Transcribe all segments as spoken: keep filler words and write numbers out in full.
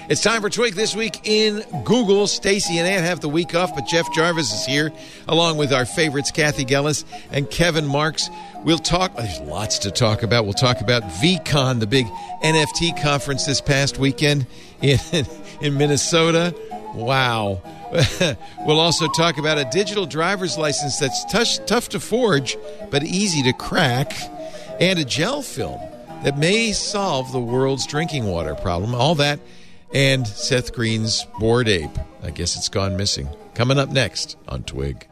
It's time for Twig This Week in Google. Stacy and Ann have the week off, but Jeff Jarvis is here, along with our favorites, Kathy Gellis and Kevin Marks. We'll talk, there's lots to talk about. We'll talk about VCon, the big N F T conference this past weekend in, in Minnesota. Wow. We'll also talk about a digital driver's license that's tough, tough to forge, but easy to crack, and a gel film that may solve the world's drinking water problem. All that and Seth Green's Bored Ape. I guess it's gone missing. Coming up next on Twig.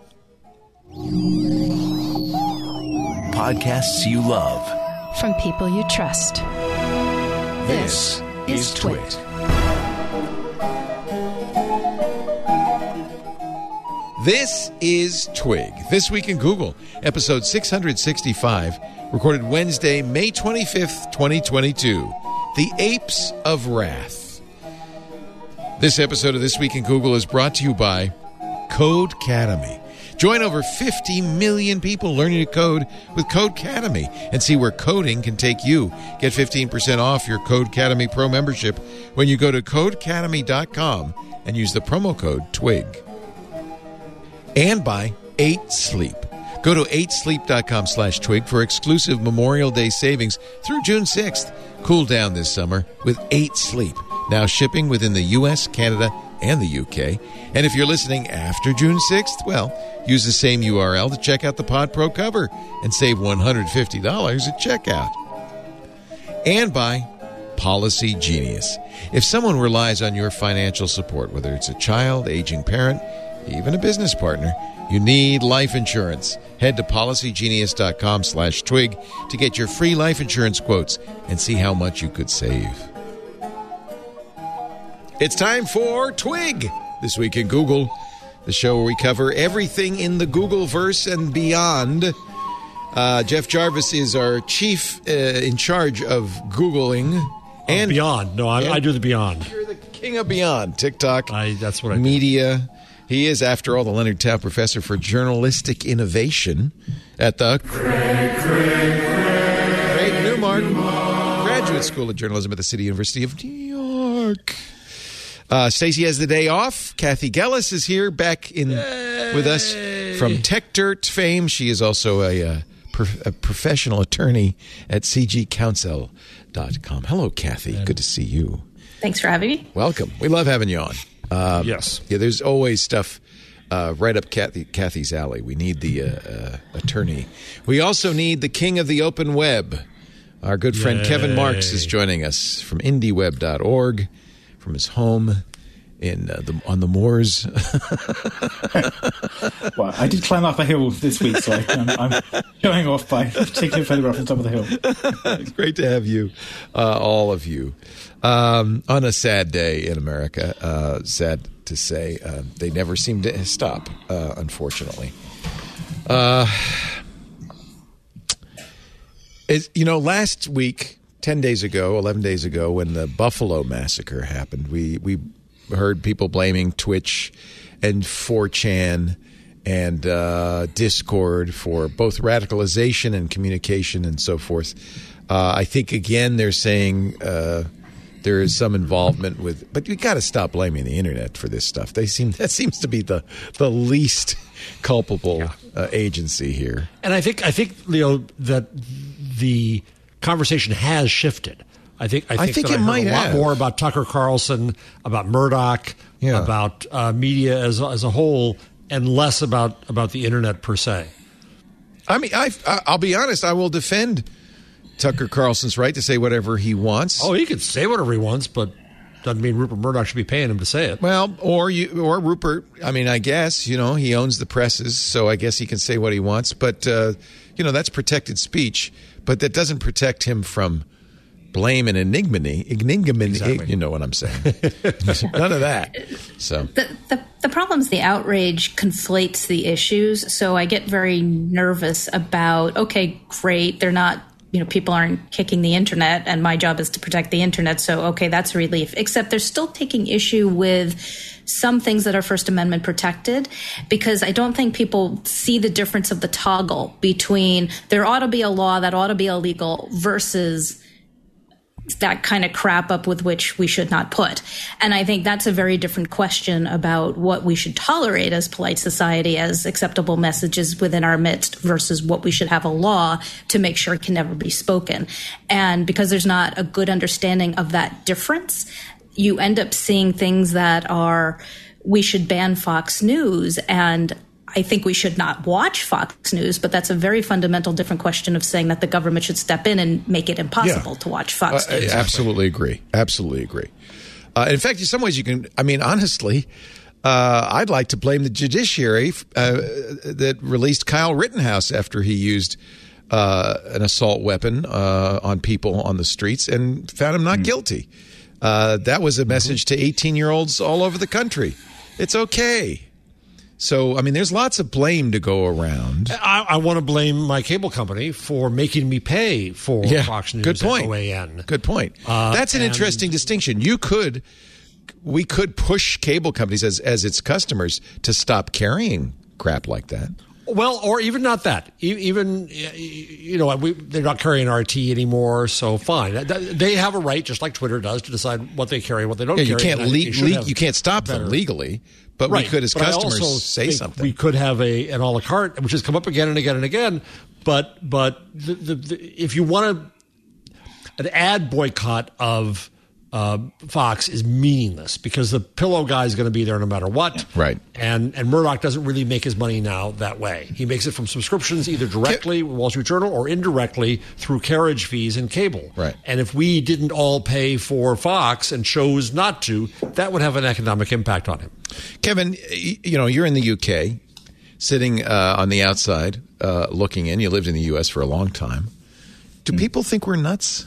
Podcasts you love. From people you trust. This, this is Twig. This is Twig. This Week in Google, episode six hundred sixty-five, recorded Wednesday, May twenty-fifth, twenty twenty-two. The Apes of Wrath. This episode of This Week in Google is brought to you by Codecademy. Join over fifty million people learning to code with Codecademy and see where coding can take you. Get fifteen percent off your Codecademy Pro membership when you go to codecademy dot com and use the promo code TWIG. And by eight sleep. Go to eight sleep dot com slash twig for exclusive Memorial Day savings through June sixth. Cool down this summer with eight sleep. Now shipping within the U S, Canada, and the U K. And if you're listening after June sixth, well, use the same U R L to check out the Pod Pro cover and save one hundred fifty dollars at checkout. And by Policy Genius. If someone relies on your financial support, whether it's a child, aging parent, even a business partner, you need life insurance. Head to policy genius dot com slash twig to get your free life insurance quotes and see how much you could save. It's time for Twig, This Week in Google, the show where we cover everything in the Googleverse and beyond. Uh, Jeff Jarvis is our chief uh, in charge of Googling. And oh, Beyond. No, I, I do the Beyond. You're the king of Beyond. TikTok, I, that's what I media. Do. He is, after all, the Leonard Tao Professor for Journalistic Innovation at the Craig, Craig, Craig, Craig Newmark Graduate School of Journalism at the City University of New York. Uh, Stacy has the day off. Kathy Gellis is here, back in Yay. with us from Tech Dirt fame. She is also a, uh, prof- a professional attorney at c g counsel dot com. Hello, Kathy. And Good to see you. Thanks for having me. Welcome. We love having you on. Uh, yes. Yeah, there's always stuff uh, right up Kathy, Kathy's alley. We need the uh, uh, attorney. We also need the king of the open web. Our good friend Yay. Kevin Marks is joining us from indie web dot org. From his home in uh, the, on the moors. Well, I did climb up a hill this week, so I, I'm, I'm showing off by taking a photograph on top of the hill. It's great to have you, uh, all of you, um, on a sad day in America. Uh, sad to say, uh, they never seem to stop, uh, unfortunately. Uh, it, you know, last week, ten days ago, eleven days ago, when the Buffalo massacre happened, we, we heard people blaming Twitch and four chan and uh, Discord for both radicalization and communication and so forth. Uh, I think, again, they're saying uh, there is some involvement with... But you got to stop blaming the internet for this stuff. They seem That seems to be the, the least culpable yeah. uh, agency here. And I think, I think, Leo, that the... conversation has shifted. I think I think, I think that it I heard might a lot have. more about Tucker Carlson, about Murdoch, yeah. about uh, media as as a whole, and less about, about the internet per se. I mean, I I'll be honest. I will defend Tucker Carlson's right to say whatever he wants. Oh, he can say whatever he wants, but doesn't mean Rupert Murdoch should be paying him to say it. Well, or you or Rupert. I mean, I guess you know he owns the presses, so I guess he can say what he wants. But uh, you know that's protected speech. But that doesn't protect him from blame and ignominy. Ignominy, exactly. You know what I'm saying. None of that. So the, the the problem is the outrage conflates the issues. So I get very nervous about, okay, great, they're not, you know, people aren't kicking the internet, and my job is to protect the internet. So, okay, that's a relief. Except they're still taking issue with some things that are First Amendment protected, because I don't think people see the difference of the toggle between there ought to be a law that ought to be illegal versus that kind of crap up with which we should not put. And I think that's a very different question about what we should tolerate as polite society as acceptable messages within our midst versus what we should have a law to make sure it can never be spoken. And because there's not a good understanding of that difference, you end up seeing things that are, we should ban Fox News, and I think we should not watch Fox News, but that's a very fundamental different question of saying that the government should step in and make it impossible yeah. to watch Fox uh, News. I absolutely agree. Absolutely agree. Uh, in fact, in some ways you can, I mean, honestly, uh, I'd like to blame the judiciary uh, that released Kyle Rittenhouse after he used uh, an assault weapon uh, on people on the streets and found him not mm. guilty. Uh, that was a message to eighteen-year-olds all over the country. It's okay. So, I mean, there's lots of blame to go around. I, I want to blame my cable company for making me pay for yeah, Fox News good point. and O A N. Good point. Uh, That's an and, interesting distinction. You could, we could push cable companies as, as its customers to stop carrying crap like that. Well, or even not that. Even, you know, we, they're not carrying R T anymore, so fine. They have a right, just like Twitter does, to decide what they carry and what they don't yeah, you carry. Can't le- le- you can't stop better. them legally, but right. we could, as but customers, I also say think something. We could have a an a la carte, which has come up again and again and again. But but the, the, the, if you want to, an ad boycott of Uh, Fox is meaningless because the pillow guy is going to be there no matter what. Right. And and Murdoch doesn't really make his money now that way. He makes it from subscriptions either directly with Wall Street Journal or indirectly through carriage fees and cable. Right. And if we didn't all pay for Fox and chose not to, that would have an economic impact on him. Kevin, you know, you're in the U K, sitting uh, on the outside uh, looking in. You lived in the U S for a long time. Do mm. people think we're nuts?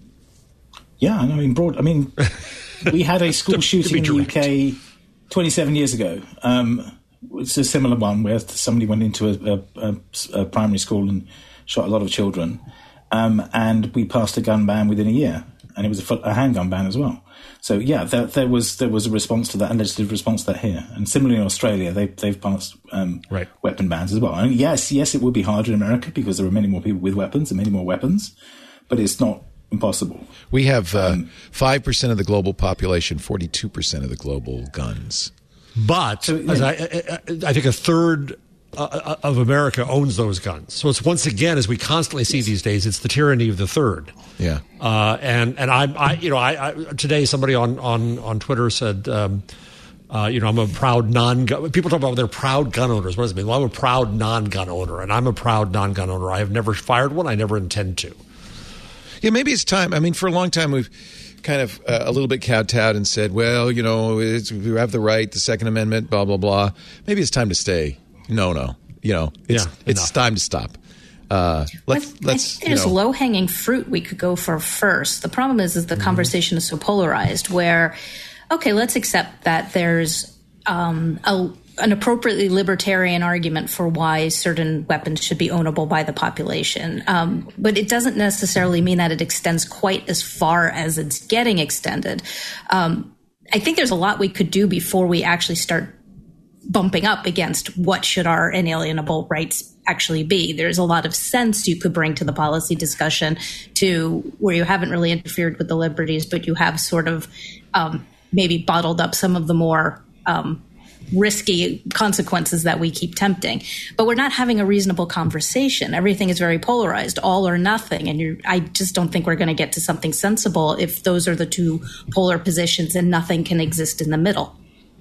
Yeah, I mean, broad. I mean, we had a school to, shooting to in the U K twenty-seven years ago. Um, it's a similar one where somebody went into a, a, a primary school and shot a lot of children, um, and we passed a gun ban within a year, and it was a, a handgun ban as well. So yeah, there, there was there was a response to that, a legislative response to that here, and similarly in Australia, they they've passed um, right. weapon bans as well. And yes, yes, it would be harder in America because there are many more people with weapons and many more weapons, but it's not impossible. We have uh, five percent of the global population, forty-two percent of the global guns. But so, yeah. as I, I, I think a third uh, of America owns those guns. So it's once again, as we constantly see these days, it's the tyranny of the third. Yeah. Uh, and and I, I you know, I, I today somebody on on on Twitter said, um, uh, you know, I'm a proud non-gun. People talk about they're proud gun owners. What does it mean? Well, I'm a proud non-gun owner, and I'm a proud non-gun owner. I have never fired one. I never intend to. Yeah, maybe it's time. I mean, for a long time, we've kind of uh, a little bit kowtowed and said, well, you know, it's, we have the right, the Second Amendment, blah, blah, blah. Maybe it's time to stay. No, no. You know, it's, yeah, it's enough. time to stop. Uh, let's, I, let's, I think there's you know. low-hanging fruit we could go for first. The problem is, is the mm-hmm. conversation is so polarized where, okay, let's accept that there's um, a an appropriately libertarian argument for why certain weapons should be ownable by the population. Um, but it doesn't necessarily mean that it extends quite as far as it's getting extended. Um, I think there's a lot we could do before we actually start bumping up against what should our inalienable rights actually be. There's a lot of sense you could bring to the policy discussion to where you haven't really interfered with the liberties, but you have sort of um, maybe bottled up some of the more um, risky consequences that we keep tempting. But we're not having a reasonable conversation. Everything is very polarized, all or nothing. And you're, I just don't think we're going to get to something sensible if those are the two polar positions and nothing can exist in the middle.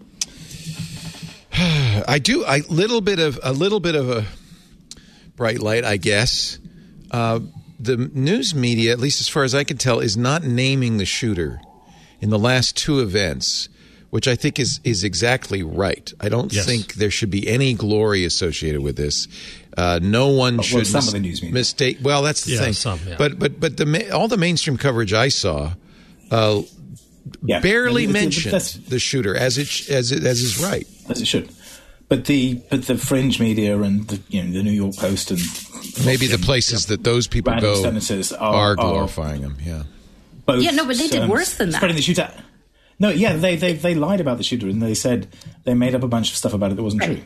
I do a little bit of a little bit of a bright light, I guess. Uh, the news media, at least as far as I can tell, is not naming the shooter in the last two events, which I think is, is exactly right. I don't yes. think there should be any glory associated with this. Uh, no one well, should well, some mis- of the news media. mistake. Well, that's the yeah, thing. Some, yeah. But but but the all the mainstream coverage I saw uh, yeah. barely it's, mentioned it's, the shooter as it as it as is right. As it should. But the but the fringe media and the you know the New York Post and maybe the places that those people go are, are glorifying are, them. Yeah. Both, yeah. No, but they did um, worse than that. Spreading the shooter. No, yeah, they, they they lied about the shooter and they said they made up a bunch of stuff about it that wasn't right. true.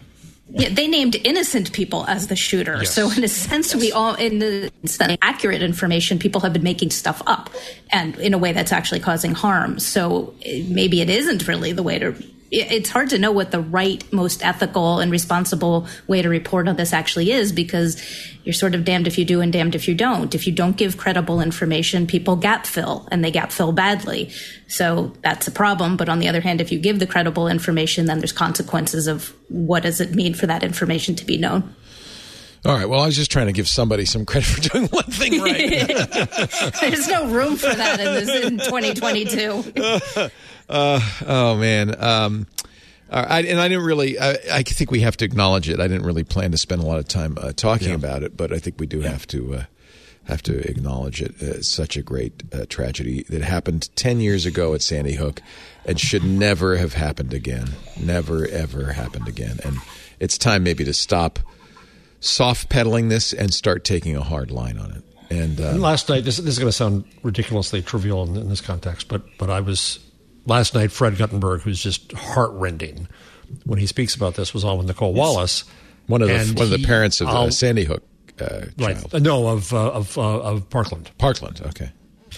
Yeah, they named innocent people as the shooter. Yes. So in a sense, we all, in the accurate information, people have been making stuff up, and in a way that's actually causing harm. So maybe it isn't really the way to. It's hard to know what the right, most ethical and responsible way to report on this actually is, because you're sort of damned if you do and damned if you don't. If you don't give credible information, people gap fill, and they gap fill badly. So that's a problem. But on the other hand, if you give the credible information, then there's consequences of what does it mean for that information to be known. All right. Well, I was just trying to give somebody some credit for doing one thing right. There's no room for that in, this, in twenty twenty-two. Uh, uh, oh, man. Um, I, and I didn't really, I, I think we have to acknowledge it. I didn't really plan to spend a lot of time uh, talking yeah. about it, but I think we do yeah. have to uh, have to acknowledge it. It's such a great uh, tragedy that happened ten years ago at Sandy Hook and should never have happened again. Never, ever happened again. And it's time maybe to stop soft pedaling this and start taking a hard line on it. And, uh, and last night, this, this is going to sound ridiculously trivial in, in this context, but but I was last night. Fred Guttenberg, who's just heartrending when he speaks about this, was on with Nicole Wallace, one of the one of the he, parents of uh, um, Sandy Hook uh, right? child. Uh, no, of uh, of uh, of Parkland. Parkland, okay.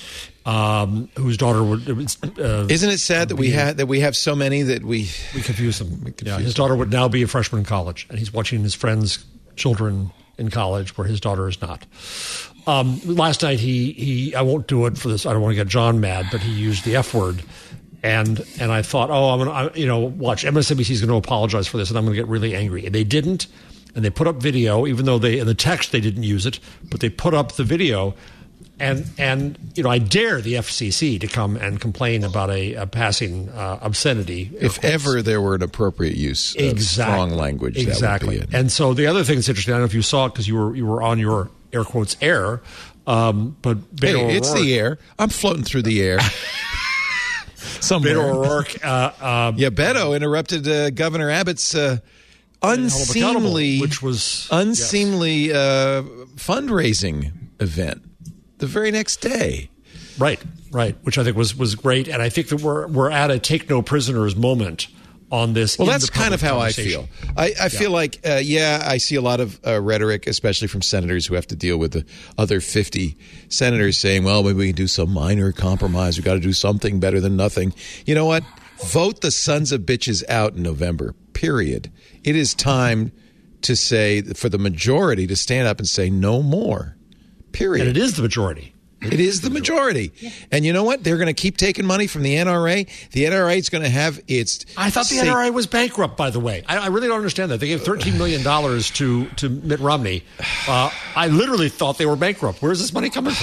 Um, whose daughter would? Uh, Isn't it sad that we had that we have so many that we we confuse them? We confuse yeah, his daughter would now be a freshman in college, and he's watching his friends' children in college where his daughter is not. Um, last night he he I won't do it for this. I don't want to get John mad, but he used the F word, and and I thought, oh, I'm gonna I, you know watch M S N B C is going to apologize for this, and I'm going to get really angry. And they didn't, and they put up video, even though they in the text they didn't use it, but they put up the video. And, and you know, I dare the F C C to come and complain about a, a passing uh, obscenity. If ever there were an appropriate use of exactly. strong language, exactly. that would be it. And so the other thing that's interesting, I don't know if you saw it because you were you were on your air quotes air, um, but Beto hey, it's O'Rourke, the air. I'm floating through the air. Somewhere. Beto O'Rourke, uh, um, yeah, Beto interrupted uh, Governor Abbott's uh, unseemly, which was unseemly yes. uh, fundraising event. The very next day. Right, right, which I think was, was great. And I think that we're we're at a take no prisoners moment on this. Well, that's kind of how I feel. I, I yeah. feel like, uh, yeah, I see a lot of uh, rhetoric, especially from senators who have to deal with the other fifty senators saying, well, maybe we can do some minor compromise. We've got to do something better than nothing. You know what? Vote the sons of bitches out in November, period. It is time to say, for the majority to stand up and say no more. Period. And it is the majority. It is the majority. Yeah. And you know what? They're going to keep taking money from the N R A. The N R A is going to have its... I thought the say- N R A was bankrupt, by the way. I, I really don't understand that. They gave thirteen million dollars to, to Mitt Romney. Uh, I literally thought they were bankrupt. Where is this money coming from?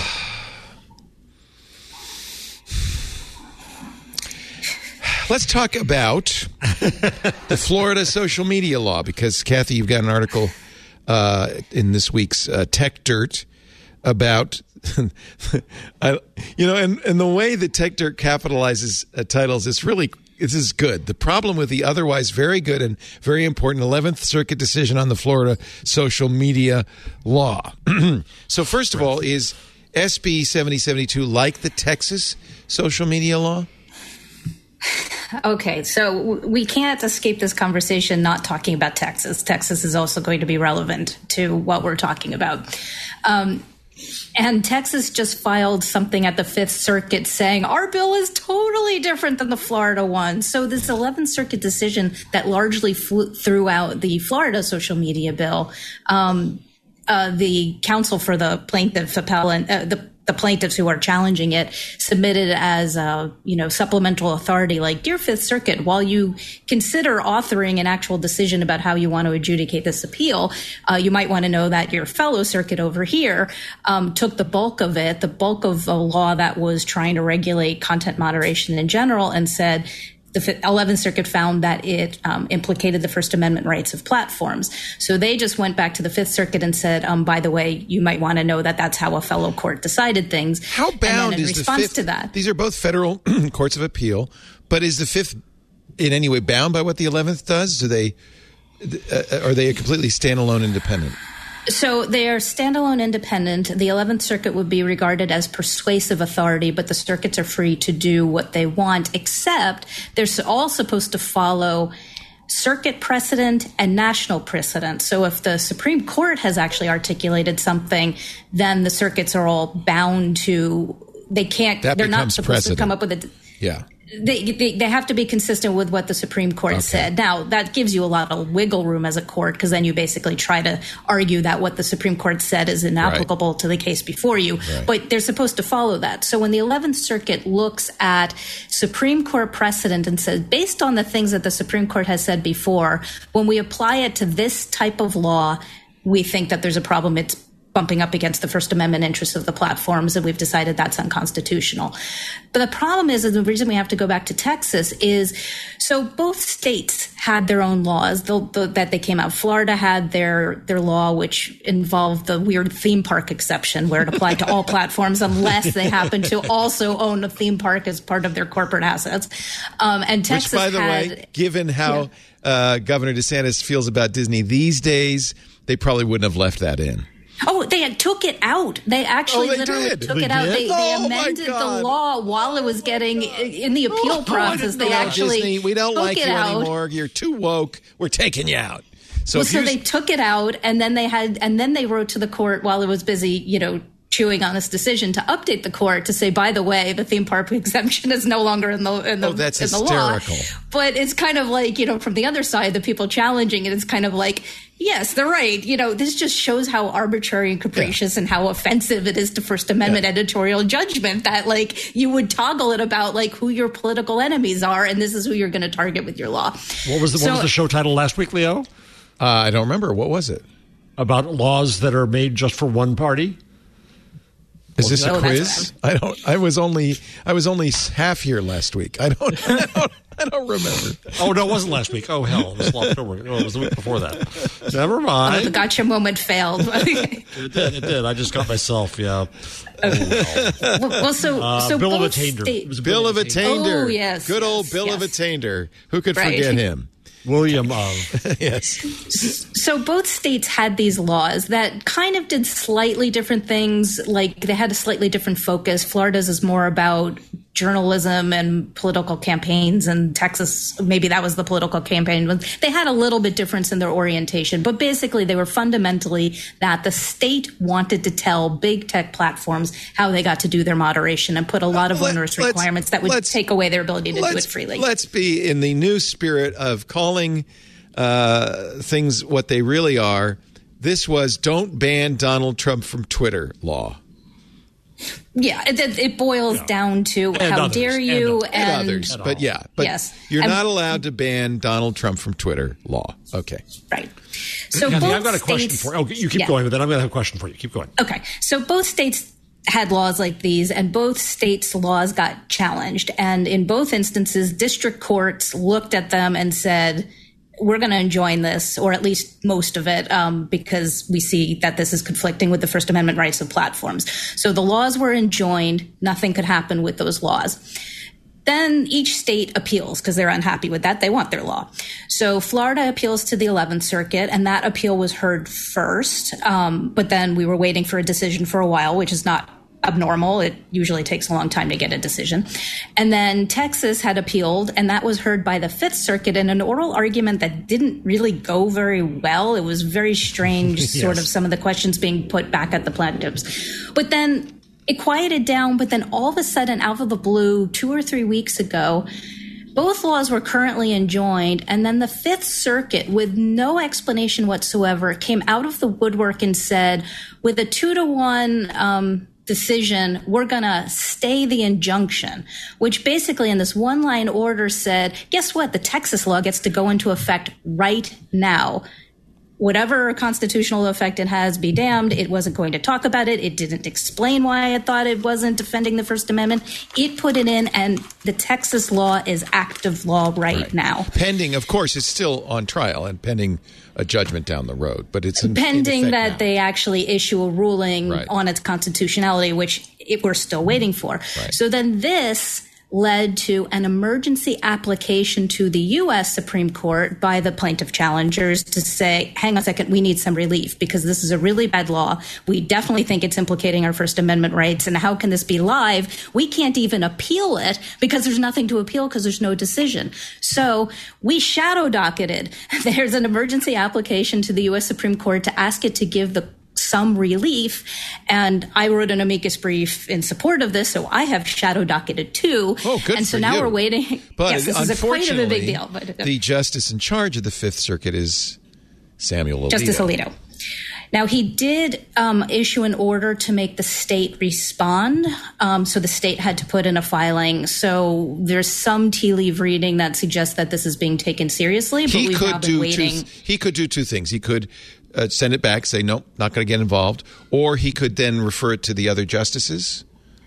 Let's talk about the Florida social media law, because, Kathy, you've got an article uh, in this week's uh, Tech Dirt about, I, you know, and, and the way that Tech Dirt capitalizes uh, titles is really, this is good. The problem with the otherwise very good and very important eleventh Circuit decision on the Florida social media law. So first of all, is S B seventy seventy-two like the Texas social media law? Okay, so we can't escape this conversation not talking about Texas. Texas is also going to be relevant to what we're talking about. Um, and Texas just filed something at the Fifth Circuit saying our bill is totally different than the Florida one. So this eleventh Circuit decision that largely flew, threw out the Florida social media bill, um, uh, the counsel for the plaintiff appellant, uh, the the plaintiffs who are challenging it submitted as a, you know, supplemental authority, like, dear Fifth Circuit, while you consider authoring an actual decision about how you want to adjudicate this appeal, uh, you might want to know that your fellow circuit over here um, took the bulk of it, the bulk of a law that was trying to regulate content moderation in general, and said, the eleventh Circuit found that it um, implicated the First Amendment rights of platforms. So they just went back to the Fifth Circuit and said, um, by the way, you might want to know that that's how a fellow court decided things. How bound and then in is response the Fifth? To that, these are both federal courts of appeal, but is the Fifth in any way bound by what the eleventh does? Do they, uh, are they a completely standalone independent? So they are standalone independent. The eleventh Circuit would be regarded as persuasive authority, but the circuits are free to do what they want, except they're all supposed to follow circuit precedent and national precedent. So if the Supreme Court has actually articulated something, then the circuits are all bound to, they can't, that they're not becomes supposed precedent. to come up with a, Yeah. They, they they have to be consistent with what the Supreme Court Okay. said. Now, that gives you a lot of wiggle room as a court, because then you basically try to argue that what the Supreme Court said is inapplicable Right. to the case before you. Right. But they're supposed to follow that. So when the eleventh Circuit looks at Supreme Court precedent and says, based on the things that the Supreme Court has said before, when we apply it to this type of law, we think that there's a problem. It's bumping up against the First Amendment interests of the platforms, and we've decided that's unconstitutional. But the problem is, and the reason we have to go back to Texas is, so both states had their own laws the, the, that they came out. Florida had their their law, which involved the weird theme park exception, where it applied to all platforms unless they happen to also own a theme park as part of their corporate assets. Um, and Texas, Which, by the had, way, given how Yeah. uh, Governor DeSantis feels about Disney these days, they probably wouldn't have left that in. Oh, they had took it out. They actually Oh, they literally did? took They it out. did? They, they Oh, my amended the God. law while it was getting in the appeal Oh, I process. didn't They know that. actually Disney, we don't took like you it out. anymore. You're too woke. We're taking you out. So, Well, if so you they took it out, and then they had, and then they wrote to the court while it was busy, you know, chewing on this decision to update the court to say, by the way, the theme park exemption is no longer in the in the, Oh, that's in the law. hysterical. But it's kind of like, you know, from the other side, the people challenging it, it's kind of like, yes, they're right. You know, this just shows how arbitrary and capricious Yeah. and how offensive it is to First Amendment Yeah. editorial judgment that, like, you would toggle it about, like, who your political enemies are, and this is who you're going to target with your law. What was the, So- what was the show title last week, Leo? uh, I don't remember. What was it? About laws that are made just for one party? Is this Oh, a that's quiz? I don't. I was only. I was only half here last week. I don't. I don't, I don't remember. Oh, no, it wasn't last week. Oh, hell. It was October. No, it was the week before that. Never The mind. gotcha moment failed. It did. It did. I just got myself, yeah. Oh, well. well, well, so, Uh, so Bill of both Attainder. state- It was Bill of Attainder. Oh, yes, Good old yes, Bill of yes. Attainder. Who could Right. forget him? William of. Yes. So both states had these laws that kind of did slightly different things. Like they had a slightly different focus. Florida's is more about journalism and political campaigns, and Texas, maybe that was the political campaign. They had a little bit difference in their orientation, but basically they were fundamentally that the state wanted to tell big tech platforms how they got to do their moderation and put a lot of Let- onerous let's- requirements that would let's- take away their ability to do it let's, freely. Let's be in the new spirit of calling uh, things what they really are. This was "Don't ban Donald Trump from Twitter" law. Yeah, it, it it boils down to And how others, dare and you others. And, and, others, but yeah, but Yes. you're And- not allowed to ban Donald Trump from Twitter law. Okay. right. So Kathy, both I've got a question states- for you. Oh, you keep Yeah. going, but then I'm going to have a question for you. Keep going. Okay, so both states had laws like these, and both states' laws got challenged. And in both instances, district courts looked at them and said, we're going to enjoin this, or at least most of it, um, because we see that this is conflicting with the First Amendment rights of platforms. So the laws were enjoined. Nothing could happen with those laws. Then each state appeals because they're unhappy with that. They want their law. So Florida appeals to the eleventh Circuit, and that appeal was heard first. Um, but then we were waiting for a decision for a while, which is not abnormal. It usually takes a long time to get a decision. And then Texas had appealed, and that was heard by the Fifth Circuit in an oral argument that didn't really go very well. It was very strange, sort of some of the questions being put back at the plaintiffs. But then it quieted down, but then all of a sudden, out of the blue, two or three weeks ago, both laws were currently enjoined, and then the Fifth Circuit, with no explanation whatsoever, came out of the woodwork and said, with a two to one um, decision, we're going to stay the injunction, which basically in this one line order said, guess what? The Texas law gets to go into effect right now. Whatever constitutional effect it has, be damned. It wasn't going to talk about it. It didn't explain why it thought it wasn't defending the First Amendment. It put it in, and the Texas law is active law right, Right. now. Pending, of course, it's still on trial and pending a judgment down the road, but it's in, Pending in effect that now. they actually issue a ruling Right. on its constitutionality, which it, we're still waiting for. Right. So then this led to an emergency application to the U S Supreme Court by the plaintiff challengers to say, hang on a second, we need some relief because this is a really bad law. We definitely think it's implicating our First Amendment rights. And how can this be live? We can't even appeal it because there's nothing to appeal because there's no decision. So we shadow docketed. There's an emergency application to the U S Supreme Court to ask it to give the some relief. And I wrote an amicus brief in support of this, so I have shadow docketed too. Oh, good And so for now you. we're waiting. But yes, this is a quite of a big unfortunately, deal. But, uh, the justice in charge of the Fifth Circuit is Samuel Alito. Justice Alito. Now, he did um, issue an order to make the state respond. Um, so the state had to put in a filing. So there's some tea leaf reading that suggests that this is being taken seriously. But He we've could now been do waiting. two. He could do two things. He could uh, send it back, say nope, not going to get involved, or he could then refer it to the other justices.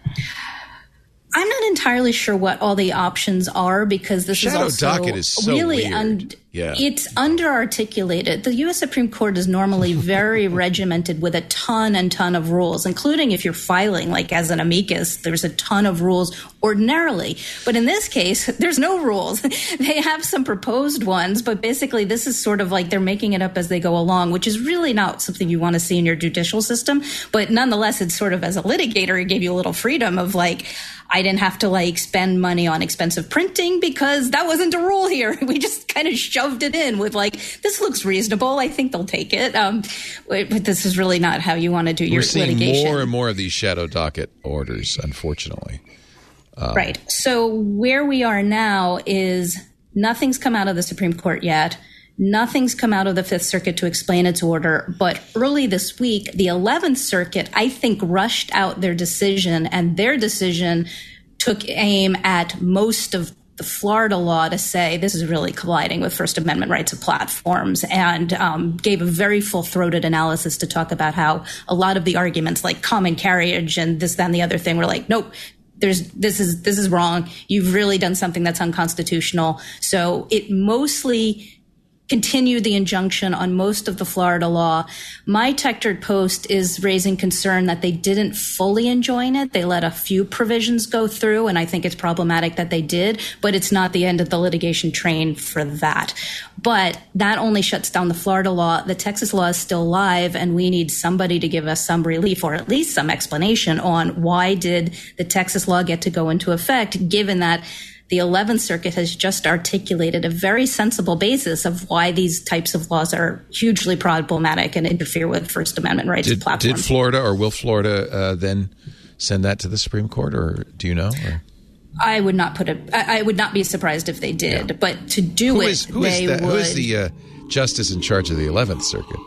I'm not entirely sure what all the options are because this Shadow is also docket is so really weird. un- Yeah. it's underarticulated. The U S Supreme Court is normally very regimented with a ton and ton of rules, including if you're filing like as an amicus, there's a ton of rules ordinarily. But in this case, there's no rules. They have some proposed ones, but basically this is sort of like they're making it up as they go along, which is really not something you want to see in your judicial system. But nonetheless, it's sort of as a litigator, it gave you a little freedom of like, I didn't have to like spend money on expensive printing because that wasn't a rule here. We just kind of shoved it in with like, this looks reasonable. I think they'll take it. Um, but this is really not how you want to do your We're seeing litigation. more and more of these shadow docket orders, unfortunately. Um, Right. So where we are now is nothing's come out of the Supreme Court yet. Nothing's come out of the Fifth Circuit to explain its order. But early this week, the eleventh Circuit, I think, rushed out their decision, and their decision took aim at most of the Florida law to say this is really colliding with First Amendment rights of platforms, and um, gave a very full-throated analysis to talk about how a lot of the arguments like common carriage and this, that, and the other thing were like, nope, there's this is this is wrong. You've really done something that's unconstitutional. So it mostly continued the injunction on most of the Florida law. My Textured Post is raising concern that they didn't fully enjoin it. They let a few provisions go through, and I think it's problematic that they did, but it's not the end of the litigation train for that. But that only shuts down the Florida law. The Texas law is still live, and we need somebody to give us some relief or at least some explanation on why did the Texas law get to go into effect, given that the eleventh Circuit has just articulated a very sensible basis of why these types of laws are hugely problematic and interfere with First Amendment rights Did, of platforms. did Florida or will Florida uh, then send that to the Supreme Court, or do you know? Or? I would not put it. I I would not be surprised if they did. Yeah. But to do Who it, is, who they is that? would. Who is the uh, justice in charge of the eleventh Circuit?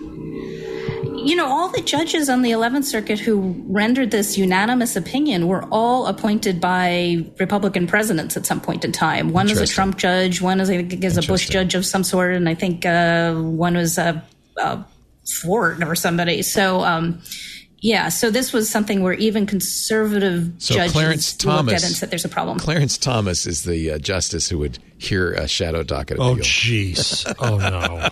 You know, all the judges on the eleventh Circuit who rendered this unanimous opinion were all appointed by Republican presidents at some point in time. One is a Interesting. Trump judge, one is, I think, is a Bush Interesting. judge of some sort, and I think uh, one was a, a Ford or somebody. So, um, yeah, so this was something where even conservative So judges Clarence looked at Thomas it and said there's a problem. Clarence Thomas is the uh, justice who would hear a shadow docket Oh, appeal. jeez. Oh, no.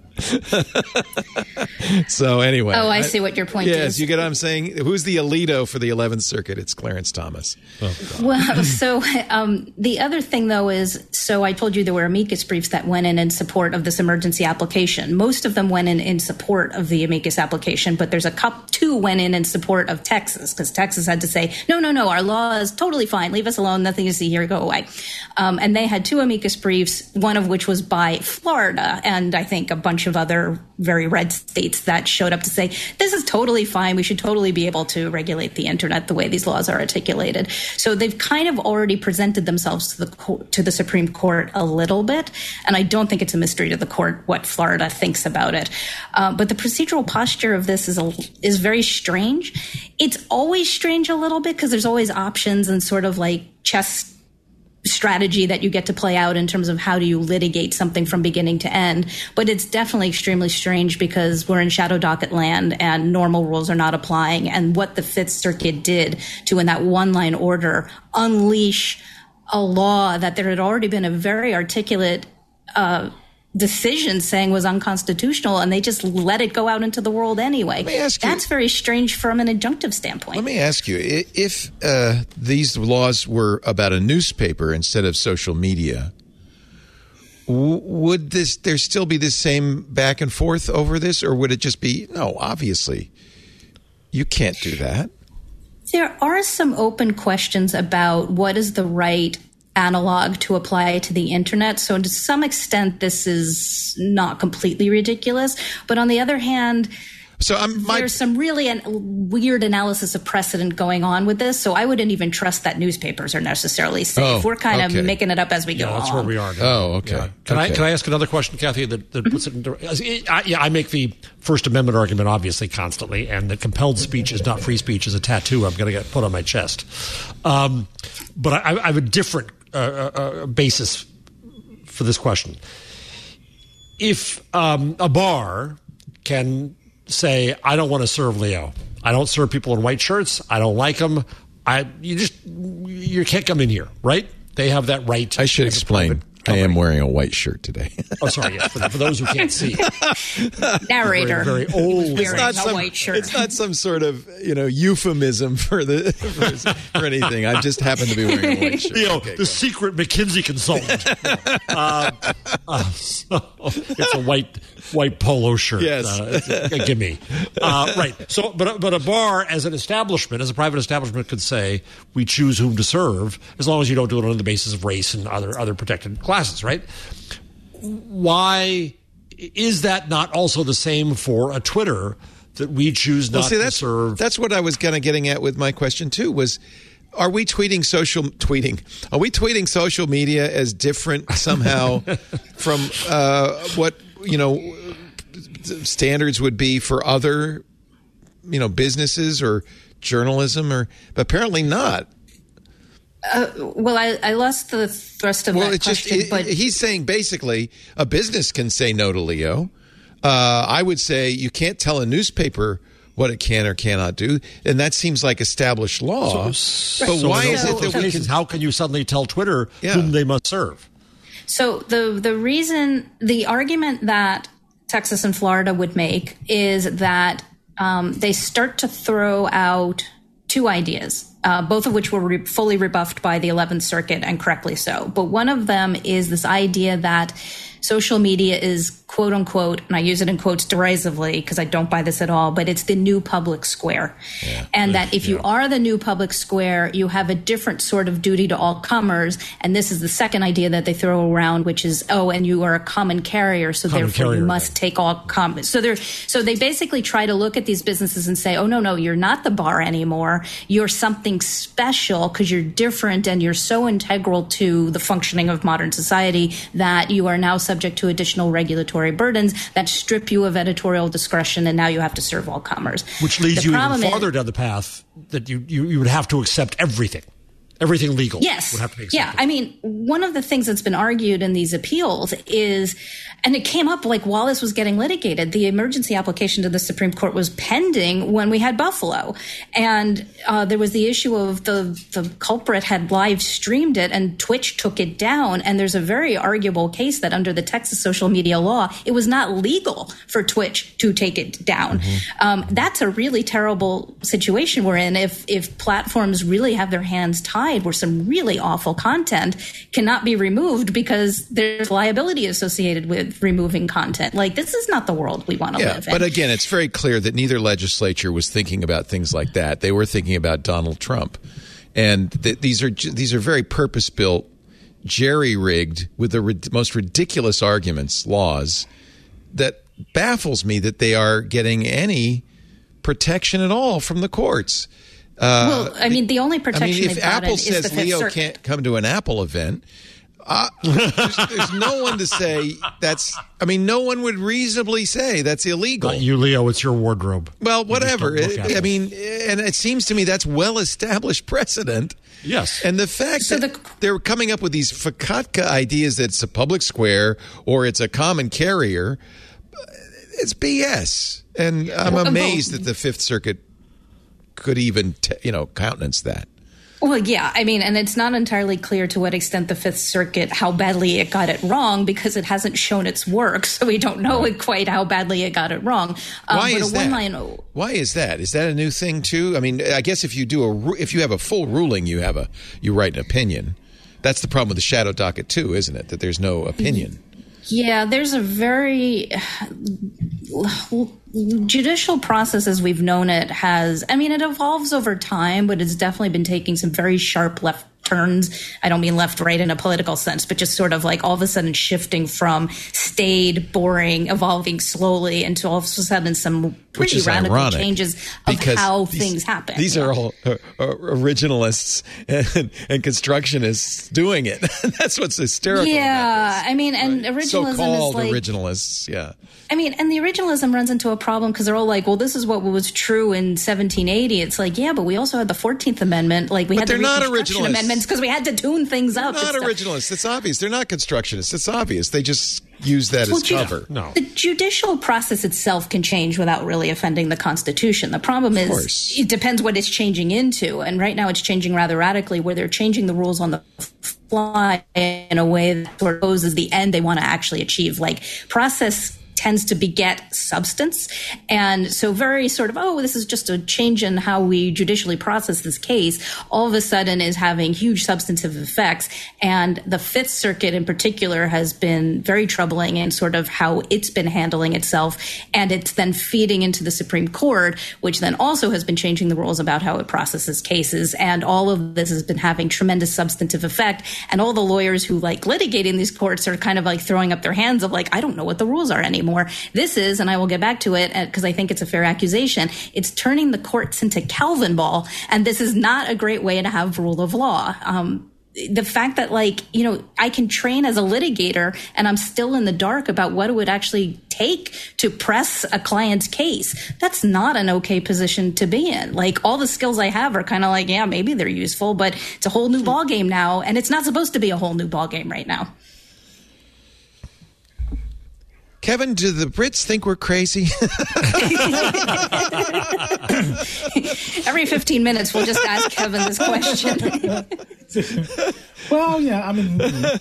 So anyway. Oh, I see what your point yes, is. you get what I'm saying? Who's the Alito for the eleventh Circuit? It's Clarence Thomas. Well, so um, the other thing, though, is so I told you there were amicus briefs that went in in support of this emergency application. Most of them went in in support of the amicus application, but there's a couple, two went in in support of Texas because Texas had to say, no, no, no, our law is totally fine. Leave us alone. Nothing to see here. Go away. Um, and they had two amicus briefs, one of which was by Florida and I think a bunch of other very red states that showed up to say, this is totally fine. We should totally be able to regulate the internet the way these laws are articulated. So they've kind of already presented themselves to the co- to the Supreme Court a little bit. And I don't think it's a mystery to the court what Florida thinks about it. Uh, but the procedural posture of this is a, is very strange. It's always strange a little bit because there's always options and sort of like chess strategy that you get to play out in terms of how do you litigate something from beginning to end. But it's definitely extremely strange because we're in shadow docket land and normal rules are not applying. And what the Fifth Circuit did to, in that one line order, unleash a law that there had already been a very articulate uh, decision saying was unconstitutional, and they just let it go out into the world anyway. Let me ask you, that's very strange from an injunctive standpoint. Let me ask you, if uh, these laws were about a newspaper instead of social media, w- would this there still be the same back and forth over this, or would it just be, no, obviously, you can't do that? There are some open questions about what is the right analog to apply to the internet. So to some extent, this is not completely ridiculous. But on the other hand, so I'm, my, there's some really an, weird analysis of precedent going on with this. So I wouldn't even trust that newspapers are necessarily safe. Oh, We're kind okay. of making it up as we go yeah, that's along. where we are now. Oh, okay. Yeah. Can okay. I can I ask another question, Kathy, that, that puts it into I, yeah, I make the First Amendment argument obviously constantly, and that compelled speech is not free speech is a tattoo I'm going to get put on my chest. Um, but I, I have a different uh, uh, basis for this question. If um, a bar can say, I don't want to serve Leo. I don't serve people in white shirts. I don't like them. I you just you can't come in here, right? They have that right. I should explain. I am wearing a white shirt today. Oh, sorry. Yeah, for, for those who can't see, Narrator, very, very old. wearing It's not, a some, white shirt. it's not some sort of, you know, euphemism for the for, for anything. I just happen to be wearing a white shirt. You know, Okay, the go. secret McKinsey consultant. uh, uh, so it's a white white polo shirt. Yes. uh, it's a, a gimme. Uh, right. So, but but a bar as an establishment, as a private establishment, could say we choose whom to serve, as long as you don't do it on the basis of race and other other protected classes. Right? Why is that not also the same for a Twitter, that we choose not well, see, to that's, serve? That's what I was kind of getting at with my question too. Was are we tweeting social tweeting? Are we tweeting social media as different somehow from uh, what you know standards would be for other you know businesses or journalism? Or apparently not. Uh, well, I, I lost the thrust of Well, that it's just question, it, but he's saying basically a business can say no to Leo. Uh, I would say you can't tell a newspaper what it can or cannot do, and that seems like established law. So, but so why in is those it that we cases, can? how can you suddenly tell Twitter Yeah. whom they must serve? So the the reason, the argument that Texas and Florida would make is that um, they start to throw out two ideas, uh, both of which were re- fully rebuffed by the eleventh Circuit, and correctly so. But one of them is this idea that social media is, quote unquote, and I use it in quotes derisively because I don't buy this at all, but it's the new public square. Yeah. And that if you are the new public square, you have a different sort of duty to all comers. And this is the second idea that they throw around, which is, oh, and you are a common carrier, so Common therefore carrier, you must right. take all comments. So they're so they basically try to look at these businesses and say, oh, no, no, you're not the bar anymore. You're something special because you're different and you're so integral to the functioning of modern society that you are now subject to additional regulatory burdens that strip you of editorial discretion, and now you have to serve all comers. Which leads The you problem even is- farther down the path that you, you, you would have to accept everything. Everything legal Yes. would have to be Yeah. accepted. I mean, one of the things that's been argued in these appeals is, and it came up like while this was getting litigated, the emergency application to the Supreme Court was pending when we had Buffalo. And uh, there was the issue of the, the culprit had live streamed it and Twitch took it down. And there's a very arguable case that under the Texas social media law, it was not legal for Twitch to take it down. Mm-hmm. Um, that's a really terrible situation we're in if, if platforms really have their hands tied, where some really awful content cannot be removed because there's liability associated with removing content. Like, this is not the world we want to Yeah, live in. but again, it's very clear that neither legislature was thinking about things like that. They were thinking about Donald Trump, and th- these are these are very purpose-built, jerry-rigged with the rid- most ridiculous arguments, laws that baffles me that they are getting any protection at all from the courts. Uh, well, I mean, the only I protection mean, if they've gotten Apple is the says Fifth Leo Circuit. can't come to an Apple event, uh, there's, there's no one to say that's. I mean, no one would reasonably say that's illegal. Not you, Leo. It's your wardrobe. Well, You just whatever. don't look It- at I it. mean, and it seems to me that's well-established precedent. Yes. And the fact So that the- they're coming up with these Fakatka ideas that it's a public square or it's a common carrier, it's B S. And I'm Well, amazed that the Fifth Circuit could even, t- you know, countenance that. Well, yeah, I mean, and it's not entirely clear to what extent the Fifth Circuit, how badly it got it wrong, because it hasn't shown its work, so we don't know right. quite how badly it got it wrong. Um, Why but is a that? One-line, Why is that? Is that a new thing too? I mean, I guess if you do a if you have a full ruling, you have a you write an opinion. That's the problem with the shadow docket too, isn't it? That there's no opinion. Yeah, there's a very judicial process as we've known it has, I mean, it evolves over time, but it's definitely been taking some very sharp left turns. I don't mean left, right in a political sense, but just sort of like all of a sudden shifting from staid, boring, evolving slowly into all of a sudden some pretty radical ironic, changes of how these, things happen. These yeah. are all uh, originalists and, and constructionists doing it. That's what's hysterical. Yeah, about I mean, and right? originalism So-called is like originalists. Yeah. I mean, and the originalism runs into a problem because they're all like, well, this is what was true in seventeen eighty. It's like, yeah, but we also had the fourteenth Amendment. Like, we but had they're the not Reconstruction originalists. Amendments because we had to tune things they're up. Not originalists. It's obvious. They're not constructionists. It's obvious. They just use that well, as ju- cover. No. The judicial process itself can change without really offending the Constitution. The problem is course. It depends what it's changing into. And right now it's changing rather radically where they're changing the rules on the fly in a way that sort of poses the end they want to actually achieve. Like process tends to beget substance. And so very sort of, oh, this is just a change in how we judicially process this case, all of a sudden is having huge substantive effects. And the Fifth Circuit in particular has been very troubling in sort of how it's been handling itself. And it's then feeding into the Supreme Court, which then also has been changing the rules about how it processes cases. And all of this has been having tremendous substantive effect. And all the lawyers who like litigating these courts are kind of like throwing up their hands of like, I don't know what the rules are anymore. More. This is, and I will get back to it because I think it's a fair accusation, it's turning the courts into Calvin ball, and this is not a great way to have rule of law. Um, the fact that, like, you know, I can train as a litigator and I'm still in the dark about what it would actually take to press a client's case, that's not an okay position to be in. Like, all the skills I have are kind of like, yeah, maybe they're useful, but it's a whole new ballgame now, and it's not supposed to be a whole new ballgame right now. Kevin, do the Brits think we're crazy? Every fifteen minutes, we'll just ask Kevin this question. Well, yeah, I mean,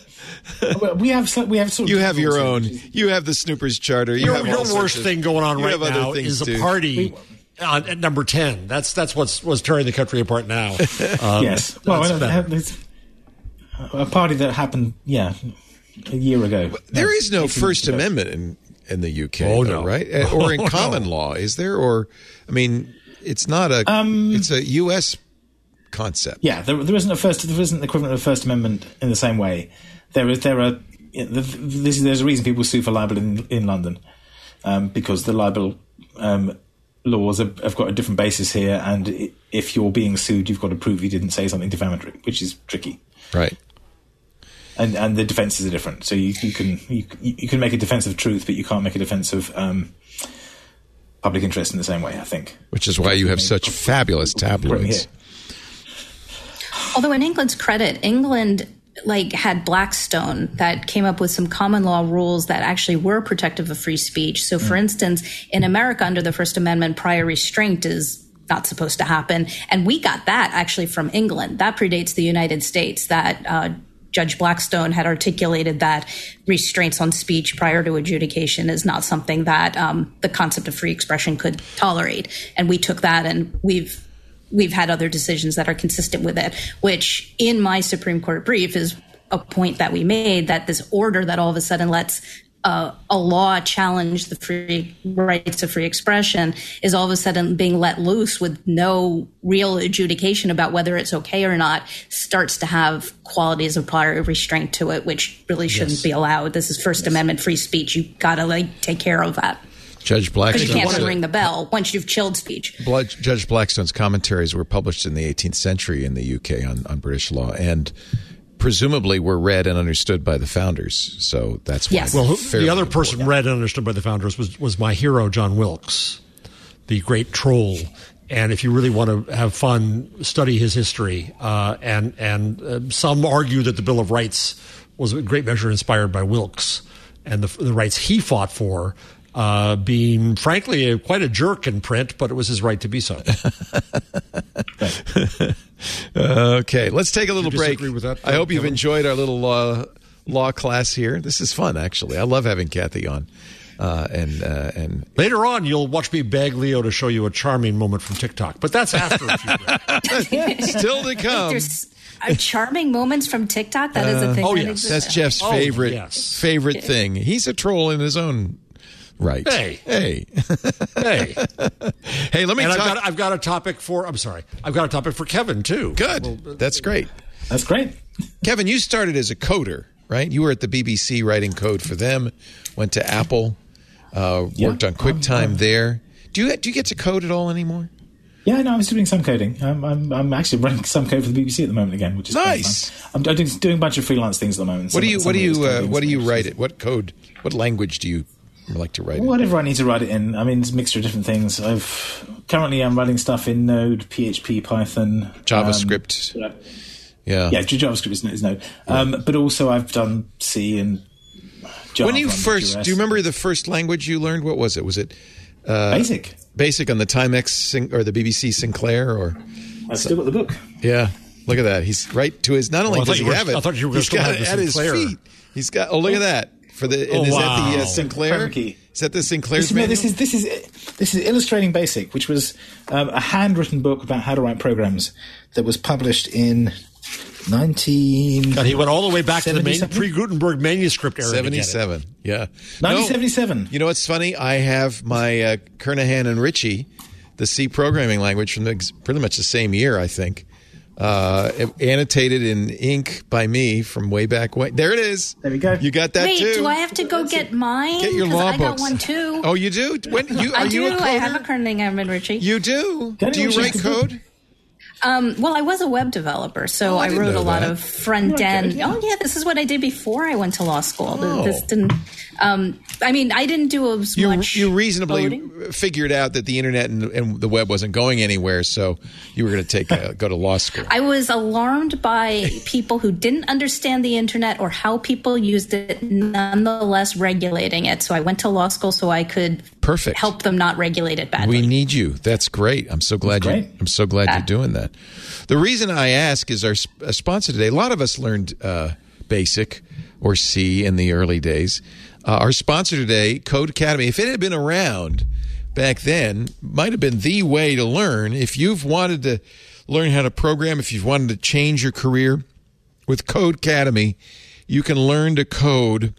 we have we have sort of you have your own. You have the Snoopers Charter. You your have your all worst of, thing going on right now is a too. party uh, at number ten. That's that's what's what's tearing the country apart now. Um, yes, well, it's a party that happened. Yeah. A year ago. There no, is no First ago. Amendment in, in the U K, oh, though, no. right? Or in oh, common no. law, is there? Or, I mean, it's not a, um, it's a U S concept. Yeah, there, there isn't a first, there isn't the equivalent of the First Amendment in the same way. There is, there are, this, there's a reason people sue for libel in, in London, um, because the libel um, laws have, have got a different basis here, and if you're being sued, you've got to prove you didn't say something defamatory, which is tricky. Right. And and the defences are different. So you, you can you, you can make a defence of truth, but you can't make a defence of um, public interest in the same way, I think. Which is why you have such fabulous tabloids. Although in England's credit, England like had Blackstone that came up with some common law rules that actually were protective of free speech. So, for mm. instance, in America, under the First Amendment, prior restraint is not supposed to happen. And we got that actually from England. That predates the United States, that uh, Judge Blackstone had articulated that restraints on speech prior to adjudication is not something that um, the concept of free expression could tolerate. And we took that, and we've we've had other decisions that are consistent with it, which in my Supreme Court brief is a point that we made, that this order that all of a sudden lets Uh, a law challenge the free rights of free expression is all of a sudden being let loose with no real adjudication about whether it's okay or not, starts to have qualities of prior restraint to it, which really shouldn't yes. be allowed. This is First yes. Amendment free speech. You got to like take care of that. Judge Blackstone. Because you can't ring the bell once you've chilled speech. Blood, Judge Blackstone's commentaries were published in the eighteenth century in the U K on, on British law, and presumably were read and understood by the founders. So that's why. Yes. Well, who, the other important. person read and understood by the founders was, was my hero, John Wilkes, the great troll. And if you really want to have fun, study his history. Uh, and and uh, some argue that the Bill of Rights was a great measure inspired by Wilkes and the, the rights he fought for. uh, being, frankly, a, quite a jerk in print, but it was his right to be so. Okay, let's take a little You break. disagree with that, I hope you've Kevin? enjoyed our little law law class here. This is fun, actually. I love having Kathy on. Uh, and uh, and Later on, you'll watch me beg Leo to show you a charming moment from TikTok, but that's after a few breaks. still to come. There's uh, charming moments from TikTok. That is a thing. oh, that yes. exists. That's Jeff's Oh, favorite yes. favorite thing. He's a troll in his own right. Hey. hey, Hey, hey. Let me and I've talk. got, I've got a topic for, I'm sorry, I've got a topic for Kevin, too. Good. That's great. That's great. Kevin, you started as a coder, right? You were at the B B C writing code for them. Went to Apple. Uh, Yeah. worked on QuickTime there. Do you do you get to code at all anymore? Yeah, no, I'm still doing some coding. I'm, I'm, I'm actually running some code for the B B C at the moment again, which is quite Nice. fun. I'm, I'm doing, doing a bunch of freelance things at the moment. What do Some- you some what do of it is you uh, coding, what do some you of it is- write it? What code? What language do you like to write it? Whatever I need to write it in. I mean, it's a mixture of different things. I've currently I'm writing stuff in Node, P H P, Python, JavaScript. Um, Yeah. yeah, JavaScript is, is Node. Um, but also I've done C and Java. When you and first, J S. do you remember the first language you learned? What was it? Was it Basic? Basic on the Timex Sin- or the B B C Sinclair? Or I've still got the book. yeah, look at that. He's right to his. Not only Oh, I thought does he you were- have it, I thought you were he's still got have it the at his Sinclair. feet. He's got. Oh, look at that. For the and Oh, is that the wow. uh, Sinclair? Chrome key. Is that the Sinclair's This, no, manual? this is this is this is Illustrating Basic, which was um, a handwritten book about how to write programs that was published in nineteen. And he went all the way back to the main, seventy-seven? pre-Gutenberg manuscript era. to get it. seventy-seven. Yeah. nineteen seventy-seven. No, you know what's funny? I have my uh, Kernahan and Ritchie, the C programming language from the, pretty much the same year, I think. Uh, annotated in ink by me from way back when. There it is. There we go. You got that Wait, too. do I have to go get mine? Get your 'Cause law I got books. one too. Oh, you do? When you are I you do. a coder? I have a Kerningham and Ritchie. You do? Don't Do you you wish write you could- code? Um, well, I was a web developer, so Oh, I I, didn't wrote know a lot that. of front Okay, end. yeah. Oh, yeah, this is what I did before I went to law school. Oh. This didn't. Um, I mean, I didn't do as You much. you reasonably coding. figured out that the internet and, and the web wasn't going anywhere, so you were going to take a, go to law school. I was alarmed by people who didn't understand the internet or how people used it, nonetheless regulating it. So I went to law school so I could Perfect. help them not regulate it badly. We need you. That's great. I'm so glad you. great. I'm so glad Ah. you're doing that. The reason I ask is our sp- uh, sponsor today. A lot of us learned uh, Basic or C in the early days. Uh, our sponsor today, Code Academy. If it had been around back then, might have been the way to learn. If you've wanted to learn how to program, if you've wanted to change your career, with Code Academy, you can learn to code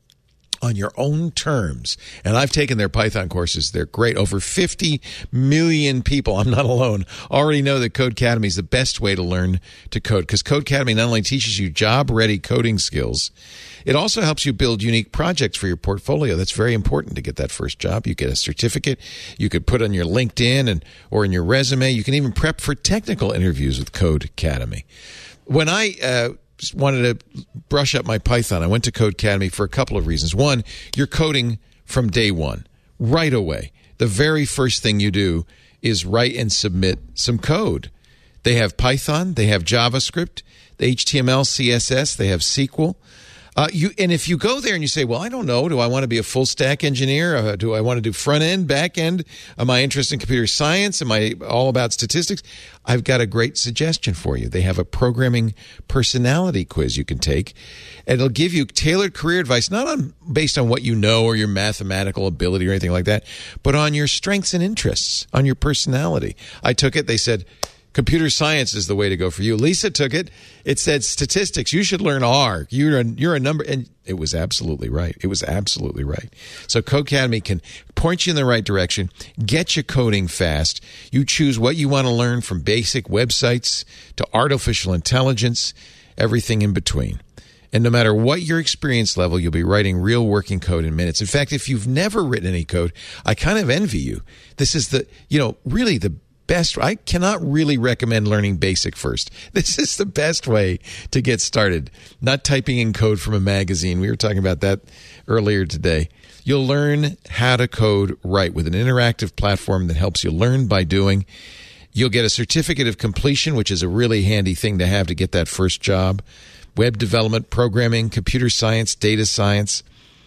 on your own terms. And I've taken their Python courses. They're great. Over fifty million people, I'm not alone, already know that Code Academy is the best way to learn to code, because Code Academy not only teaches you job-ready coding skills, it also helps you build unique projects for your portfolio. That's very important to get that first job. You get a certificate you could put on your LinkedIn and or in your resume. You can even prep for technical interviews with Code Academy. When I uh, just wanted to brush up my Python, I went to Code Academy for a couple of reasons. One, you're coding from day one, right away. The very first thing you do is write and submit some code. They have Python, they have JavaScript, H T M L, C S S, they have S Q L. Uh, you and if you go there and you say, well, I don't know, do I want to be a full stack engineer? Uh, do I want to do front end, back end? Am I interested in computer science? Am I all about statistics? I've got a great suggestion for you. They have a programming personality quiz you can take, and it'll give you tailored career advice, not on based on what you know or your mathematical ability or anything like that, but on your strengths and interests, on your personality. I took it. They said, computer science is the way to go for you. Lisa took it. It said statistics. You should learn R. You're a, you're a number. And it was absolutely right. It was absolutely right. So Code Academy can point you in the right direction, get you coding fast. You choose what you want to learn, from basic websites to artificial intelligence, everything in between. And no matter what your experience level, you'll be writing real working code in minutes. In fact, if you've never written any code, I kind of envy you. This is the, you know, really the best. I cannot really recommend learning Basic first. This is the best way to get started. Not typing in code from a magazine. We were talking about that earlier today. You'll learn how to code right with an interactive platform that helps you learn by doing. You'll get a certificate of completion, which is a really handy thing to have to get that first job. Web development, programming, computer science, data science.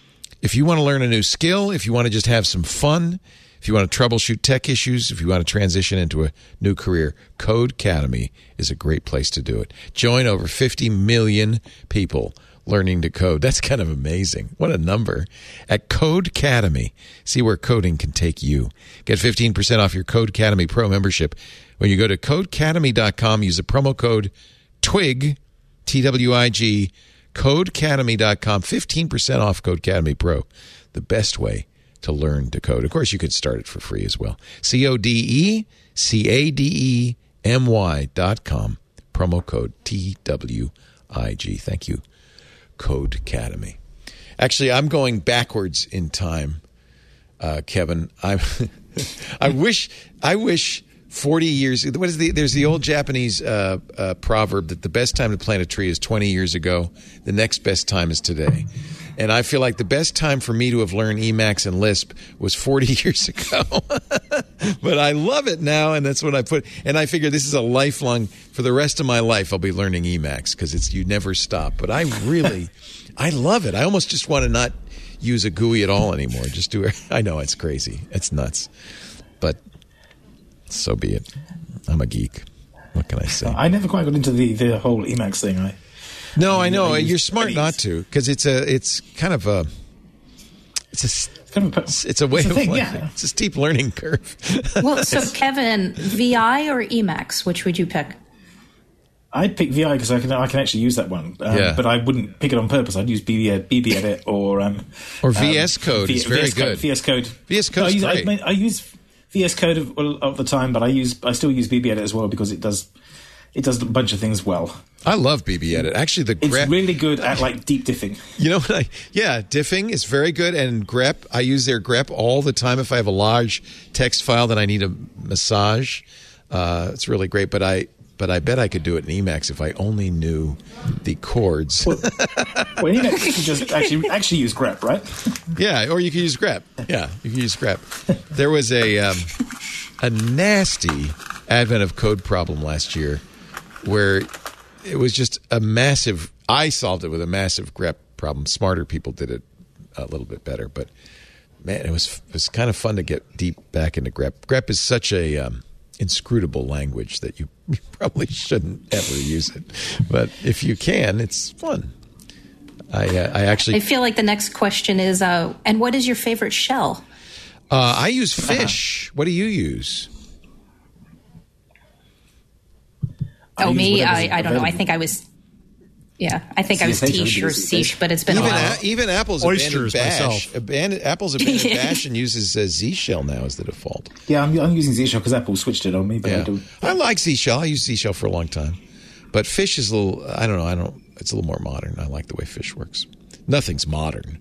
If you want to learn a new skill, if you want to just have some fun, if you want to troubleshoot tech issues, if you want to transition into a new career, Codecademy is a great place to do it. Join over fifty million people learning to code. That's kind of amazing. What a number. At Codecademy, see where coding can take you. Get fifteen percent off your Codecademy Pro membership when you go to codecademy dot com. Use the promo code TWIG, T W I G, codecademy dot com. fifteen percent off Codecademy Pro. The best way to learn to code. Of course, you could start it for free as well. C O D E C A D E M Y dot com. Promo code T W I G. Thank you, Codecademy. Actually, I'm going backwards in time, uh, Kevin. I I wish I wish forty years. What is the? There's the old Japanese uh, uh, proverb that the best time to plant a tree is twenty years ago. The next best time is today. And I feel like the best time for me to have learned Emacs and Lisp was forty years ago. But I love it now, and that's what I put. And I figure this is a lifelong, for the rest of my life, I'll be learning Emacs because it's you never stop. But I really, I love it. I almost just want to not use a G U I at all anymore. Just do it. I know it's crazy. It's nuts. But so be it. I'm a geek. What can I say? I never quite got into the, the whole Emacs thing. I No, I know. I use- You're smart I use- not to, because it's a, it's kind of a, it's a, Kind of- it's a way it's a of thing, life. yeah. It's a steep learning curve. Well, so Kevin, V I or Emacs, which would you pick? I'd pick V I because I can I can actually use that one, um, Yeah. but I wouldn't pick it on purpose. I'd use B B, B B Edit or um, Or V S um, Code V- is very V S Code, good. V S Code. V S No, I Code's use, I, great. mean, I use V S Code of, of the time, but I use I still use B B Edit as well because it does it does a bunch of things well. I love B B Edit. Actually, the It's grep, really good at like deep diffing. you know what I, yeah, diffing is very good. And grep, I use their grep all the time if I have a large text file that I need a massage. Uh, it's really great, but I, but I bet I could do it in Emacs if I only knew the chords. Well, well you, know, you can just actually actually use grep, right? Yeah, or you can use grep. Yeah, you can use grep. There was a um, a nasty Advent of Code problem last year where it was just a massive. I solved it with a massive grep problem. Smarter people did it a little bit better, but man, it was it was kind of fun to get deep back into grep. Grep is such a um, inscrutable language that you, you probably shouldn't ever use it, but if you can, it's fun. I uh, I actually I feel like the next question is, uh, and what is your favorite shell? Uh, I use Fish. What do you use? I Oh, use me? whatever's I, I don't know. I available. think I was, yeah, I think I was C S H, Tish or everybody uses Sish, but it's been Even a while. a, even Apple's Oysters, abandoned Bash. myself. Abandoned, Apple's abandoned Bash and uses uh, Z Shell now as the default. Yeah, I'm, I'm using Z Shell because Apple switched it on me, but I Yeah, do. I like Z Shell. I used Z Shell for a long time, but Fish is a little. I don't know. I don't. It's a little more modern. I like the way Fish works. Nothing's modern.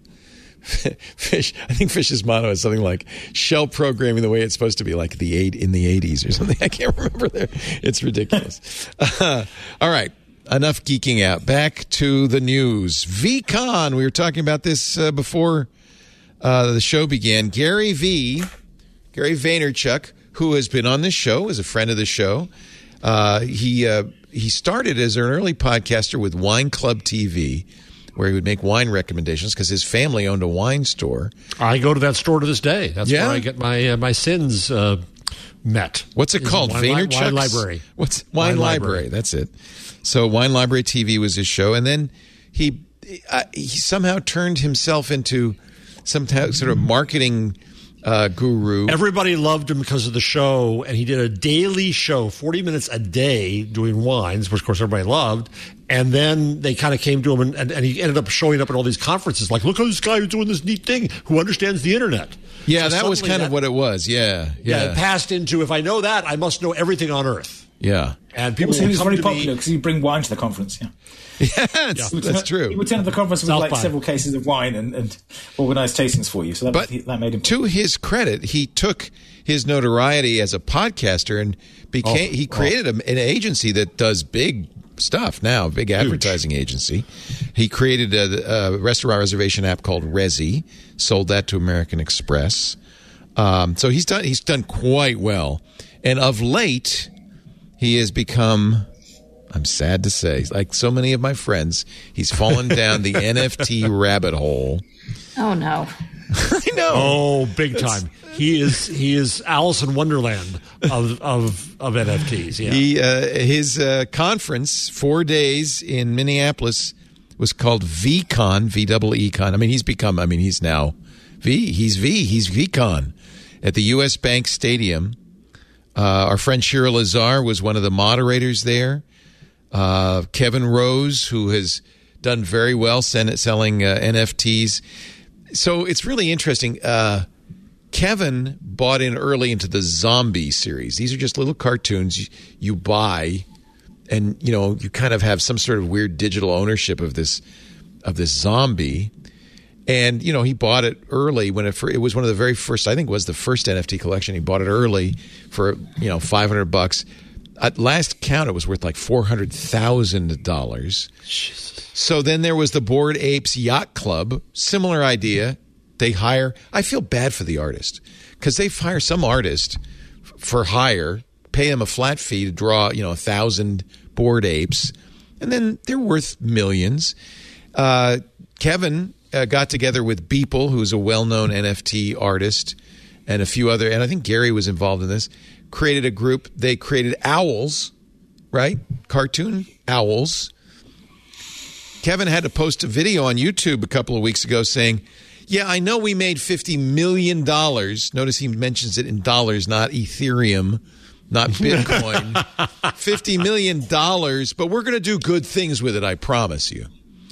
Fish. I think Fish's motto is something like "shell programming the way it's supposed to be," like the eight in the eighties or something. I can't remember there. It's ridiculous. Uh, all right, enough geeking out. Back to the news. VCon. We were talking about this uh, before uh, the show began. Gary V. Gary Vaynerchuk, who has been on this show, is a friend of the show. Uh, he uh, he started as an early podcaster with Wine Club T V, where he would make wine recommendations because his family owned a wine store. I go to that store to this day. That's Yeah? where I get my uh, my sins uh, met. What's it Is called? Wine, Li- Vaynerchuk's Wine Library. What's Wine, Wine Library. Library. That's it. So Wine Library T V was his show, and then he uh, he somehow turned himself into some t- sort of marketing uh, guru. Everybody loved him because of the show, and he did a daily show, forty minutes a day, doing wines, which of course everybody loved. And then they kind of came to him, and, and, and he ended up showing up at all these conferences, like, look at this guy who's doing this neat thing, who understands the internet. yeah, So that was suddenly kind that- of what it was. Yeah, Yeah, yeah, it passed into, if I know that, I must know everything on earth. yeah. And people Also, he would was come very to popular me. because you bring wine to the conference. Yeah, Yeah, that's, He would that's turn- He true. would turn up the conference with South like by. several cases of wine and, and organise tastings for you. So that, But that made him. to his credit, he took his notoriety as a podcaster and became. Oh, he created a, an agency that does big stuff now, big advertising agency. He created a, a restaurant reservation app called Resy, sold that to American Express. Um, so he's done. He's done quite well, and of late, he has become. I'm sad to say. Like so many of my friends, he's fallen down the N F T rabbit hole. Oh, no. I know. Oh, big time. He is he is Alice in Wonderland of of, of N F Ts. Yeah. He uh, his uh, conference, four days in Minneapolis, was called VCon, V double E Con. I mean, he's become. I mean, he's now V. He's V. He's VCon at the U S Bank Stadium. Uh, our friend Shira Lazar was one of the moderators there. Uh, Kevin Rose, who has done very well selling uh, N F Ts. So it's really interesting. Uh, Kevin bought in early into the Zombie series. These are just little cartoons you, you buy, and you know you kind of have some sort of weird digital ownership of this of this zombie. And you know he bought it early when it it was one of the very first. I think it was the first N F T collection. He bought it early for you know five hundred bucks. At last count, it was worth like four hundred thousand dollars. So then there was the Bored Apes Yacht Club. Similar idea. They hire. I feel bad for the artist because they hire some artist f- for hire, pay him a flat fee to draw, you know, a thousand bored apes, and then they're worth millions. Uh, Kevin uh, got together with Beeple, who's a well-known N F T artist, and a few other, and I think Gary was involved in this. Created a group. They created owls, right? Cartoon owls. Kevin had to post a video on YouTube a couple of weeks ago saying, yeah, I know we made fifty million dollars. Notice he mentions it in dollars, not Ethereum, not Bitcoin. fifty million dollars, but we're going to do good things with it, I promise you.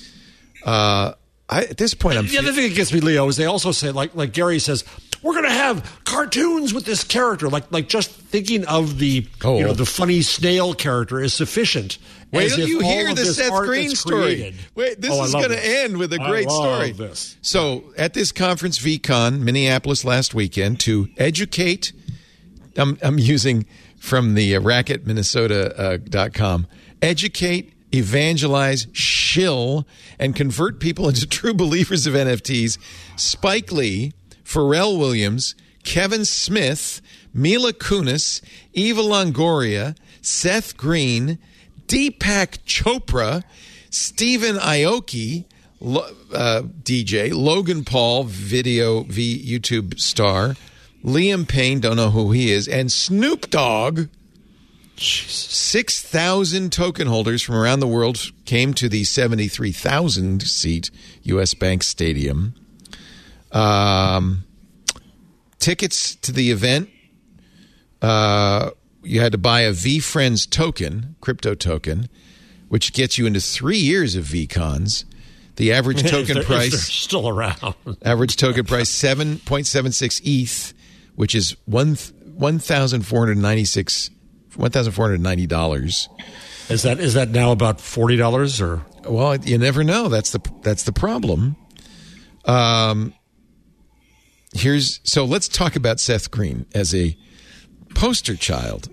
Uh, I, at this point, I'm... The other thing that gets me, Leo, is they also say, like like Gary says, we're going to have cartoons with this character. Like like just thinking of the oh. you know the funny snail character is sufficient. Wait till you hear the Seth Green story. Created. Wait, this oh, is going to end with a great I love story. This. So at this conference, VCon, Minneapolis last weekend, to educate, I'm, I'm using from the uh, racket minnesota dot com, educate, evangelize, shill, and convert people into true believers of N F Ts. Spike Lee, Pharrell Williams, Kevin Smith, Mila Kunis, Eva Longoria, Seth Green, Deepak Chopra, Stephen Aoki, uh, D J, Logan Paul, video v YouTube star, Liam Payne, don't know who he is, and Snoop Dogg. six thousand token holders from around the world came to the seventy-three thousand seat U S Bank Stadium. Um, tickets to the event, uh, you had to buy a VFriends token, crypto token, which gets you into three years of VCons. The average token if price... if they're still around. Average token price seven point seven six E T H, which is one thousand four hundred ninety-six one thousand four hundred ninety dollars. Is that is that now about forty dollars or? Well, you never know. That's the that's the problem. Um, here's so let's talk about Seth Green as a poster child.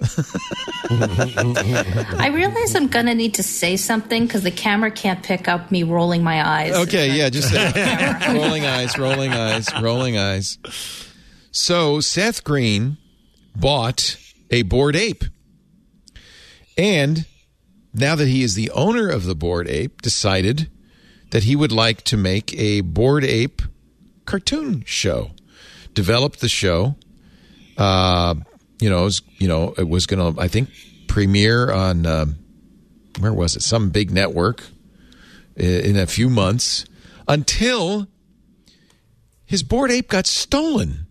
I realize I'm gonna need to say something because the camera can't pick up me rolling my eyes. Okay, yeah, just say rolling eyes, rolling eyes, rolling eyes. So Seth Green bought a Bored Ape. And now that he is the owner of the Bored Ape, decided that he would like to make a Bored Ape cartoon show. Developed the show. Uh, you know, it was, you know, it was going to, I think, premiere on, uh, where was it? Some big network in a few months until his Bored Ape got stolen.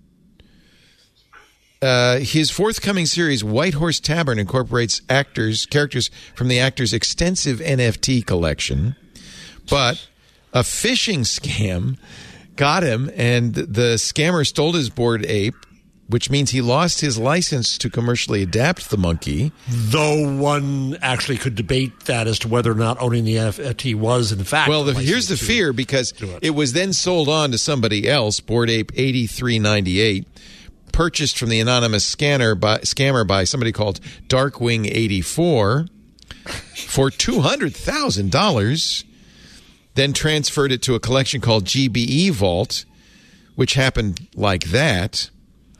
Uh, his forthcoming series, White Horse Tavern, incorporates actors, characters from the actor's extensive N F T collection. But a phishing scam got him, and the scammer stole his Bored Ape, which means he lost his license to commercially adapt the monkey. Though one actually could debate that as to whether or not owning the N F T was, in fact, well, the, here's the to, fear, because it. it was then sold on to somebody else, Bored Ape eighty-three ninety-eight, purchased from the anonymous scanner by, scammer by somebody called Darkwing eighty-four for two hundred thousand dollars, then transferred it to a collection called G B E Vault, which happened like that.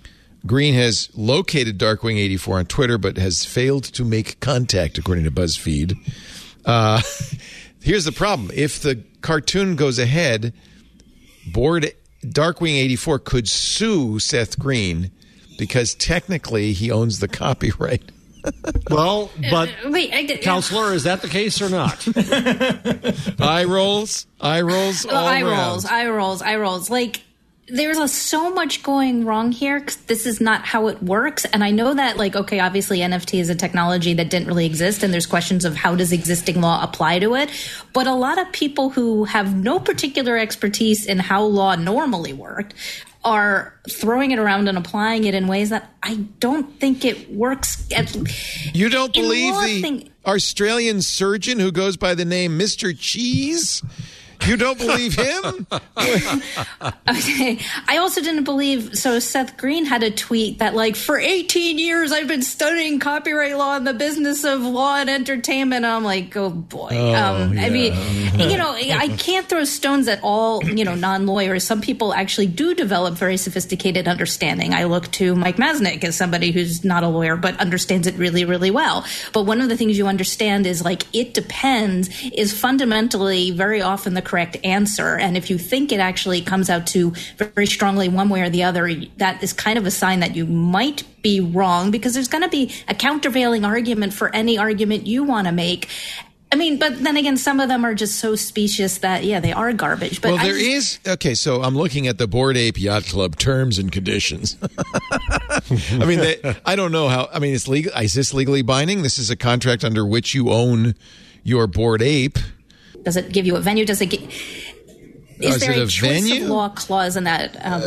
Green has located Darkwing eighty-four on Twitter, but has failed to make contact, according to BuzzFeed. Uh, here's the problem. If the cartoon goes ahead, Board Darkwing eighty-four could sue Seth Green because technically he owns the copyright. Well, but Uh, wait, I did- Counselor, is that the case or not? Eye rolls, eye rolls, Well, all eye around. rolls, eye rolls, eye rolls. Like, there's a, so much going wrong here 'cause this is not how it works. And I know that, like, okay, obviously N F T is a technology that didn't really exist, and there's questions of how does existing law apply to it. But a lot of people who have no particular expertise in how law normally worked are throwing it around and applying it in ways that I don't think it works. At, You don't in believe law the thing- Australian surgeon who goes by the name Mister Cheese? You don't believe him? Okay. I also didn't believe. So Seth Green had a tweet that, like, for eighteen years I've been studying copyright law and the business of law and entertainment. And I'm like, oh boy. Oh, um, I yeah. mean, you know, I can't throw stones at all, you know, non-lawyers. Some people actually do develop very sophisticated understanding. I look to Mike Masnick as somebody who's not a lawyer but understands it really, really well. But one of the things you understand is, like, it depends is fundamentally very often the correct answer. And if you think it actually comes out to very strongly one way or the other, that is kind of a sign that you might be wrong, because there's going to be a countervailing argument for any argument you want to make. I mean, but then again, some of them are just so specious that, yeah, they are garbage. But Well, I there just- is. Okay, so I'm looking at the Bored Ape Yacht Club terms and conditions. I mean, they, I don't know how. I mean, it's legal. Is this legally binding? This is a contract under which you own your Bored Ape. Does it give you a venue? Does it get? Is Is there it a, a choice venue? of law clause in that? Um,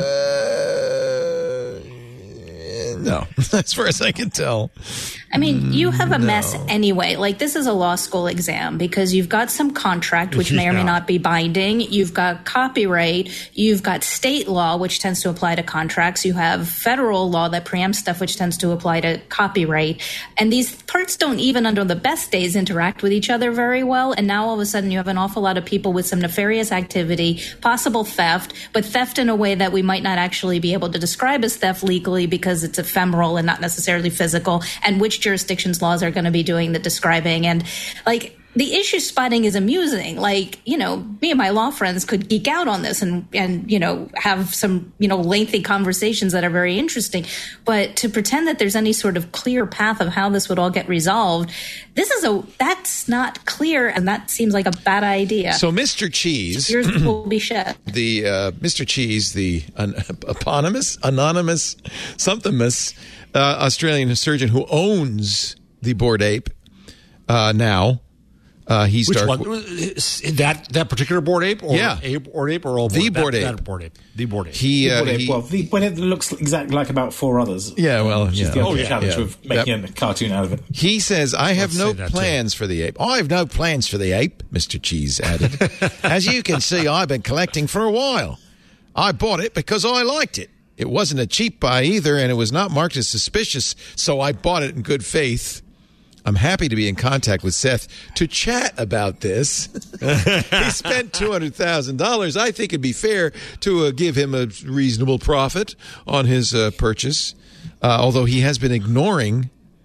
Uh, no, as far as I can tell. I mean, you have a mess anyway. Like, this is a law school exam because you've got some contract, which may or may Yeah. not be binding. You've got copyright. You've got state law, which tends to apply to contracts. You have federal law that preempts stuff, which tends to apply to copyright. And these parts don't even, under the best days, interact with each other very well. And now all of a sudden you have an awful lot of people with some nefarious activity, possible theft, but theft in a way that we might not actually be able to describe as theft legally because it's ephemeral and not necessarily physical, and which jurisdictions' laws are going to be doing the describing. And, like, the issue spotting is amusing. Like, you know, me and my law friends could geek out on this and, and, you know, have some, you know, lengthy conversations that are very interesting. But to pretend that there's any sort of clear path of how this would all get resolved, this is a, that's not clear. And that seems like a bad idea. So Mister Cheese, Yours will be shed. the uh, Mister Cheese, the an, eponymous, anonymous, somethingmus uh, Australian surgeon who owns the Bored Ape uh, now. Uh, he's Which dark. one? That that particular Bored Ape, or Yeah. ape, or ape, or all The board? Bored that, Ape. That Bored Ape, the Bored Ape. He, uh, Bored Ape, he well, the, but it looks exactly like about four others. yeah, well, Which yeah. is the other Oh, yeah, challenge yeah. with making Yep. a cartoon out of it. He says, I have Let's no say that, too. plans for the ape. I have no plans for the ape, Mister Cheese added. As you can see, I've been collecting for a while. I bought it because I liked it. It wasn't a cheap buy either, and it was not marked as suspicious, so I bought it in good faith. I'm happy to be in contact with Seth to chat about this. He spent two hundred thousand dollars. I think it'd be fair to uh, give him a reasonable profit on his uh, purchase, uh, although he has been ignoring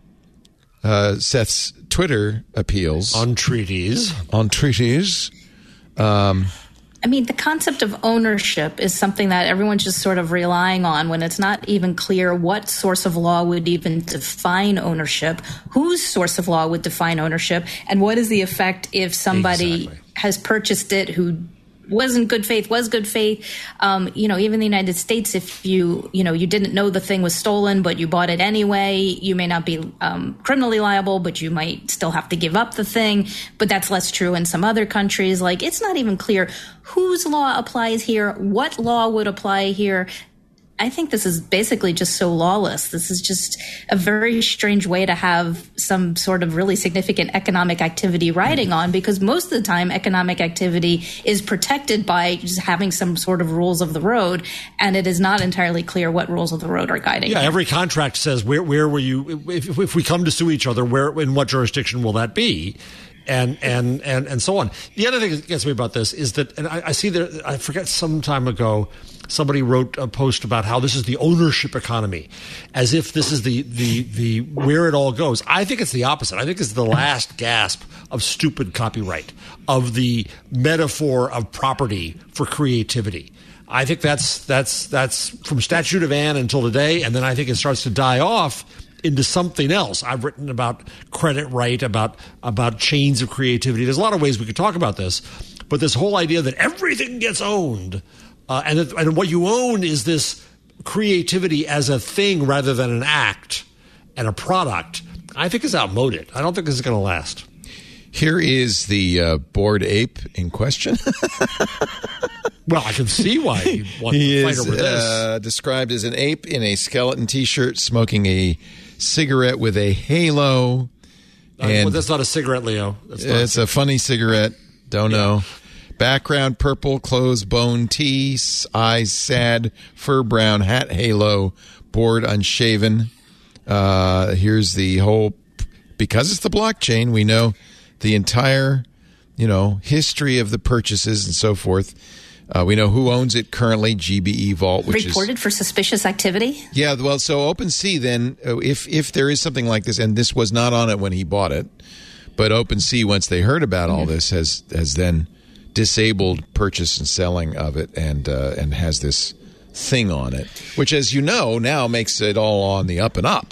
uh, Seth's Twitter appeals on treaties. on treaties. I mean, the concept of ownership is something that everyone's just sort of relying on when it's not even clear what source of law would even define ownership, whose source of law would define ownership, and what is the effect if somebody Exactly. has purchased it who wasn't good faith, was good faith. Um, you know, even in the United States, if you, you know, you didn't know the thing was stolen, but you bought it anyway, you may not be um, criminally liable, but you might still have to give up the thing. But that's less true in some other countries. Like, it's not even clear whose law applies here, what law would apply here. I think this is basically just so lawless. This is just a very strange way to have some sort of really significant economic activity riding on, because most of the time economic activity is protected by just having some sort of rules of the road, and it is not entirely clear what rules of the road are guiding. Yeah, it. every contract says where where will you if if we come to sue each other, where in what jurisdiction will that be? And, and and and so on. The other thing that gets me about this is that, and I, I see there, I forget some time ago, somebody wrote a post about how this is the ownership economy, as if this is the, the, the where it all goes. I think it's the opposite. I think it's the last gasp of stupid copyright, of the metaphor of property for creativity. I think that's that's that's from Statute of Anne until today, and then I think it starts to die off into something else. I've written about credit right, about about chains of creativity. There's a lot of ways we could talk about this, but this whole idea that everything gets owned, uh, and that, and what you own is this creativity as a thing rather than an act and a product, I think is outmoded. I don't think this is going to last. Here is the uh, Bored Ape in question. Well, I can see why you want he to fight is over this. Uh, described as an ape in a skeleton T-shirt smoking a cigarette with a halo. Uh, and well, that's not a cigarette, Leo. That's not it's a funny cigarette. Don't Yeah. know. Background purple, clothes bone tee, eyes sad, fur brown, hat halo, board unshaven. Uh, here's the whole, because it's the blockchain, we know the entire, you know, history of the purchases and so forth. Uh, we know who owns it currently, G B E Vault, which Reported is for suspicious activity? yeah. Well, so OpenSea then, uh, if if there is something like this, and this was not on it when he bought it, but OpenSea, once they heard about all this, has has then disabled purchase and selling of it, and uh, and has this thing on it, which, as you know, now makes it all on the up and up.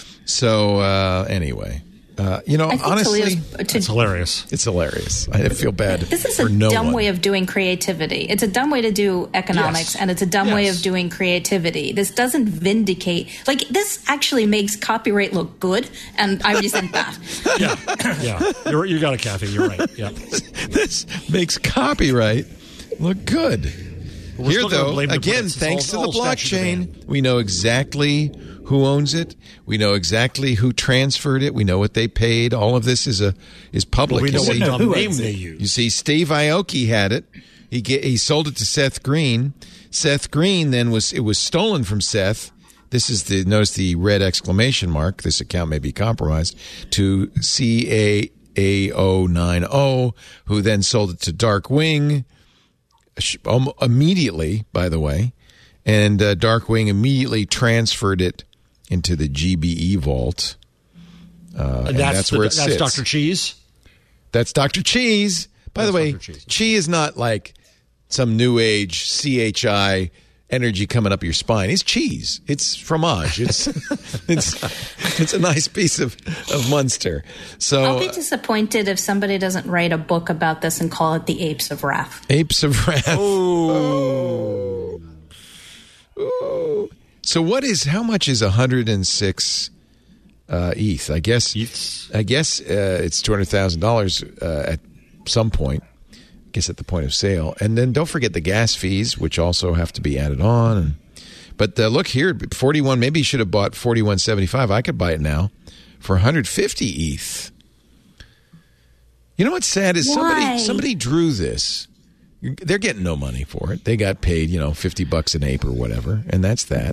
So uh, anyway. Uh, you know, I think honestly, Toledo's- to- It's hilarious. it's hilarious. I feel bad. This is for a no dumb one. way of doing creativity. It's a dumb way to do economics, Yes. and it's a dumb way Yes. of doing creativity. This doesn't vindicate. Like, this actually makes copyright look good, and I resent that. Yeah, yeah. You're, you got it, Kathy. You're right. Yeah. This makes copyright look good. We're Here, still gonna though, blame the again, Brits. It's thanks all- to the all statute of blockchain, we know exactly who owns it. We know exactly who transferred it. We know what they paid. All of this is a is public. We know you what see. No, dumb who name owns they it? use. You see, Steve Aoki had it. He get, he sold it to Seth Green. Seth Green then was it was stolen from Seth. This is the notice the red exclamation mark. This account may be compromised to C A A O nine O, who then sold it to Darkwing sh- um, immediately. By the way, and uh, Darkwing immediately transferred it into the G B E vault. Uh, and that's, that's the, where it that's sits. Doctor Cheese. That's Doctor Cheese. By That's the way, Doctor Cheese. Chi is not like some new age C H I energy coming up your spine. It's cheese. It's fromage. It's it's it's a nice piece of, of Munster. So I'll be disappointed if somebody doesn't write a book about this and call it The Apes of Wrath. Apes of Wrath. Oh. Ooh. So what is how much is one hundred six uh, E T H? I guess Eats. I guess uh, it's two hundred thousand uh, dollars at some point. I guess at the point of sale, and then don't forget the gas fees, which also have to be added on. And, but uh, look here, forty-one. Maybe you should have bought forty-one seventy-five. I could buy it now for one hundred fifty E T H. You know what's sad is Why? somebody somebody drew this. They're getting no money for it. They got paid, you know, fifty bucks an ape or whatever, and that's that.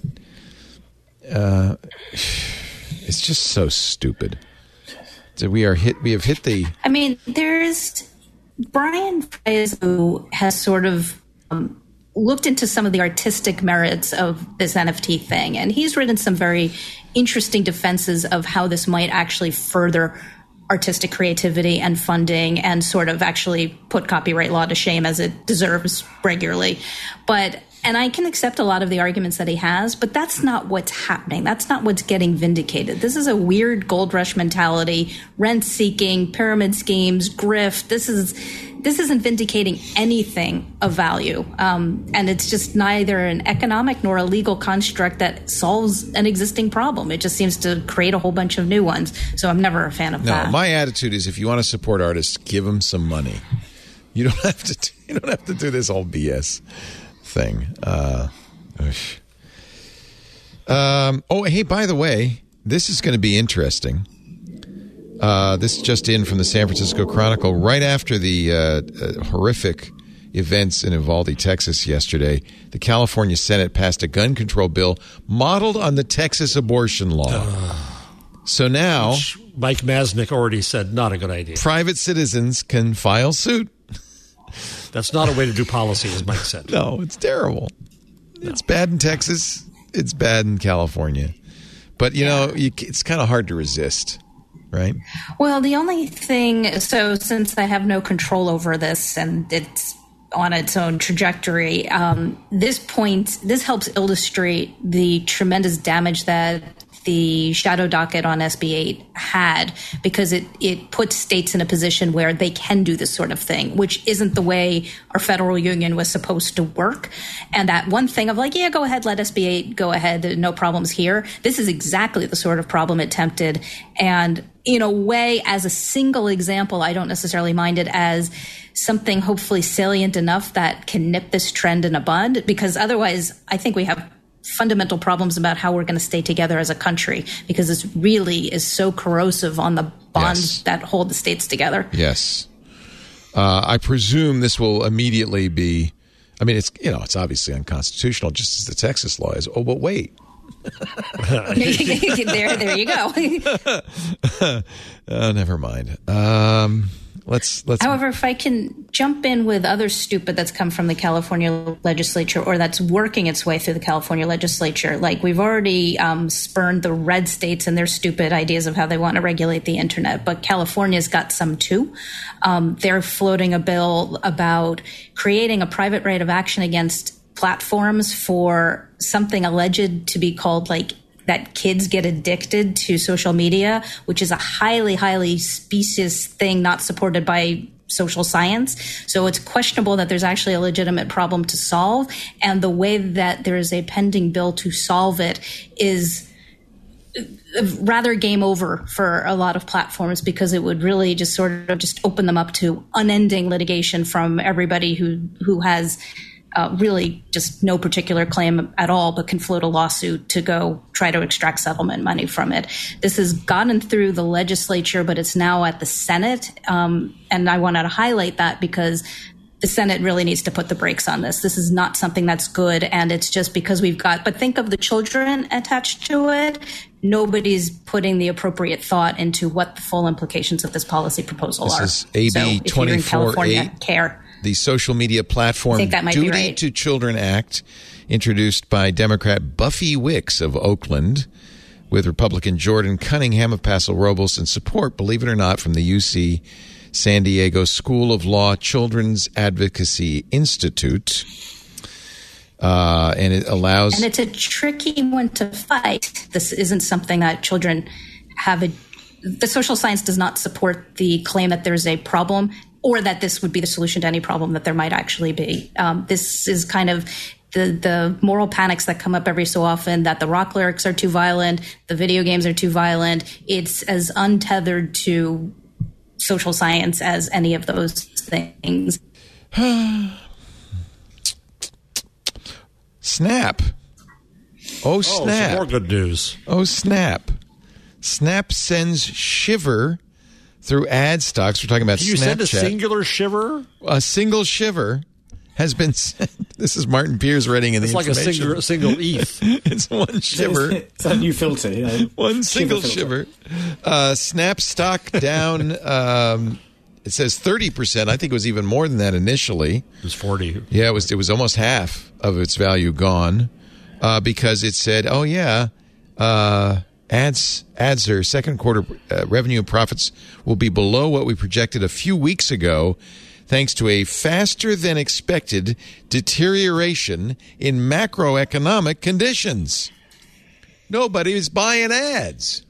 Uh, it's just so stupid. So we are hit. We have hit the. I mean, there's Brian Fries, who has sort of um, looked into some of the artistic merits of this N F T thing, and he's written some very interesting defenses of how this might actually further artistic creativity and funding and sort of actually put copyright law to shame as it deserves regularly. But and I can accept a lot of the arguments that he has, but that's not what's happening. That's not what's getting vindicated. This is a weird gold rush mentality, rent seeking, pyramid schemes, grift. This is this isn't vindicating anything of value. Um, and it's just neither an economic nor a legal construct that solves an existing problem. It just seems to create a whole bunch of new ones. So I'm never a fan of No, that. my attitude is if you want to support artists, give them some money. You don't have to. You don't have to do this whole B S thing. Uh, um, oh, hey, by the way, this is going to be interesting. Uh, this is just in from the San Francisco Chronicle. Right after the uh, uh, horrific events in Uvalde, Texas yesterday, the California Senate passed a gun control bill modeled on the Texas abortion law. Uh, so now Mike Masnick already said not a good idea. private citizens can file suit. That's not a way to do policy, as Mike said. No, it's terrible. It's bad in Texas. It's bad in California. But, you know, you, it's kind of hard to resist, right? Well, the only thing, so since I have no control over this and it's on its own trajectory, um, this point, this helps illustrate the tremendous damage that the shadow docket on S B eight had, because it, it puts states in a position where they can do this sort of thing, which isn't the way our federal union was supposed to work. And that one thing of like, yeah, go ahead, let S B eight go ahead, no problems here. This is exactly the sort of problem it tempted. And in a way, as a single example, I don't necessarily mind it as something hopefully salient enough that can nip this trend in a bud, because otherwise I think we have fundamental problems about how we're going to stay together as a country, because this really is so corrosive on the bonds yes. that hold the states together. Yes. Uh, I presume this will immediately be, I mean, it's, you know, it's obviously unconstitutional, just as the Texas law is. Oh, but wait. there, there you go. Oh, never mind. Um, let's let's. However, if I can jump in with other stupid that's come from the California legislature, or that's working its way through the California legislature, like we've already um, spurned the red states and their stupid ideas of how they want to regulate the internet, but California's got some too. Um, they're floating a bill about creating a private right of action against platforms for something alleged to be called like that kids get addicted to social media, which is a highly, highly specious thing not supported by social science. So it's questionable that there's actually a legitimate problem to solve. And the way that there is a pending bill to solve it is rather game over for a lot of platforms, because it would really just sort of just open them up to unending litigation from everybody who, who has Uh, really just no particular claim at all, but can float a lawsuit to go try to extract settlement money from it. This has gotten through the legislature, but it's now at the Senate. Um, and I wanted to highlight that because the Senate really needs to put the brakes on this. This is not something that's good. And it's just because we've got, but think of the children attached to it. Nobody's putting the appropriate thought into what the full implications of this policy proposal this are. This is A B twenty-four eight. Care. The Social Media Platform Duty right. to Children Act, introduced by Democrat Buffy Wicks of Oakland, with Republican Jordan Cunningham of Paso Robles, and support, believe it or not, from the U C San Diego School of Law Children's Advocacy Institute. Uh, and it allows... And it's a tricky one to fight. This isn't something that children have... A, the social science does not support the claim that there's a problem, or that this would be the solution to any problem that there might actually be. Um, this is kind of the, the moral panics that come up every so often, that the rock lyrics are too violent, the video games are too violent. It's as untethered to social science as any of those things. Snap. Oh, snap. Oh, some more good news. Oh, snap. Snap sends shiver through ad stocks. We're talking about Can you Snapchat. send a singular shiver? A single shiver has been sent. This is Martin Pierce writing in the It's like a single, single E T H. It's one shiver. It's a new filter. Yeah. One single shiver. shiver. Uh, Snap stock down, um, it says thirty percent. I think it was even more than that initially. It was forty. Yeah, it was, it was almost half of its value gone uh, because it said, oh, yeah, uh, Ads, ads are second quarter uh, revenue and profits will be below what we projected a few weeks ago, thanks to a faster than expected deterioration in macroeconomic conditions. Nobody's buying ads.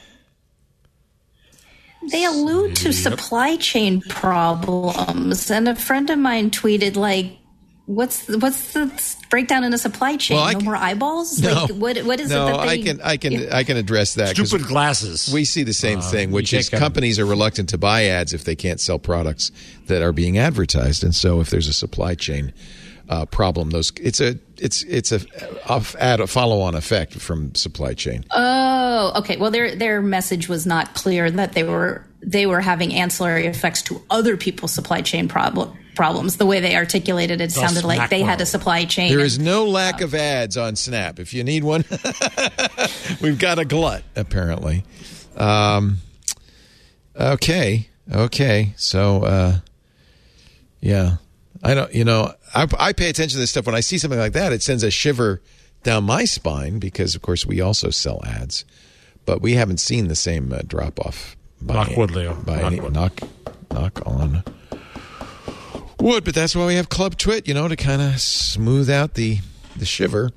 They allude to supply chain problems, and a friend of mine tweeted, like, What's the, what's the breakdown in a supply chain? Well, no can, more eyeballs? No, like, what, what is no, it that they... I can, I can, I can address that. Stupid glasses. We see the same uh, thing, which is companies are reluctant to buy ads if they can't sell products that are being advertised. And so if there's a supply chain uh, problem, those it's a it's it's a, a, a follow-on effect from supply chain. Oh, okay. Well, their their message was not clear that they were they were having ancillary effects to other people's supply chain problem. problems. The way they articulated it Thus sounded like macro. they had a supply chain. There is no lack of ads on Snap. If you need one, we've got a glut, apparently. Um, okay. Okay. So, uh, yeah. I don't, you know, I, I pay attention to this stuff. When I see something like that, it sends a shiver down my spine because, of course, we also sell ads. But we haven't seen the same uh, drop-off. By knock wood, Leo. By knock, any, wood. knock, knock on wood. But that's why we have Club Twit, you know, to kind of smooth out the, the shiver.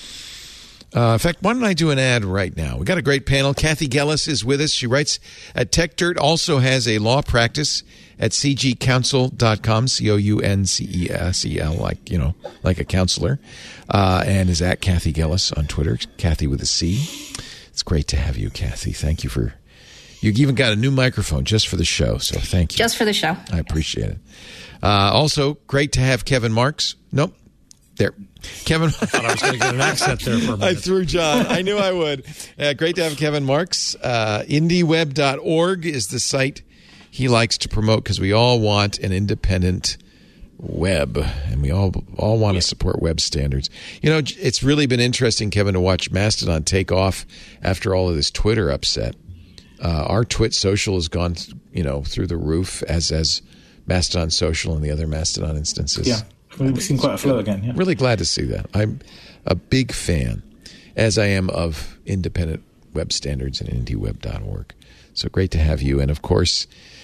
Uh, in fact, why don't I do an ad right now? We got a great panel. Kathy Gellis is with us. She writes at Tech Dirt, also has a law practice at c g counsel dot com, C O U N C E S E L, like, you know, like a counselor, uh, and is at Kathy Gellis on Twitter, Kathy with a C. It's great to have you, Kathy. Thank you for, you even got a new microphone just for the show, so thank you. Just for the show. I appreciate it. Uh, also, great to have Kevin Marks. Nope. There. Kevin. I thought I was going to get an accent there for a minute. I threw John. I knew I would. Uh, great to have Kevin Marks. Uh, indie web dot org is the site he likes to promote because we all want an independent web, and we all all want to support web standards. You know, it's really been interesting, Kevin, to watch Mastodon take off after all of this Twitter upset. Uh, our Twit social has gone, you know, through the roof, as as Mastodon social and the other Mastodon instances. Yeah. We've seen quite a flow again. Yeah. Really glad to see that. I'm a big fan, as I am of independent web standards and indie web dot org. So great to have you. And, of course,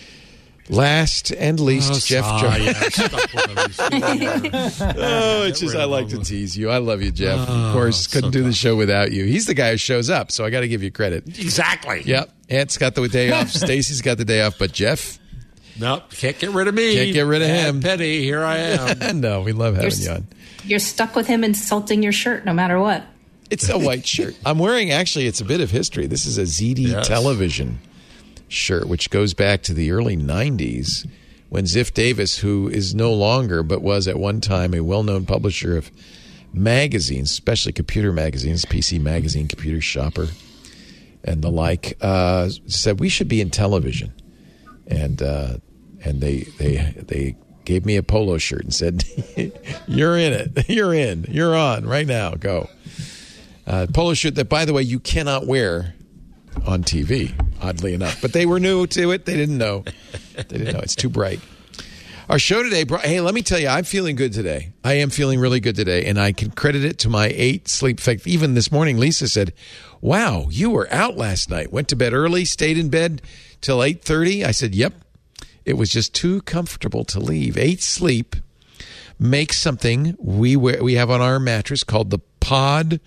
last and least, oh, Jeff sorry, Jarvis. yeah, oh, it's just, I like to tease you. I love you, Jeff. Oh, of course, couldn't so do the show without you. He's the guy who shows up, so I got to give you credit. Exactly. Yep. Ant's got the day off. Stacy's got the day off, but Jeff... Nope, can't get rid of me. Can't get rid of Bad him. Petty, here I am. No, we love having You're, you on. You're stuck with him insulting your shirt no matter what. It's a white shirt. I'm wearing, actually, it's a bit of history. This is a Z D Yes. Television shirt, which goes back to the early nineties when Ziff Davis, who is no longer, but was at one time a well-known publisher of magazines, especially computer magazines, P C Magazine, Computer Shopper, and the like, uh, said we should be in television. And uh, and they they they gave me a polo shirt and said, "You're in it. You're in. You're on right now. Go." Uh, polo shirt that, by the way, you cannot wear on T V. Oddly enough, but they were new to it. They didn't know. They didn't know. It's too bright. Our show today. Hey, let me tell you, I'm feeling good today. I am feeling really good today, and I can credit it to my eight sleep. In fact, even this morning, Lisa said, "Wow, you were out last night. Went to bed early, stayed in bed till eight thirty." I said, "Yep." It was just too comfortable to leave. Eight Sleep makes something we wear, we have on our mattress called the Pod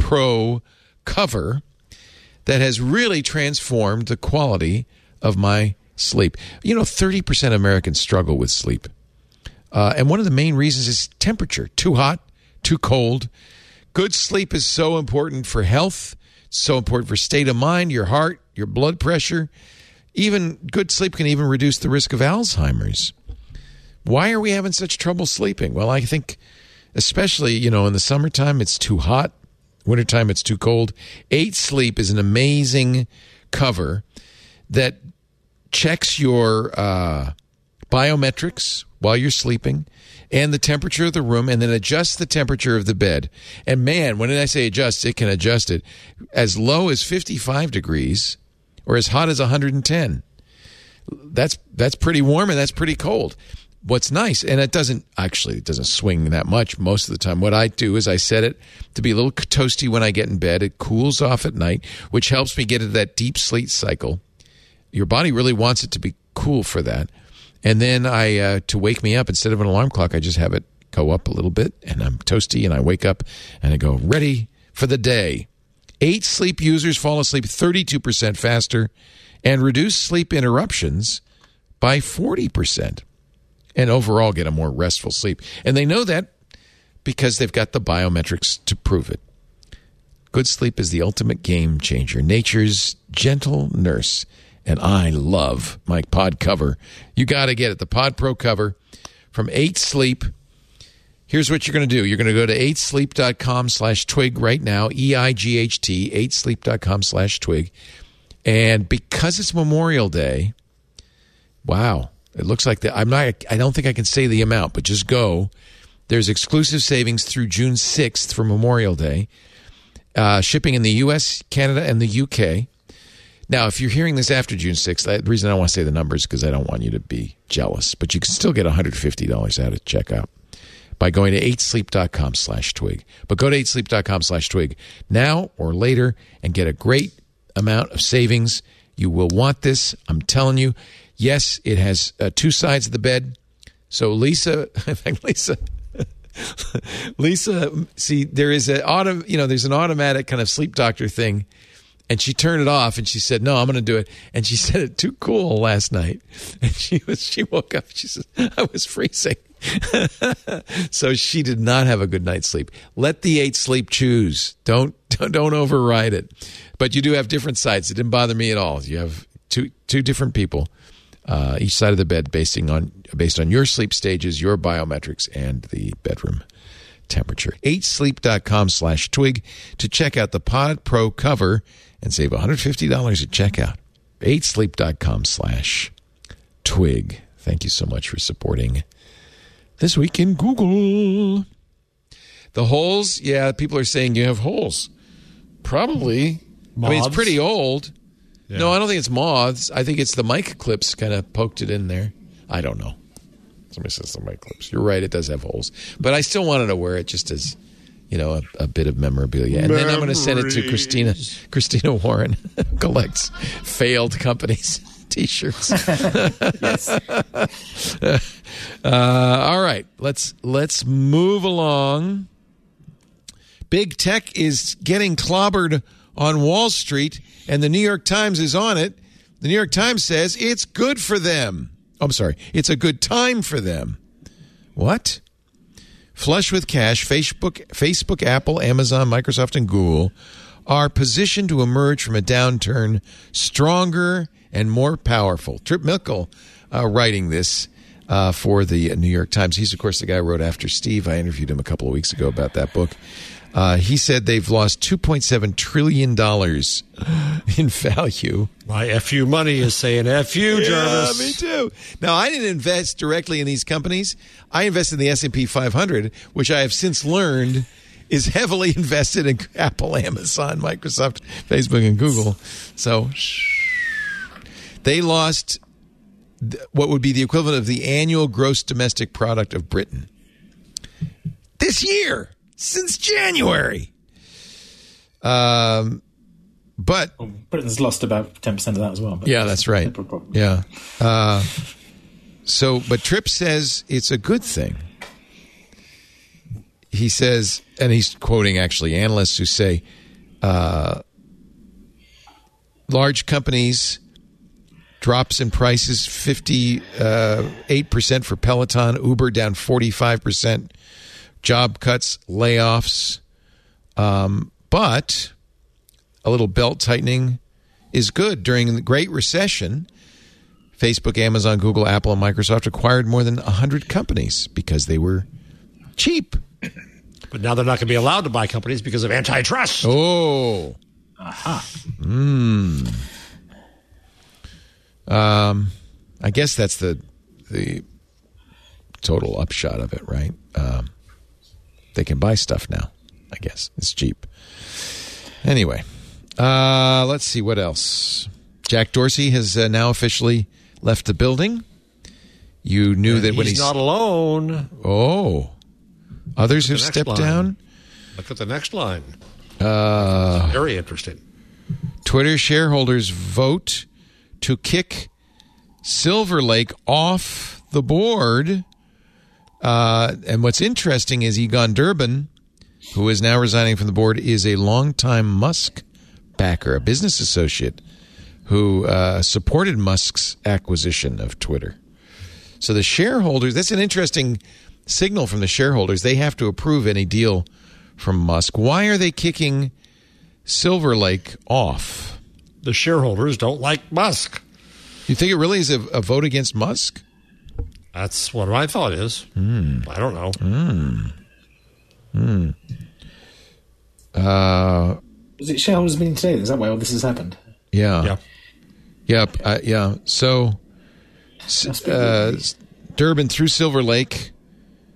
Pro cover that has really transformed the quality of my sleep. You know, thirty percent of Americans struggle with sleep. Uh, and one of the main reasons is temperature. Too hot, too cold. Good sleep is so important for health, so important for state of mind, your heart, your blood pressure. Even good sleep can even reduce the risk of Alzheimer's. Why are we having such trouble sleeping? Well, I think especially, you know, in the summertime, it's too hot. Wintertime, it's too cold. Eight Sleep is an amazing cover that checks your uh, biometrics while you're sleeping and the temperature of the room, and then adjusts the temperature of the bed. And man, when I say adjust, it can adjust it as low as fifty-five degrees or as hot as one hundred ten. That's that's pretty warm and that's pretty cold. What's nice, and it doesn't actually it doesn't swing that much most of the time. What I do is I set it to be a little toasty when I get in bed. It cools off at night, which helps me get into that deep sleep cycle. Your body really wants it to be cool for that. And then I uh, to wake me up, instead of an alarm clock, I just have it go up a little bit, and I'm toasty, and I wake up, and I go, ready for the day. Eight Sleep users fall asleep thirty-two percent faster and reduce sleep interruptions by forty percent. And overall get a more restful sleep. And they know that because they've got the biometrics to prove it. Good sleep is the ultimate game changer. Nature's gentle nurse. And I love my pod cover. You got to get it. The Pod Pro cover from eight Sleep. Here's what you're going to do. You're going to go to eight sleep dot com slash twig right now. E I G H T, eight sleep dot com slash twig. And because it's Memorial Day, wow. It looks like that. I'm not. I don't think I can say the amount, but just go. There's exclusive savings through June sixth for Memorial Day. Uh, shipping in the U S, Canada, and the U K. Now, if you're hearing this after June sixth, I, the reason I don't want to say the numbers is because I don't want you to be jealous. But you can still get one hundred fifty dollars out at checkout by going to eight sleep dot com slash twig. But go to eight sleep dot com slash twig now or later and get a great amount of savings. You will want this. I'm telling you. Yes, it has uh, two sides of the bed. So Lisa, I think Lisa, Lisa, see, there is a auto, you know, there's an automatic kind of sleep doctor thing. And she turned it off, and she said, "No, I'm going to do it." And she said it too cool last night. And she was, she woke up. She said, "I was freezing." So she did not have a good night's sleep. Let the eight sleep choose. Don't, don't don't override it. But you do have different sides. It didn't bother me at all. You have two two different people, uh, each side of the bed, basing on based on your sleep stages, your biometrics, and the bedroom temperature. eight sleep dot com slash twig to check out the Pod Pro cover and save one hundred fifty dollars at checkout. eight sleep dot com slash twig. Thank you so much for supporting This Week in Google. The holes, yeah, people are saying you have holes. Probably. Moths? I mean, it's pretty old. Yeah. No, I don't think it's moths. I think it's the mic clips kind of poked it in there. I don't know. Somebody says the mic clips. You're right, it does have holes. But I still wanted to wear it just as, you know, a, a bit of memorabilia. And Memories. Then I'm going to send it to Christina Christina Warren, who collects failed companies' T-shirts. Yes. uh, all right, let's let's move along. Big tech is getting clobbered on Wall Street, and the New York Times is on it. The New York Times says it's good for them. Oh, I'm sorry. It's a good time for them. What? Flush with cash, Facebook, Facebook, Apple, Amazon, Microsoft, and Google are positioned to emerge from a downturn stronger and more powerful. Trip Mickle uh, writing this uh, for the New York Times. He's, of course, the guy who wrote After Steve. I interviewed him a couple of weeks ago about that book. Uh, he said they've lost two point seven trillion dollars in value. My F U money is saying F U, Jarvis. Yeah, me too. Now, I didn't invest directly in these companies. I invested in the S and P five hundred, which I have since learned is heavily invested in Apple, Amazon, Microsoft, Facebook, and Google. So they lost what would be the equivalent of the annual gross domestic product of Britain this year. Since January. Um, but well, Britain's lost about ten percent of that as well. But yeah, that's right. Yeah. Uh, so, but Tripp says it's a good thing. He says, and he's quoting actually analysts who say uh, large companies drops in prices fifty-eight percent for Peloton, Uber down forty-five percent. Job cuts, layoffs, um, but a little belt tightening is good. During the Great Recession, Facebook, Amazon, Google, Apple, and Microsoft acquired more than one hundred companies because they were cheap. But now they're not going to be allowed to buy companies because of antitrust. Oh. Aha. Hmm. Um, I guess that's the the total upshot of it, right? Um, they can buy stuff now, I guess. It's cheap. Anyway, uh, let's see what else. Jack Dorsey has uh, now officially left the building. You knew and that when he's he's not alone. Oh, others have stepped line. down. Look at the next line. Uh, Very interesting. Twitter shareholders vote to kick Silver Lake off the board. Uh, and what's interesting is Egon Durbin, who is now resigning from the board, is a longtime Musk backer, a business associate who uh, supported Musk's acquisition of Twitter. So the shareholders, that's an interesting signal from the shareholders. They have to approve any deal from Musk. Why are they kicking Silver Lake off? The shareholders don't like Musk. You think it really is a, a vote against Musk? That's what my thought is. Mm. I don't know. Mm. Mm. Uh, Was it shareholders meeting today? Is that why all this has happened? Yeah. Yeah. Yep. Uh, yeah. So, uh, Durbin through Silver Lake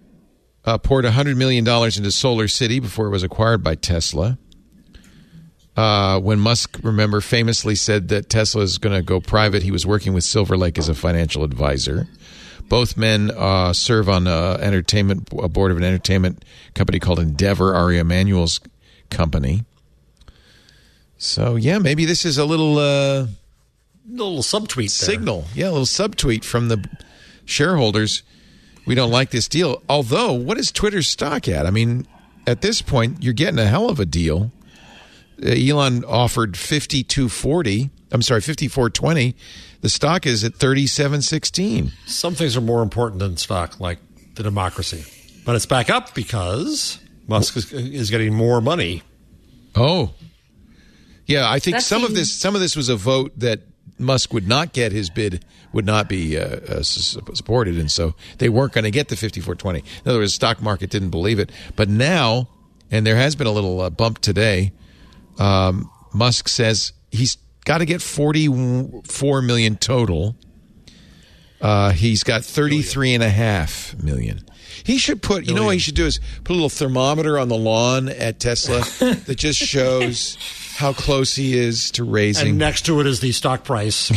uh, poured one hundred million dollars into Solar City before it was acquired by Tesla. Uh, when Musk, remember, famously said that Tesla is going to go private, he was working with Silver Lake as a financial advisor. Both men uh, serve on a entertainment a board of an entertainment company called Endeavor, Ari Emanuel's company. So yeah, maybe this is a little uh, little subtweet signal. There. Yeah, a little subtweet from the shareholders. We don't like this deal. Although, what is Twitter's stock at? I mean, at this point, you're getting a hell of a deal. Uh, Elon offered fifty-two forty. I'm sorry, fifty-four twenty. The stock is at thirty-seven sixteen. Some things are more important than stock, like the democracy. But it's back up because Musk is, is getting more money. Oh, yeah. I think That's some even- of this, some of this was a vote that Musk would not get, his bid would not be uh, uh, supported, and so they weren't going to get the fifty-four twenty. In other words, the stock market didn't believe it. But now, and there has been a little uh, bump today. Um, Musk says he's got to get forty-four million total. Uh, he's got thirty-three and a half million. He should put, you know what he should do is put a little thermometer on the lawn at Tesla that just shows how close he is to raising. And next to it is the stock price.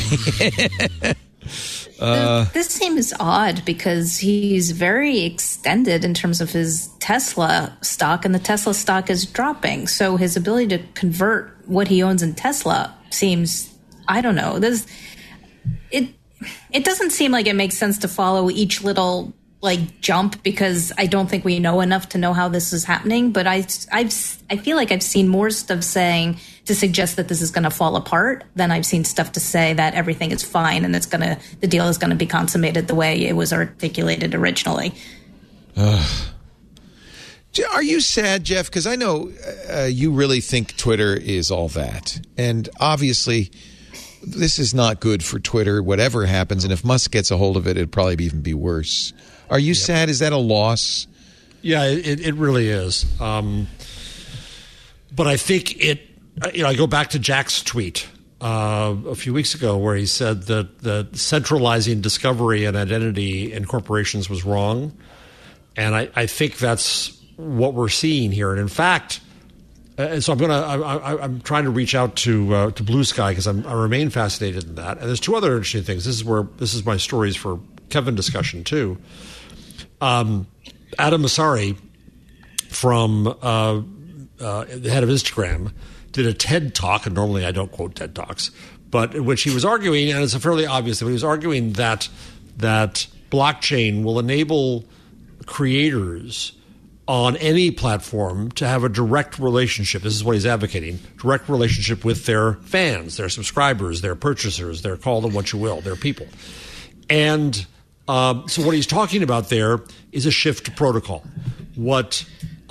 Uh, this seems odd because he's very extended in terms of his Tesla stock, and the Tesla stock is dropping. So his ability to convert what he owns in Tesla seems, I don't know. This it it doesn't seem like it makes sense to follow each little like jump because I don't think we know enough to know how this is happening. But I I've I feel like I've seen more stuff saying to suggest that this is going to fall apart than I've seen stuff to say that everything is fine and it's going to the deal is going to be consummated the way it was articulated originally. Uh, are you sad, Jeff? Because I know uh, you really think Twitter is all that, and obviously this is not good for Twitter. Whatever happens, and if Musk gets a hold of it, it'd probably even be worse. Are you yep. sad? Is that a loss? Yeah, it, it really is. Um, but I think it. You know, I go back to Jack's tweet uh, a few weeks ago where he said that the centralizing discovery and identity in corporations was wrong, and I, I think that's what we're seeing here. And in fact, and so I'm going to I, I'm trying to reach out to uh, to Blue Sky because I remain fascinated in that. And there's two other interesting things. This is where this is my stories for Kevin discussion too. Um, Adam Mosseri from uh, uh, the head of Instagram did a TED Talk, and normally I don't quote TED Talks, but in which he was arguing, and it's fairly obvious that he was arguing that that blockchain will enable creators on any platform to have a direct relationship. This is what he's advocating: direct relationship with their fans, their subscribers, their purchasers, their call them what you will, their people. And um, so what he's talking about there is a shift to protocol. What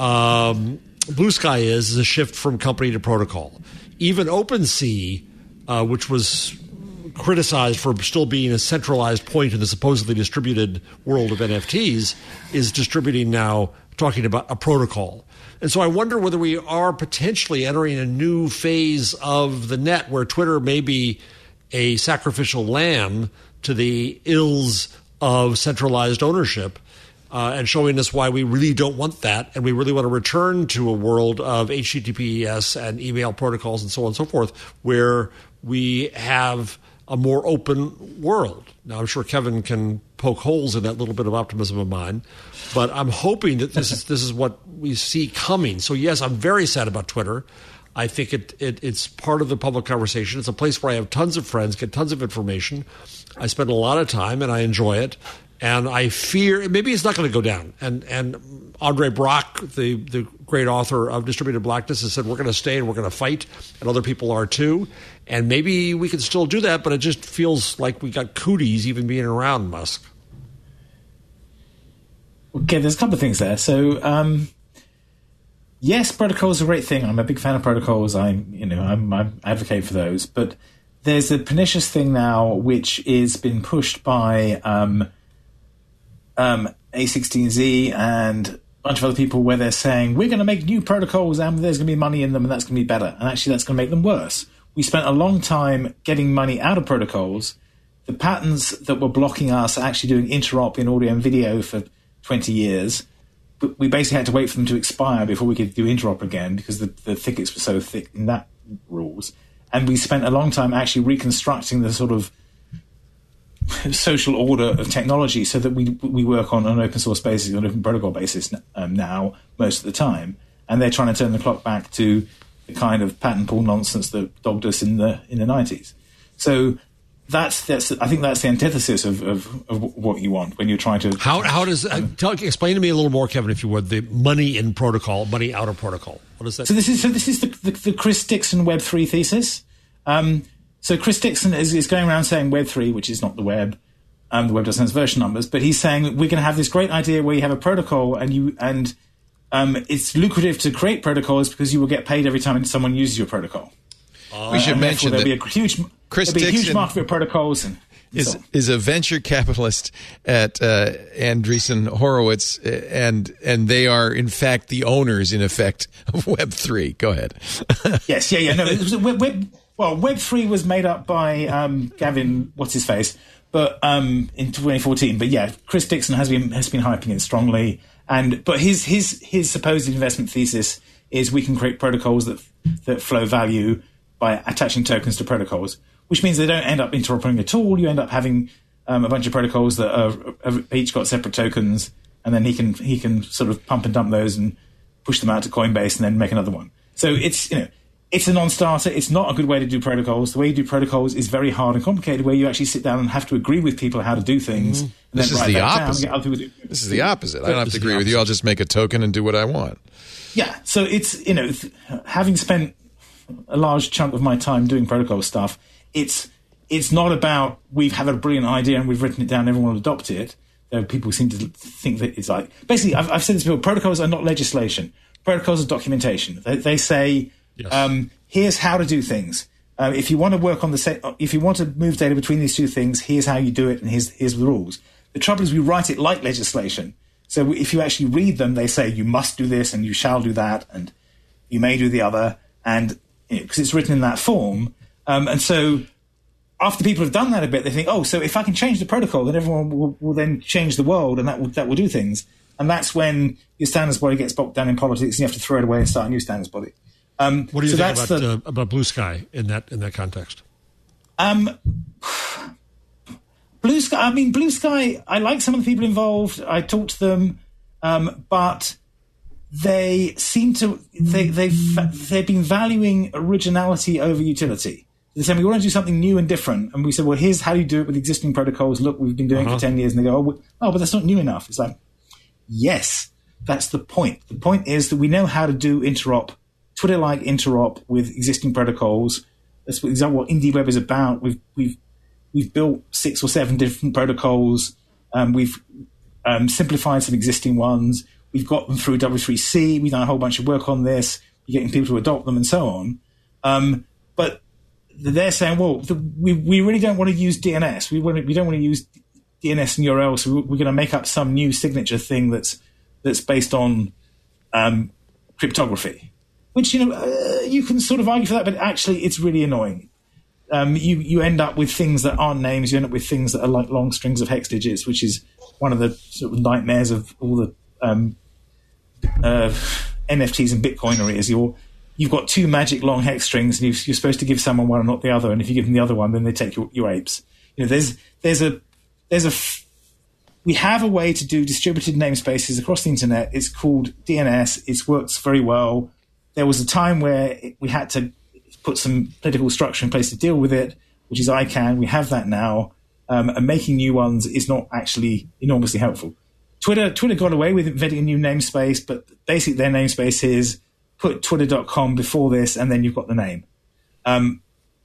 um, Blue Sky is is a shift from company to protocol. Even OpenSea, uh, which was criticized for still being a centralized point in the supposedly distributed world of N F Ts, is distributing now, talking about a protocol. And so I wonder whether we are potentially entering a new phase of the net where Twitter may be a sacrificial lamb to the ills of centralized ownership. Uh, and showing us why we really don't want that, and we really want to return to a world of H T T P S and email protocols and so on and so forth, where we have a more open world. Now, I'm sure Kevin can poke holes in that little bit of optimism of mine, but I'm hoping that this is this is what we see coming. So, yes, I'm very sad about Twitter. I think it, it it's part of the public conversation. It's a place where I have tons of friends, get tons of information. I spend a lot of time, and I enjoy it. And I fear maybe it's not going to go down. And and Andre Brock, the, the great author of Distributed Blackness, has said we're going to stay and we're going to fight, and other people are too. And maybe we can still do that, but it just feels like we got cooties even being around Musk. Okay, there's a couple of things there. So, um, yes, protocols are a great thing. I'm a big fan of protocols. I'm you know I'm I advocate for those. But there's a pernicious thing now which is been pushed by Um, Um, A sixteen Z and a bunch of other people where they're saying we're going to make new protocols and there's going to be money in them and that's going to be better. And actually that's going to make them worse. We spent a long time getting money out of protocols. The patents that were blocking us are actually doing interop in audio and video for twenty years. But we basically had to wait for them to expire before we could do interop again because the, the thickets were so thick in that rules. And we spent a long time actually reconstructing the sort of social order of technology so that we we work on an open source basis, on an open protocol basis um, now, most of the time. And they're trying to turn the clock back to the kind of patent pool nonsense that dogged us in the in the nineties. So that's that's I think that's the antithesis of, of, of what you want when you're trying to. How how does uh, tell, explain to me a little more, Kevin, if you would, the money in protocol, money out of protocol. What is that? So this is so this is the the, the Chris Dixon Web three thesis. Um, so Chris Dixon is, is going around saying Web three, which is not the web. Um, the web doesn't have version numbers, but he's saying we're going to have this great idea where you have a protocol and you and um, it's lucrative to create protocols because you will get paid every time someone uses your protocol. Uh, we should and mention that there'll be a huge, Chris there'll be a huge Dixon market for protocols. And, and is so on. is a venture capitalist at uh, Andreessen Horowitz, and and they are in fact the owners, in effect, of Web three. Go ahead. Yes, yeah, yeah. No, it was a web, web, well, Web three was made up by um, Gavin, what's his face, but um, in twenty fourteen. But yeah, Chris Dixon has been has been hyping it strongly, and but his his his supposed investment thesis is we can create protocols that that flow value by attaching tokens to protocols, which means they don't end up interoperating at all. You end up having um, a bunch of protocols that are, have each got separate tokens, and then he can he can sort of pump and dump those and push them out to Coinbase and then make another one. So it's you know it's a non-starter. It's not a good way to do protocols. The way you do protocols is very hard and complicated, where you actually sit down and have to agree with people how to do things. Mm-hmm. And this then is write the that opposite. Down and get other people to do. This is the opposite. I don't have to agree with you. I'll just make a token and do what I want. Yeah. So it's you know th- having spent a large chunk of my time doing protocol stuff, it's it's not about we've had a brilliant idea and we've written it down, everyone will adopt it. There are people who seem to think that it's like basically I've, I've said this before, protocols are not legislation. Protocols are documentation. They, they say yes. um, here's how to do things. Uh, if you want to work on the set, if you want to move data between these two things, here's how you do it, and here's here's the rules. The trouble is we write it like legislation. So if you actually read them, they say you must do this and you shall do that and you may do the other, and because it's written in that form. Um, and so after people have done that a bit, they think, oh, so if I can change the protocol, then everyone will, will then change the world, and that will, that will do things. And that's when your standards body gets bogged down in politics and you have to throw it away and start a new standards body. Um, what do you so think that's about, the, uh, about Blue Sky in that in that context? Um, Blue Sky, I mean, Blue Sky, I like some of the people involved. I talked to them, um, but they seem to, they, they've, they've been valuing originality over utility. They're saying, we want to do something new and different. And we said, well, here's how you do it with existing protocols. Look, we've been doing uh-huh. it for ten years. And they go, oh, oh, but that's not new enough. It's like, yes, that's the point. The point is that we know how to do interop, Twitter-like interop with existing protocols. That's what, exactly what IndieWeb is about. We've, we've, we've built six or seven different protocols. Um, we've um, simplified some existing ones. We've got them through W three C. We've done a whole bunch of work on this. We're getting people to adopt them and so on. Um, but they're saying, well, the, we, we really don't want to use D N S. We, want to, we don't want to use D N S and U R L, so we're going to make up some new signature thing that's that's based on um, cryptography. Which, you know, uh, you can sort of argue for that, but actually it's really annoying. Um, you, you end up with things that aren't names. You end up with things that are like long strings of hex digits, which is one of the sort of nightmares of all the um, uh, N F Ts and Bitcoinery is you're, you've got two magic long hex strings, and you're supposed to give someone one and not the other. And if you give them the other one, then they take your, your apes. You know, there's there's a there's a f- we have a way to do distributed namespaces across the internet. It's called D N S. It works very well. There was a time where it, we had to put some political structure in place to deal with it, which is I CANN. We have that now, um, and making new ones is not actually enormously helpful. Twitter Twitter got away with inventing a new namespace, but basically their namespace is put twitter dot com before this, and then you've got the name. Um,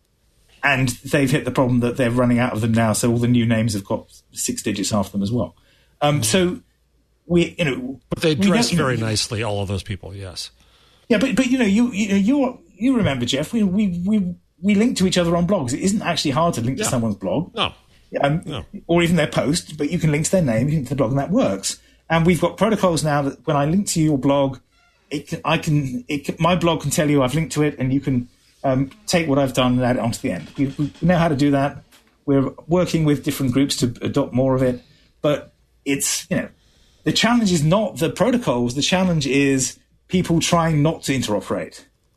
and they've hit the problem that they're running out of them now, so all the new names have got six digits after them as well. Um, mm. So we, you know, but they dress very nicely. All of those people, yes. Yeah, but but you know, you you you you remember, Jeff? We we we we link to each other on blogs. It isn't actually hard to link yeah. to someone's blog. No. Um, no. Or even their post, but you can link to their name, you can link to the blog, and that works. And we've got protocols now that when I link to your blog, it can, I can, it can, my blog can tell you I've linked to it, and you can um, take what I've done and add it onto the end. We, we know how to do that. We're working with different groups to adopt more of it, but it's, you know, the challenge is not the protocols. The challenge is people trying not to interoperate.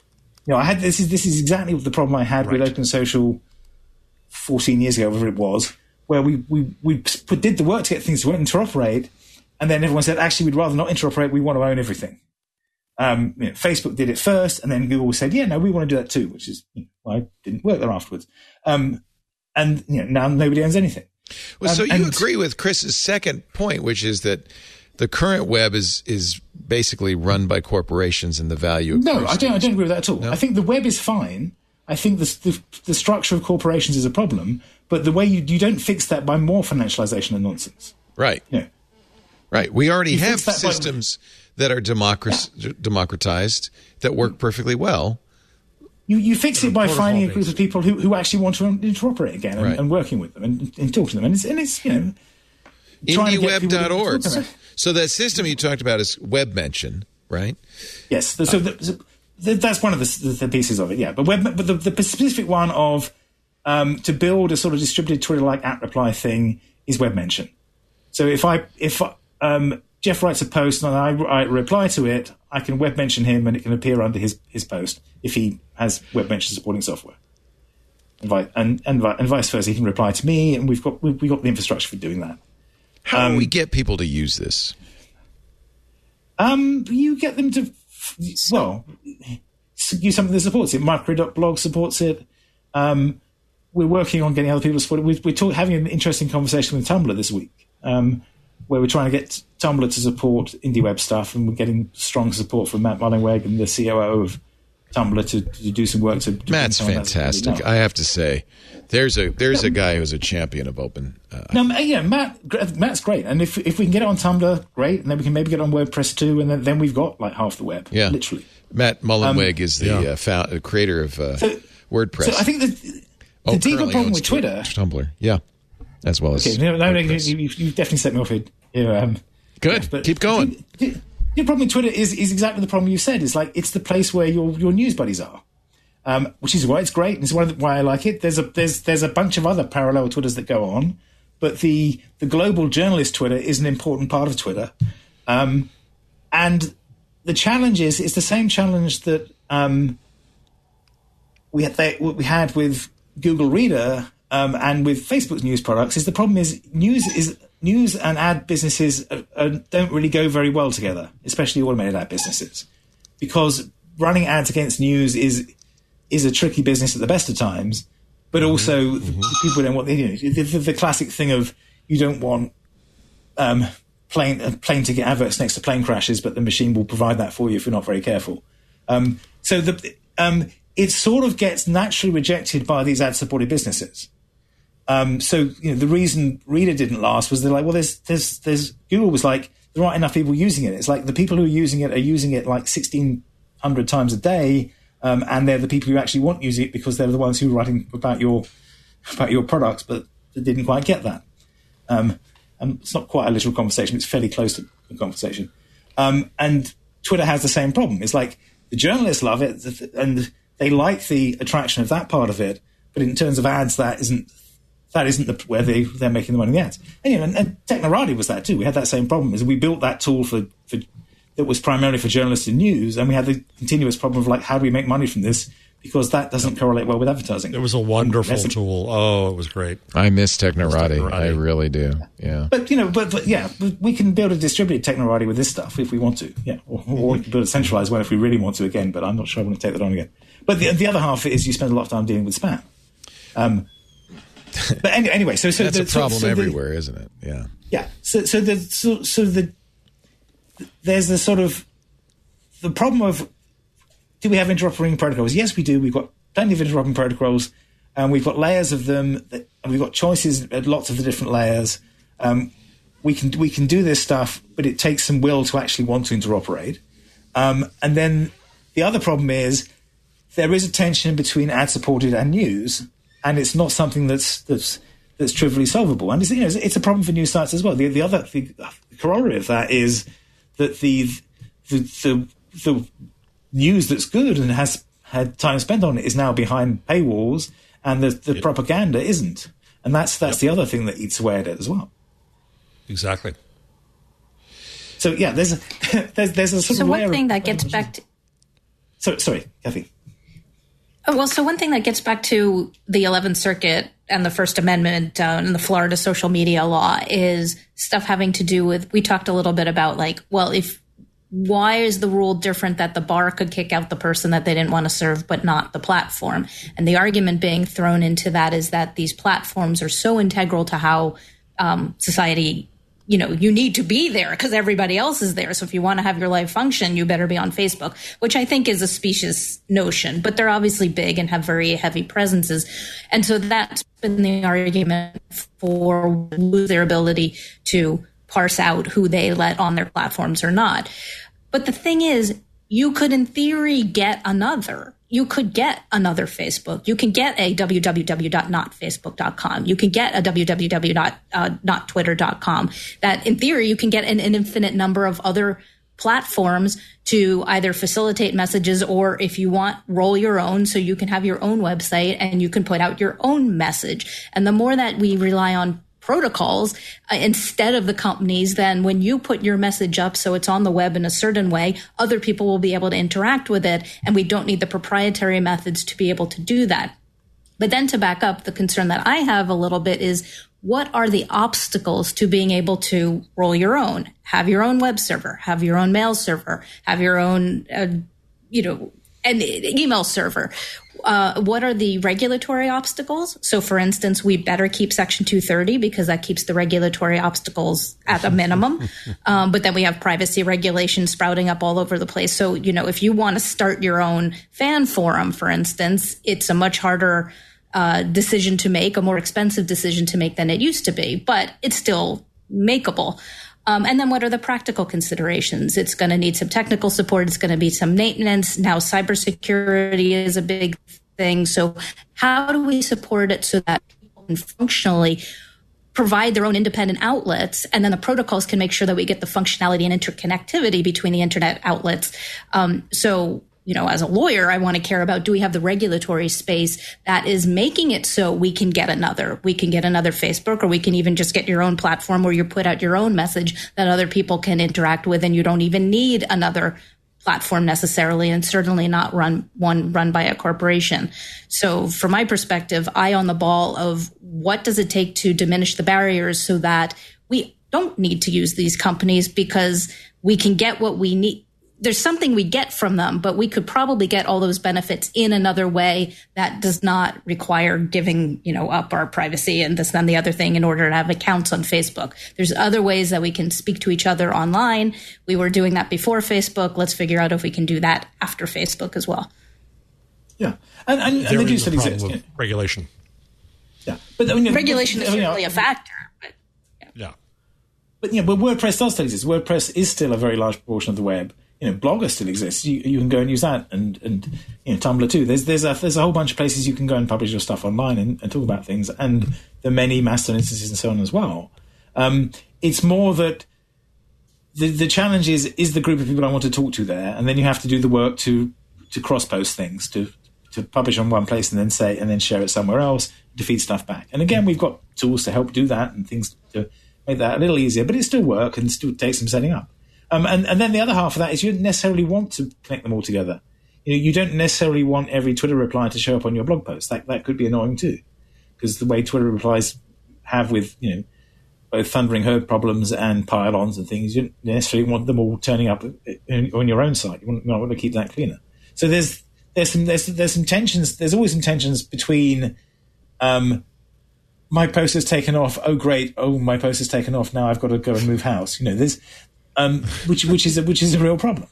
You know, I had this is this is exactly the problem I had Right. with Open Social fourteen years ago, whatever it was, where we we we put, did the work to get things to interoperate, and then everyone said, actually, we'd rather not interoperate. We want to own everything. Um, you know, Facebook did it first, and then Google said, yeah, no, we want to do that too, which is you know, why didn't work there afterwards. Um, and you know, now nobody owns anything. Well, so Um, you and- agree with Chris's second point, which is that the current web is is basically run by corporations, and the value. No, I don't. I don't agree with that at all. No? I think the web is fine. I think the, the the structure of corporations is a problem, but the way you you don't fix that by more financialization and nonsense. Right, You know, right. We already You have fix that by- systems that are democrac- democratized that work perfectly well. you you fix it by protocol finding a group based. of people who, who actually want to interoperate again and, Right. and working with them and, and talk to them, and it's and it's you know trying to get IndieWeb dot people to org. talk about it. So that system you talked about is web mention, right? Yes, so the, so the, that's one of the, the pieces of it. Yeah, but web, but the, the specific one of um, to build a sort of distributed Twitter-like at reply thing is web mention. So if I if um, Jeff writes a post and I, I reply to it, I can web mention him and it can appear under his, his post if he has web mention supporting software. And, vi- and, and, vi- and vice versa, he can reply to me, and we've got we've, we've got the infrastructure for doing that. How Um, do we get people to use this? Um, you get them to, well, use something that supports it. Micro.blog supports it. Um, we're working on getting other people to support it. We're, we're talk, having an interesting conversation with Tumblr this week, um, where we're trying to get Tumblr to support IndieWeb stuff, and we're getting strong support from Matt Mullenweg and the C O O of Tumblr to, to do some work. To, to Matt's bring some of that fantastic. support I have to say, there's a there's a guy who's a champion of open. Uh, No, Ma- yeah, Matt. Matt's great, and if if we can get it on Tumblr, great, and then we can maybe get it on WordPress too, and then, then we've got like half the web. yeah, literally. Matt Mullenweg is the yeah. uh, found, uh, creator of uh, So- WordPress. So I think the, the Oh, deeper currently problem owns with Twitter. Tumblr, yeah, as well as Okay, no, no, no, you, WordPress. you, you've definitely set me off here. here, um, Good. Jeff, but Keep going. The, the, the problem with Twitter is is exactly the problem you said. It's like it's the place where your your news buddies are. Um, which is why it's great, and it's one of the, why I like it. There's a there's there's a bunch of other parallel Twitters that go on, but the the global journalist Twitter is an important part of Twitter, um, and the challenge is it's the same challenge that um, we had they, we had with Google Reader um, and with Facebook's news products. Is the problem is news is news and ad businesses uh, uh, don't really go very well together, especially automated ad businesses, because running ads against news is is a tricky business at the best of times, but also mm-hmm. people don't want you know, the, the, the classic thing of you don't want um, plane uh, plane ticket adverts next to plane crashes, but the machine will provide that for you if you're not very careful. Um, so the um, it sort of gets naturally rejected by these ad-supported businesses. Um, so you know the reason Reader didn't last was they're like, well, there's there's there's Google was like there aren't enough people using it. It's like the people who are using it are using it like sixteen hundred times a day. Um, and they're the people who actually want to use it because they're the ones who are writing about your about your products, but they didn't quite get that. Um, and it's not quite a literal conversation; it's fairly close to a conversation. Um, and Twitter has the same problem. It's like the journalists love it, and they like the attraction of that part of it, but in terms of ads, that isn't that isn't the, where they they're making the money in the ads. Anyway, and, and Technorati was that too. We had that same problem. Is we built that tool for for. that was primarily for journalists and news, and we had the continuous problem of like, how do we make money from this? Because that doesn't correlate well with advertising. It was a wonderful a, tool. Oh, it was great. I miss Technorati. Technorati. I really do. Yeah. But you know, but, but yeah, we can build a distributed Technorati with this stuff if we want to. Yeah, or, or we can build a centralized one if we really want to again. But I'm not sure I want to take that on again. But the, the other half is you spend a lot of time dealing with spam. Um, but any, anyway, so so that's the, a problem so, so everywhere, the, isn't it? Yeah. Yeah. So so the so, so the there's the sort of the problem of, do we have interoperating protocols? Yes, we do. We've got plenty of interoperating protocols, and we've got layers of them, that, and we've got choices at lots of the different layers. Um, we can we can do this stuff, but it takes some will to actually want to interoperate. Um, and then the other problem is there is a tension between ad-supported and news, and it's not something that's that's that's trivially solvable. And it's, you know, it's, it's a problem for news sites as well. The, the other the corollary of that is that the the, the the news that's good and has had time spent on it is now behind paywalls, and the, the yep. propaganda isn't. And that's that's yep. the other thing that eats away at it as well. Exactly. So yeah, there's a, there's there's a sort so of one layer thing of, that gets back to. So sorry, Kathy. Oh, well, so one thing that gets back to the eleventh Circuit and the First Amendment uh, and the Florida social media law is stuff having to do with, we talked a little bit about like, well, if, why is the rule different that the bar could kick out the person that they didn't want to serve, but not the platform? And the argument being thrown into that is that these platforms are so integral to how um, society, you know, you need to be there because everybody else is there. So if you want to have your life function, you better be on Facebook, which I think is a specious notion, but they're obviously big and have very heavy presences. And so that's been the argument for their ability to parse out who they let on their platforms or not. But the thing is, you could in theory get another. You could get another Facebook. You can get a w w w dot not facebook dot com. You can get a w w w dot not twitter dot com. That in theory, you can get an, an infinite number of other platforms to either facilitate messages or if you want, roll your own so you can have your own website and you can put out your own message. And the more that we rely on protocols uh, instead of the companies, then when you put your message up so it's on the web in a certain way, other people will be able to interact with it. And we don't need the proprietary methods to be able to do that. But then to back up, the concern that I have a little bit is what are the obstacles to being able to roll your own, have your own web server, have your own mail server, have your own, uh, you know, an email server? Uh, what are the regulatory obstacles? So, for instance, we better keep Section two thirty because that keeps the regulatory obstacles at a minimum. Um, but then we have privacy regulations sprouting up all over the place. So, you know, if you want to start your own fan forum, for instance, it's a much harder uh, decision to make, a more expensive decision to make than it used to be, but it's still makeable. Um, and then what are the practical considerations? It's going to need some technical support. It's going to be some maintenance. Now, cybersecurity is a big thing. So how do we support it so that people can functionally provide their own independent outlets? And then the protocols can make sure that we get the functionality and interconnectivity between the internet outlets. Um, so you know, as a lawyer, I want to care about, do we have the regulatory space that is making it so we can get another, we can get another Facebook, or we can even just get your own platform where you put out your own message that other people can interact with, and you don't even need another platform necessarily, and certainly not run one run by a corporation. So from my perspective, eye on the ball of what does it take to diminish the barriers so that we don't need to use these companies because we can get what we need. There's something we get from them, but we could probably get all those benefits in another way that does not require giving, you know, up our privacy and this and the other thing in order to have accounts on Facebook. There's other ways that we can speak to each other online. We were doing that before Facebook. Let's figure out if we can do that after Facebook as well. Yeah. And, and, and they do still exist. Yeah. Regulation. Yeah. But I mean, regulation but, is you know, certainly a factor. But, yeah. yeah. But yeah, but WordPress does still exist. WordPress is still a very large portion of the web. You know, Blogger still exists. You, you can go and use that, and and you know, Tumblr too. There's there's a there's a whole bunch of places you can go and publish your stuff online and, and talk about things, and the many Mastodon instances and so on as well. Um, it's more that the the challenge is is the group of people I want to talk to there, and then you have to do the work to to cross post things, to to publish on one place and then say and then share it somewhere else, to feed stuff back. And again, we've got tools to help do that and things to make that a little easier, but it still work and still takes some setting up. Um, and, and then the other half of that is you don't necessarily want to connect them all together. You know, you don't necessarily want every Twitter reply to show up on your blog post. That that could be annoying too, because the way Twitter replies have with, you know, both Thundering Herd problems and pile-ons and things, you don't necessarily want them all turning up in, on your own site. You want, you want to keep that cleaner. So there's there's some there's there's some tensions. There's always some tensions between um, my post has taken off. Oh great! Oh, my post has taken off. Now I've got to go and move house. You know, there's Um, which which is a, which is a real problem.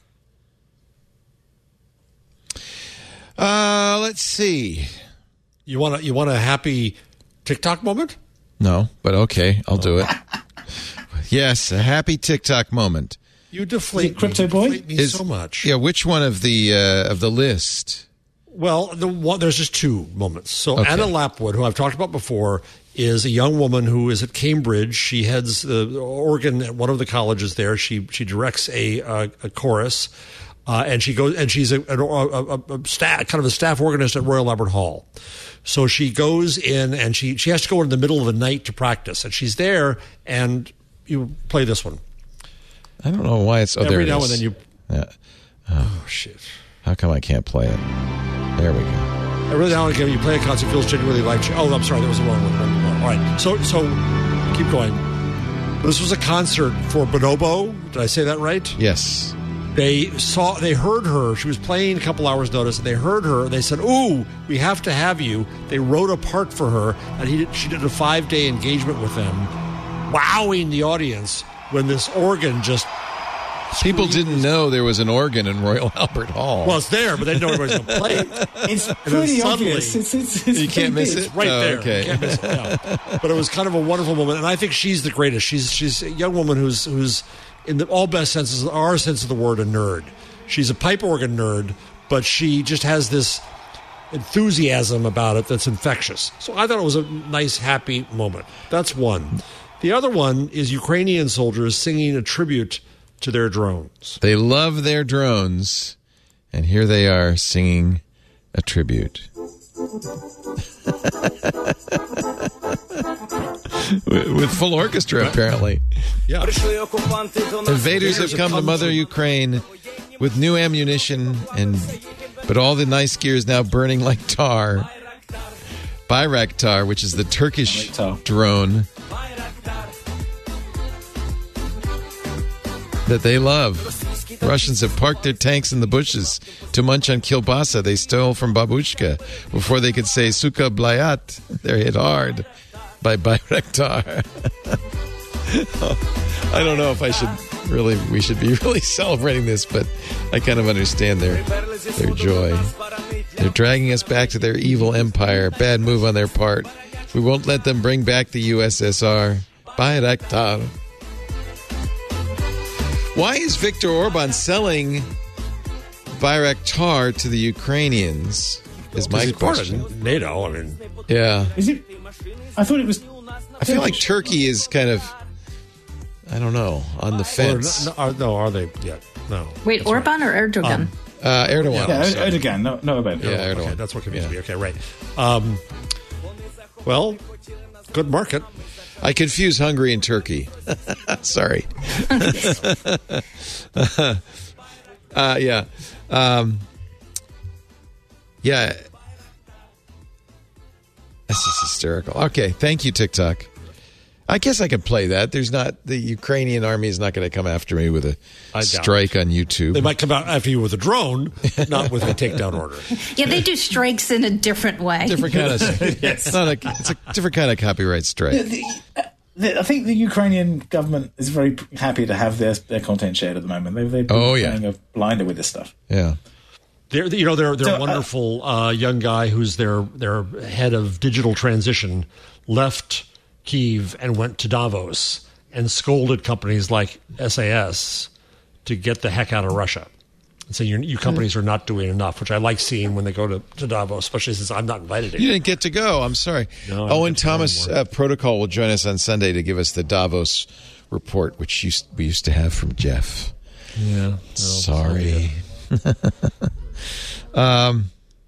Uh, let's see. You want a, you want a happy TikTok moment? No, but okay, I'll do it. Yes, a happy TikTok moment. You deflate Crypto me, Boy? deflate me Is, so much. Yeah, which one of the uh, of the list? Well, the one, there's just two moments. So Okay. Anna Lapwood, who I've talked about before, is a young woman who is at Cambridge. She heads the Oregon at one of the colleges there. She she directs a a, a chorus, uh, and she goes and she's a, a, a, a staff kind of a staff organist at Royal Albert Hall. So she goes in and she she has to go in the middle of the night to practice, and she's there. And you play this one. I don't know why it's. Oh, Every there it now is. and then you. Yeah. Oh shit! How come I can't play it? There we go. really now again, you play a concert, feels genuinely life. Oh, I'm sorry, that was the wrong one. All right, so so keep going. This was a concert for Bonobo. Did I say that right? Yes. They saw, they heard her. She was playing a couple hours' notice, and they heard her. They said, "Ooh, we have to have you." They wrote a part for her, and he did, she did a five-day engagement with them, wowing the audience when this organ just. People didn't know there was an organ in Royal Albert Hall. Well, it's there, but they didn't know everybody's going to play it. It's pretty suddenly, obvious. It's, it's, it's you can't miss big. it? right Oh, there. okay. You can't miss it, yeah. But it was kind of a wonderful moment, and I think she's the greatest. She's she's a young woman who's who's in the all best senses, our sense of the word, a nerd. She's a pipe organ nerd, but she just has this enthusiasm about it that's infectious. So I thought it was a nice, happy moment. That's one. The other one is Ukrainian soldiers singing a tribute to their drones. They love their drones, and here they are singing a tribute. With full orchestra, apparently. Yeah. Invaders have come to Mother Ukraine with new ammunition, and but all the nice gear is now burning like tar. Bayraktar, which is the Turkish Bayraktar. drone that they love. Russians have parked their tanks in the bushes to munch on kielbasa they stole from Babushka before they could say Suka Blayat. They're hit hard by Bayraktar. I don't know if I should really, we should be really celebrating this, but I kind of understand their their joy. They're dragging us back to their evil empire. Bad move on their part. We won't let them bring back the U S S R. Bayraktar. Why is Viktor Orban selling Bayraktar to the Ukrainians? Is my question. Part of NATO, I mean. Yeah. Is it? I thought it was. I feel like Turkey is kind of, I don't know, on the fence. Or, no, are, no, are they yet? No. Wait, That's Orban right. or Erdogan? Um, Uh, Erdogan. Yeah, sorry. Erdogan. No, no about it. Yeah, Erdogan. Okay, that's what confused Yeah. me. Okay, right. Um, well, good market. I confuse Hungary and Turkey. Sorry. uh, yeah. Um, yeah. This is hysterical. Okay, thank you, TikTok. I guess I could play that. There's not the Ukrainian army is not going to come after me with a I doubt strike on YouTube. They might come out after you with a drone, not with a takedown order. Yeah, they do strikes in a different way. different kind of. It's not a. It's a different kind of copyright strike. The, the, I think the Ukrainian government is very p- happy to have their their content shared at the moment. They've, they've been Oh, yeah. playing a blinder with this stuff. Yeah. They're, you know, they're, they're So, a wonderful uh, young guy who's their their head of digital transition, left Kyiv and went to Davos and scolded companies like S A S to get the heck out of Russia. And say, you you companies are not doing enough, which I like seeing when they go to, to Davos, especially since I'm not invited You to. didn't get to go. I'm sorry. No, I didn't Owen get to go Thomas anymore. uh, Protocol will join us on Sunday to give us the Davos report, which used, we used to have from Jeff. Yeah. well, Sorry. um,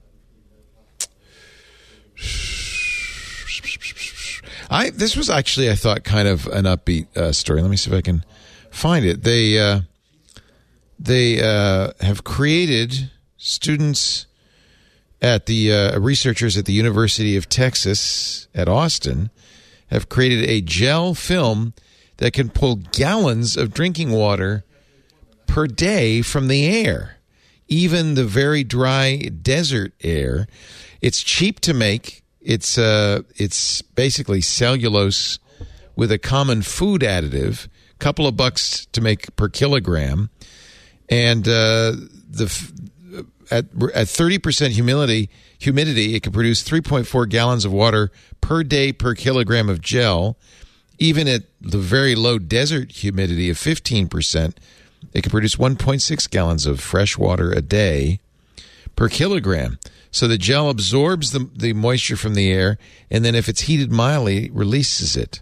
I this was actually, I thought, kind of an upbeat uh, story. Let me see if I can find it. They uh, they uh, have created students at the uh, researchers at the University of Texas at Austin have created a gel film that can pull gallons of drinking water per day from the air, even the very dry desert air. It's cheap to make. It's uh, it's basically cellulose with a common food additive, couple of bucks to make per kilogram, and uh, the at at thirty percent humidity, humidity, it can produce three point four gallons of water per day per kilogram of gel. Even at the very low desert humidity of fifteen percent, it can produce one point six gallons of fresh water a day per kilogram. So the gel absorbs the, the moisture from the air, and then if it's heated mildly, releases it.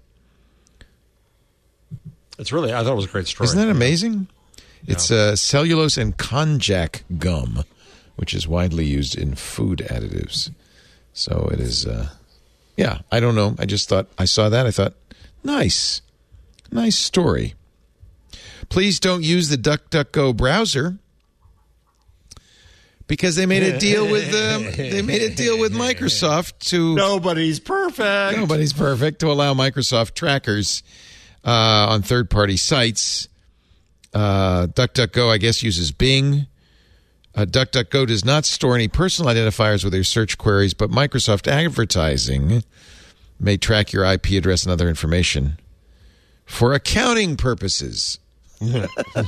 It's really, I thought it was a great story. Isn't that amazing? It's uh, cellulose and konjac gum, which is widely used in food additives. So it is, uh, yeah, I don't know. I just thought, I saw that. I thought, nice. Nice story. Please don't use the DuckDuckGo browser because they made a deal with um, they made a deal with Microsoft to Nobody's perfect. nobody's perfect to allow Microsoft trackers uh, on third-party sites. Uh, DuckDuckGo, I guess, uses Bing. Uh, DuckDuckGo does not store any personal identifiers with their search queries, but Microsoft Advertising may track your I P address and other information for accounting purposes. Yeah.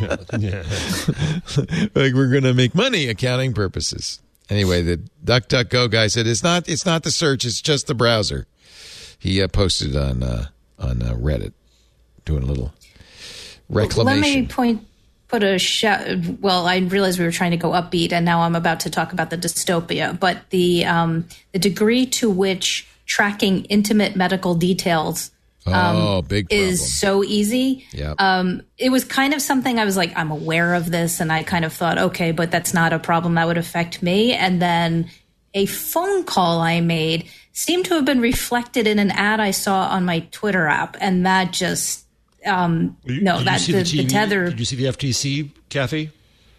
Like we're going to make money accounting purposes. Anyway, the DuckDuckGo guy said it's not it's not the search, it's just the browser. He uh, posted on uh, on uh, Reddit doing a little reclamation. Let me point put a shout. Well, I realized we were trying to go upbeat, and now I'm about to talk about the dystopia. But the um, the degree to which tracking intimate medical details Um, oh, big problem. is so easy. Yep. Um, it was kind of something I was like, I'm aware of this. And I kind of thought, okay, but that's not a problem that would affect me. And then a phone call I made seemed to have been reflected in an ad I saw on my Twitter app. And that just, um, You- no, did you that see the, T V? the tether. Did you see the F T C, Kathy?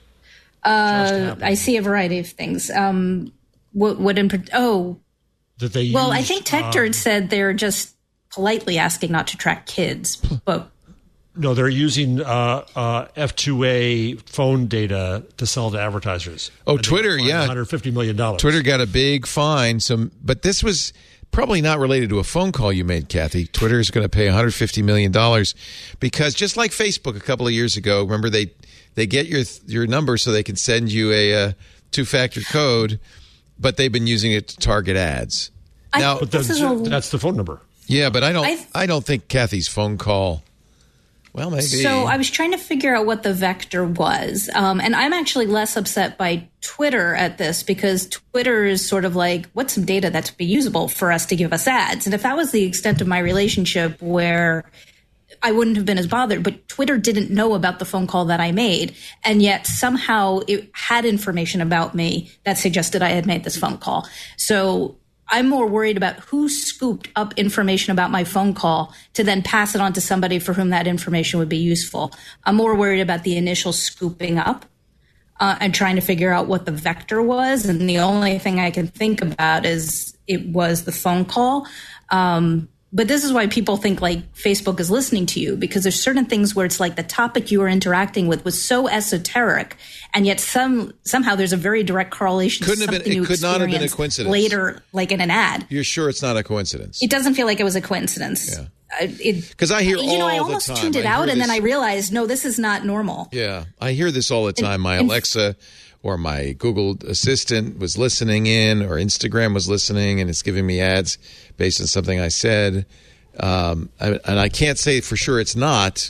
Uh, I see a variety of things. Um, what, what in, oh, That they well, I used, think Techdirt um, said they're just politely asking not to track kids, but No, they're using uh, uh, F two A phone data to sell to advertisers. Oh, And they Twitter, fined yeah. one hundred fifty million dollars. Twitter got a big fine. Some, but this was probably not related to a phone call you made, Kathy. Twitter is going to pay one hundred fifty million dollars because just like Facebook a couple of years ago, remember they they get your your number so they can send you a, uh two-factor code, but they've been using it to target ads. I Now, think But this that's, is a that's the phone number. yeah, but I don't I- I don't think Kathy's phone call. Well, maybe. So I was trying to figure out what the vector was. Um, and I'm actually less upset by Twitter at this because Twitter is sort of like, what's some data that's be usable for us to give us ads? And if that was the extent of my relationship where I wouldn't have been as bothered, but Twitter didn't know about the phone call that I made. And yet somehow it had information about me that suggested I had made this phone call. So I'm more worried about who scooped up information about my phone call to then pass it on to somebody for whom that information would be useful. I'm more worried about the initial scooping up uh, and trying to figure out what the vector was. And the only thing I can think about is it was the phone call. Um, but this is why people think like Facebook is listening to you, because there's certain things where it's like the topic you were interacting with was so esoteric, and yet some somehow there's a very direct correlation Couldn't to have been- something it you could not have been a experienced coincidence. later, like in an ad. You're sure it's not a coincidence? It doesn't feel like it was a coincidence. Yeah. Uh, it- 'Cause I hear you know, all I the almost time. tuned it I out, hear and then this- I realized, no, this is not normal. Yeah, I hear this all the time. My and- Alexa or my Google Assistant was listening in, or Instagram was listening, and it's giving me ads based on something I said. Um, I, and I can't say for sure it's not,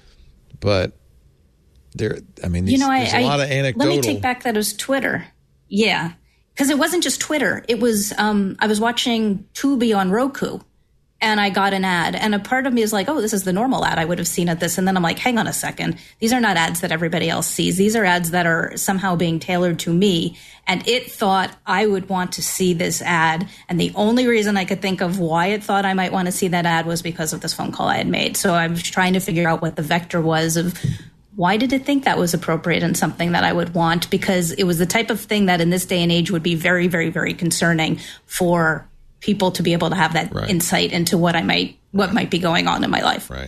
but there. I mean, these, You know, I, there's a I lot of anecdotal. let me take back that it was Twitter. Yeah, because it wasn't just Twitter. It was um, I was watching Tubi on Roku, and I got an ad, and a part of me is like, oh, this is the normal ad I would have seen at this, and then I'm like, hang on a second, these are not ads that everybody else sees. These are ads that are somehow being tailored to me, and it thought I would want to see this ad, and the only reason I could think of why it thought I might want to see that ad was because of this phone call I had made. So I was trying to figure out what the vector was of why did it think that was appropriate and something that I would want, because it was the type of thing that in this day and age would be very, very, very concerning for people to be able to have that Right. insight into what I might what might be going on in my life. Right.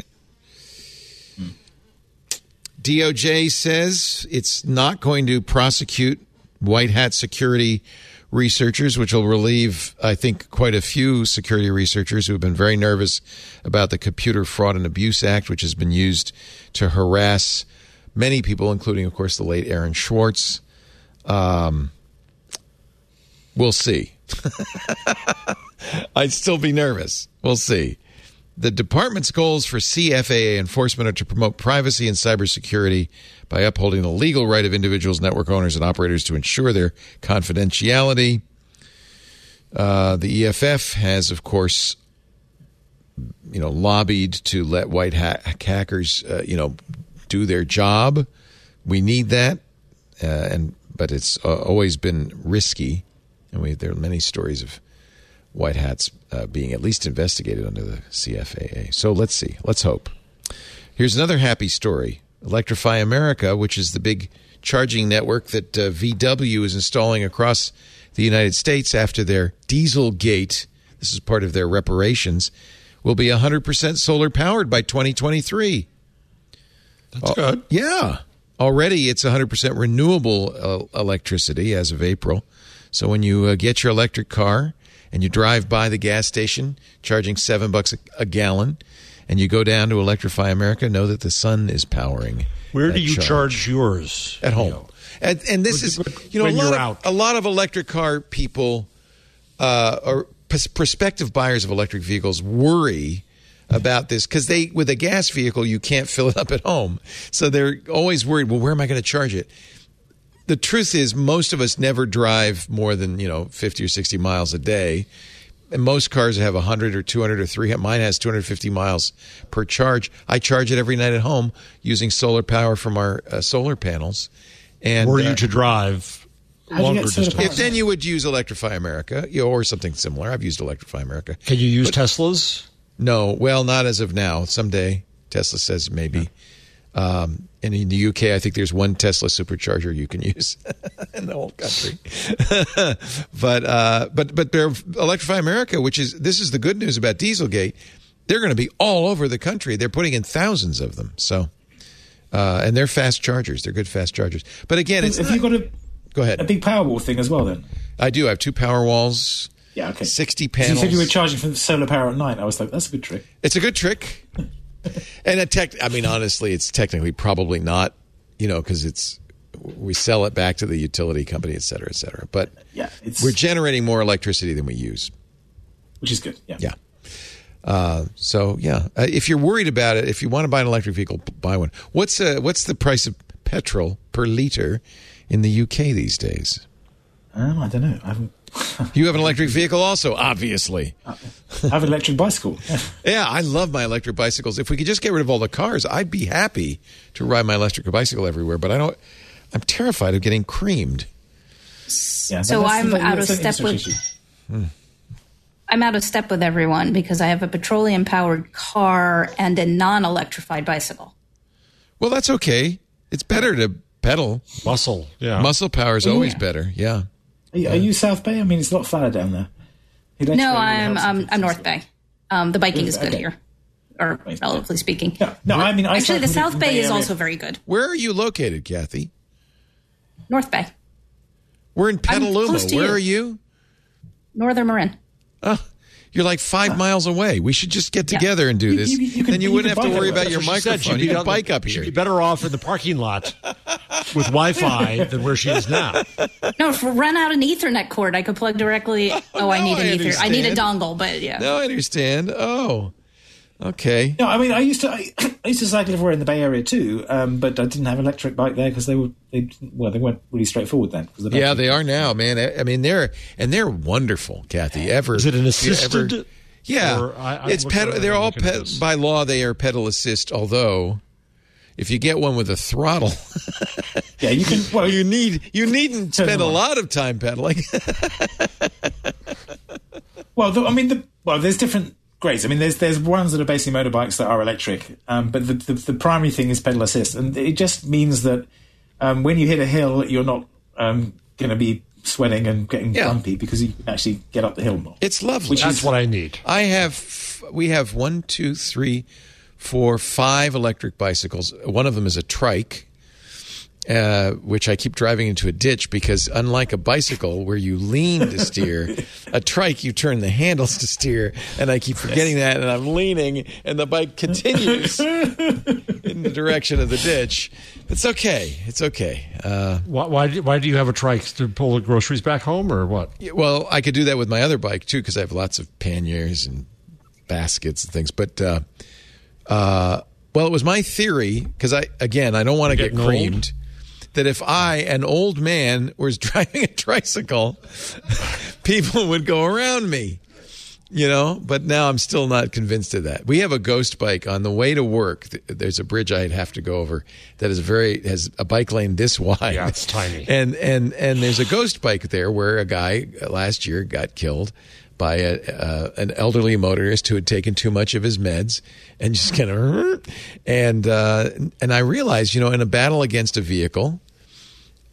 D O J says it's not going to prosecute white hat security researchers, which will relieve, I think, quite a few security researchers who have been very nervous about the Computer Fraud and Abuse Act, which has been used to harass many people, including, of course, the late Aaron Schwartz. Um, we'll see. I'd still be nervous. We'll see. The department's goals for C F A A enforcement are to promote privacy and cybersecurity by upholding the legal right of individuals, network owners, and operators to ensure their confidentiality. Uh, the E F F has, of course, you know, lobbied to let white ha- hackers, uh, you know, do their job. We need that, uh, and but it's uh, always been risky, and we there are many stories of white hats uh, being at least investigated under the C F A A. So let's see. Let's hope. Here's another happy story. Electrify America, which is the big charging network that uh, V W is installing across the United States after their Dieselgate, this is part of their reparations, will be one hundred percent solar powered by twenty twenty-three. That's good. Yeah. Already it's one hundred percent renewable uh, electricity as of April. So when you uh, get your electric car and you drive by the gas station charging seven bucks a, a gallon and you go down to Electrify America, know that the sun is powering. Where do you charge. charge yours? At home. You know? And, and this is, you know, a When lot, you're of, out. a lot of electric car people uh, or pers- prospective buyers of electric vehicles worry about this because they, with a gas vehicle, you can't fill it up at home. So they're always worried, well, where am I going to charge it? The truth is most of us never drive more than, you know, fifty or sixty miles a day. And most cars have one hundred or two hundred or three hundred. Mine has two hundred fifty miles per charge. I charge it every night at home using solar power from our uh, solar panels. And Were you uh, to drive How do you longer get solar distance? if then you would use Electrify America, you know, or something similar. I've used Electrify America. Can you use Teslas? No, well, not as of now. Someday, Tesla says maybe. Um, and in the U K, I think there's one Tesla supercharger you can use in the whole country. but uh, but but they're Electrify America, which is this is the good news about Dieselgate. They're going to be all over the country. They're putting in thousands of them. So, uh, and they're fast chargers. They're good fast chargers. But again, it's Have not, you got a, go ahead. a big Powerwall thing as well then? I do. I have two power walls. Yeah, okay. sixty 'Cause panels. You said you were charging from solar power at night. I was like, that's a good trick. It's a good trick. And a tech, I mean, honestly, it's technically probably not, you know, because it's we sell it back to the utility company, et cetera, et cetera. But Yeah, it's we're generating more electricity than we use. which is good. Yeah. Yeah. Uh, so yeah, uh, if you're worried about it, if you want to buy an electric vehicle, buy one. What's uh, what's the price of petrol per liter in the U K these days? Um, I don't know. I haven't. You have an electric vehicle, also, obviously. I have an electric bicycle. Yeah. Yeah, I love my electric bicycles. If we could just get rid of all the cars, I'd be happy to ride my electric bicycle everywhere. But I don't. I'm terrified of getting creamed. Yeah, So that's- I'm that's- out of that's an step with- infrastructure. I'm out of step with everyone because I have a petroleum powered car and a non electrified bicycle. Well, that's okay. It's better to pedal. Muscle. Yeah. Muscle power is always Yeah. better. Yeah. Are you, are you South Bay? I mean, it's a lot flatter down there. Electric No, really I'm helps um, if I'm it's- North Bay. Um, the biking is good Okay. here, or Right. relatively speaking. No, no, I mean, I Actually, the started South from Bay is Area. also very good. Where are you located, Kathy? North Bay, We're in I'm Petaluma. close to Where you. are you? Northern Marin. Oh, you're like five miles away. We should just get Yeah. together and do You- this. you- you can- then you, you wouldn't can have to bike worry up there. about your That's what she said. microphone. She'd You be can on- bike up She'd here. be better off in the parking lot with Wi-Fi than where she is now. No, if we run out an Ethernet cord, I could plug directly. Oh, I no, need an I Ether. I need a understand. dongle, but yeah. No, I understand. Oh, okay. No, I mean, I used to I, I used to cycle everywhere in the Bay Area too, um, but I didn't have an electric bike there because they were they well they weren't really straightforward then. Cause Yeah, they are now, man. I I mean, they're and they're wonderful, Kathy. Ever Is it an you assisted? ever- yeah, Or I- I it's looked pedal. at it, They're I'm all looking at pe- this. by law. They are pedal assist. Although, if you get one with a throttle, yeah, you can. Well, you need you needn't Turn spend a them on. lot of time pedaling. well, the, I mean, the, well, there's different grades. I mean, there's there's ones that are basically motorbikes that are electric, um, but the, the the primary thing is pedal assist, and it just means that um, when you hit a hill, you're not um, going to be sweating and getting Yeah. grumpy because you can actually get up the hill more. It's lovely. Which That's is- what I need. I have, we have one, two, three, four, five electric bicycles. One of them is a trike, uh, which I keep driving into a ditch because unlike a bicycle where you lean to steer, a trike, you turn the handles to steer. And I keep forgetting that and I'm leaning and the bike continues in the direction of the ditch. It's okay. It's okay. Uh, Why, why, do, why do you have a trike to pull the groceries back home, or what? Yeah, well, I could do that with my other bike too because I have lots of panniers and baskets and things. But uh, uh, well, it was my theory because I again I don't want to You're get getting old? creamed. That if I, an old man, was driving a tricycle, people would go around me. You know, but now I'm still not convinced of that. We have a ghost bike on the way to work. th- There's a bridge I'd have to go over that is very has a bike lane this wide. Yeah, it's tiny. And and and there's a ghost bike there where a guy uh, last year got killed by a, uh, an elderly motorist who had taken too much of his meds and just kind of and uh, and I realized, you know, in a battle against a vehicle,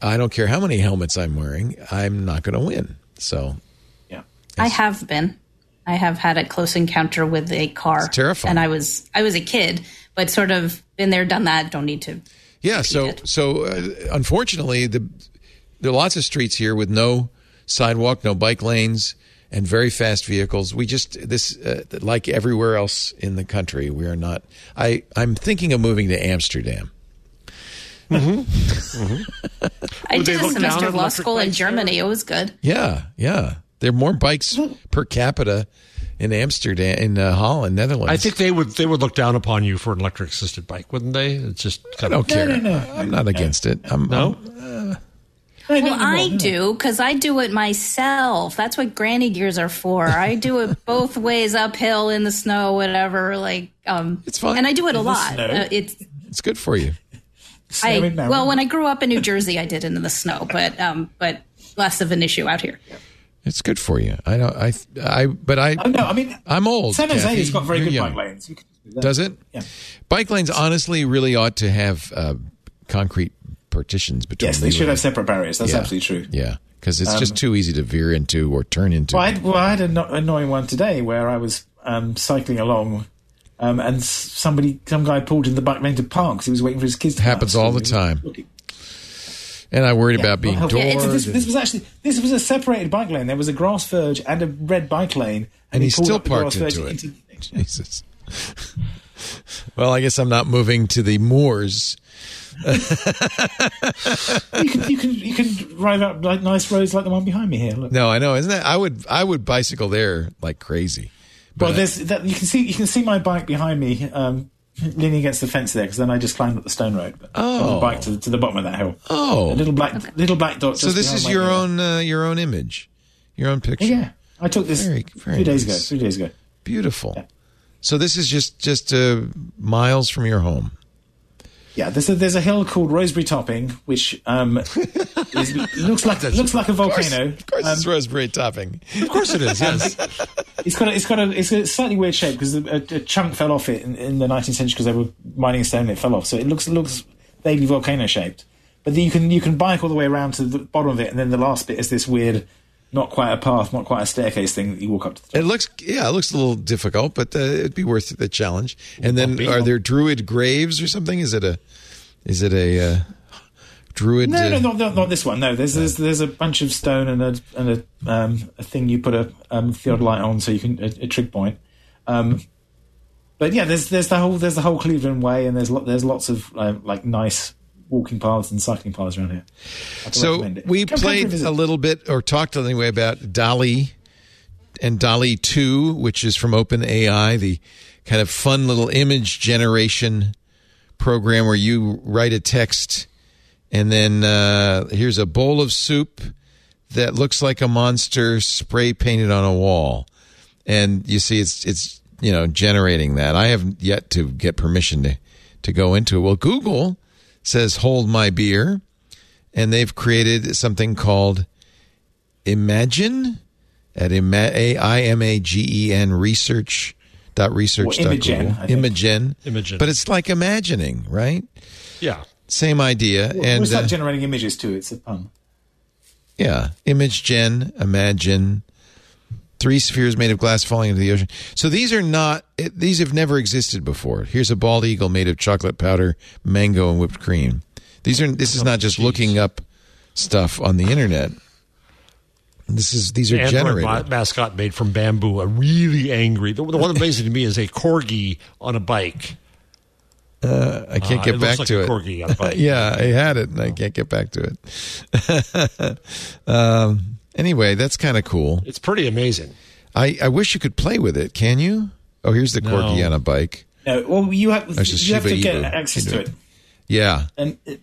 I don't care how many helmets I'm wearing, I'm not going to win. So, yeah. I have been. I have had a close encounter with a car. It's terrifying. And I was I was a kid, but sort of been there, done that. Don't need to. Yeah. So, it. so uh, unfortunately, the there are lots of streets here with no sidewalk, no bike lanes, and very fast vehicles. We just this uh, like everywhere else in the country, we are not. I I'm thinking of moving to Amsterdam. Mm-hmm. Mm-hmm. I Would they did a look down semester at of law electric school in bikes there? Germany. It was good. Yeah, yeah. There are more bikes per capita in Amsterdam, in uh, Holland, Netherlands. I think they would they would look down upon you for an electric assisted bike, wouldn't they? It's just I kind don't of care. no, no. I'm not against it. I'm, no. I'm- Well, I do because I do it myself. That's what granny gears are for. I do it both ways, uphill, in the snow, whatever. Like, um, It's fine. and I do it a In the lot. snow? Uh, it's it's good for you. I Snowing Maryland. well, when I grew up in New Jersey, I did it in the snow, but um, but less of an issue out here. It's good for you. I don't. I. I. But I. Oh, no, I mean, I'm old. San Jose Kathy. has got very You're good young. bike lanes. You can do that. Does it? Yeah. Bike lanes honestly really ought to have uh, concrete partitions between. Yes, they you should and- have separate barriers. That's Yeah. absolutely true. Yeah, because it's Um, just too easy to veer into or turn into. Well, I had, well, I had an annoying one today where I was um, cycling along, um, and s- somebody, some guy pulled in the bike lane to park because he was waiting for his kids to come out of Happens all school. the He was time. looking- and I worried Yeah, about being well, doored. yeah, this, and- this was actually this was a separated bike lane. There was a grass verge and a red bike lane, And he pulled still up the parked grass into verge it. Jesus. Well, I guess I'm not moving to the moors. you can you can you can drive up like nice roads like the one behind me here. Look. No, I know, isn't that? I would. I would bicycle there like crazy. But Well, there's that you can see you can see my bike behind me, um, leaning against the fence there. Because then I just climbed up the stone road. But Oh. I was a bike to, to the bottom of that hill. Oh. a little black little black dot. so just this behind is my your ear. own uh, your own image, your own picture. Yeah, I took this Very- very three days nice. ago. Three days ago. Beautiful. Yeah. So this is just just uh, miles from your home. Yeah, there's a, there's a hill called Roseberry Topping, which um, is, looks like looks like a volcano. Of course, Um, it's raspberry topping. Of course it is. Yes. It's got a, it's got a it's a slightly weird shape because a, a chunk fell off it in, in the nineteenth century because they were mining stone and it fell off. So it looks looks vaguely volcano shaped. But then you can you can bike all the way around to the bottom of it, and then the last bit is this weird, not quite a path, not quite a staircase thing that you walk up to the top. It looks, yeah, it looks a little difficult, but uh, it'd be worth the challenge. And then, bumpy. are there druid graves or something? Is it a, is it a uh, druid? No, uh, no, not, not, not this one. No, there's there's, there's a bunch of stone and a and a um, a thing you put a um, theodolite on so you can a, a trig point. Um, but yeah, there's there's the whole there's the whole Cleveland Way, and there's lo- there's lots of uh, like nice walking paths and cycling paths around here. I'd So recommend it. we Come- come for played visit. a little bit, or talked anyway, about DALL-E and DALL-E two, which is from OpenAI, the kind of fun little image generation program where you write a text and then uh, here's a bowl of soup that looks like a monster spray painted on a wall. And you see it's, it's you know, generating that. I haven't yet to get permission to, to go into it. Well, Google says, hold my beer. And they've created something called Imagine at ima- A I M A G E N research dot research Or dot Imagen, Google. I think. Imagen. Imagen. But it's like imagining, right? Yeah. Same idea. Well, and it's like uh, generating images too. It's a pun. yeah, image gen, imagine. Three spheres made of glass falling into the ocean. So these are not, it, these have never existed before. Here's a bald eagle made of chocolate powder, mango, and whipped cream. These are, this is not just looking up stuff on the internet. This is, these are Android generated. ma- mascot made from bamboo, a really angry. The, the one amazing to me is a corgi on a bike. Uh, I can't Uh, get it back looks to like it. a corgi on a bike. Yeah, I had it and I can't get back to it. um, anyway, that's kind of cool. It's pretty amazing. I, I wish you could play with it. Can you? Oh, here's the corgi No. on a bike. No, well, you have There's a you have to Shiba get Inu. access You to do it, it. Yeah. and it,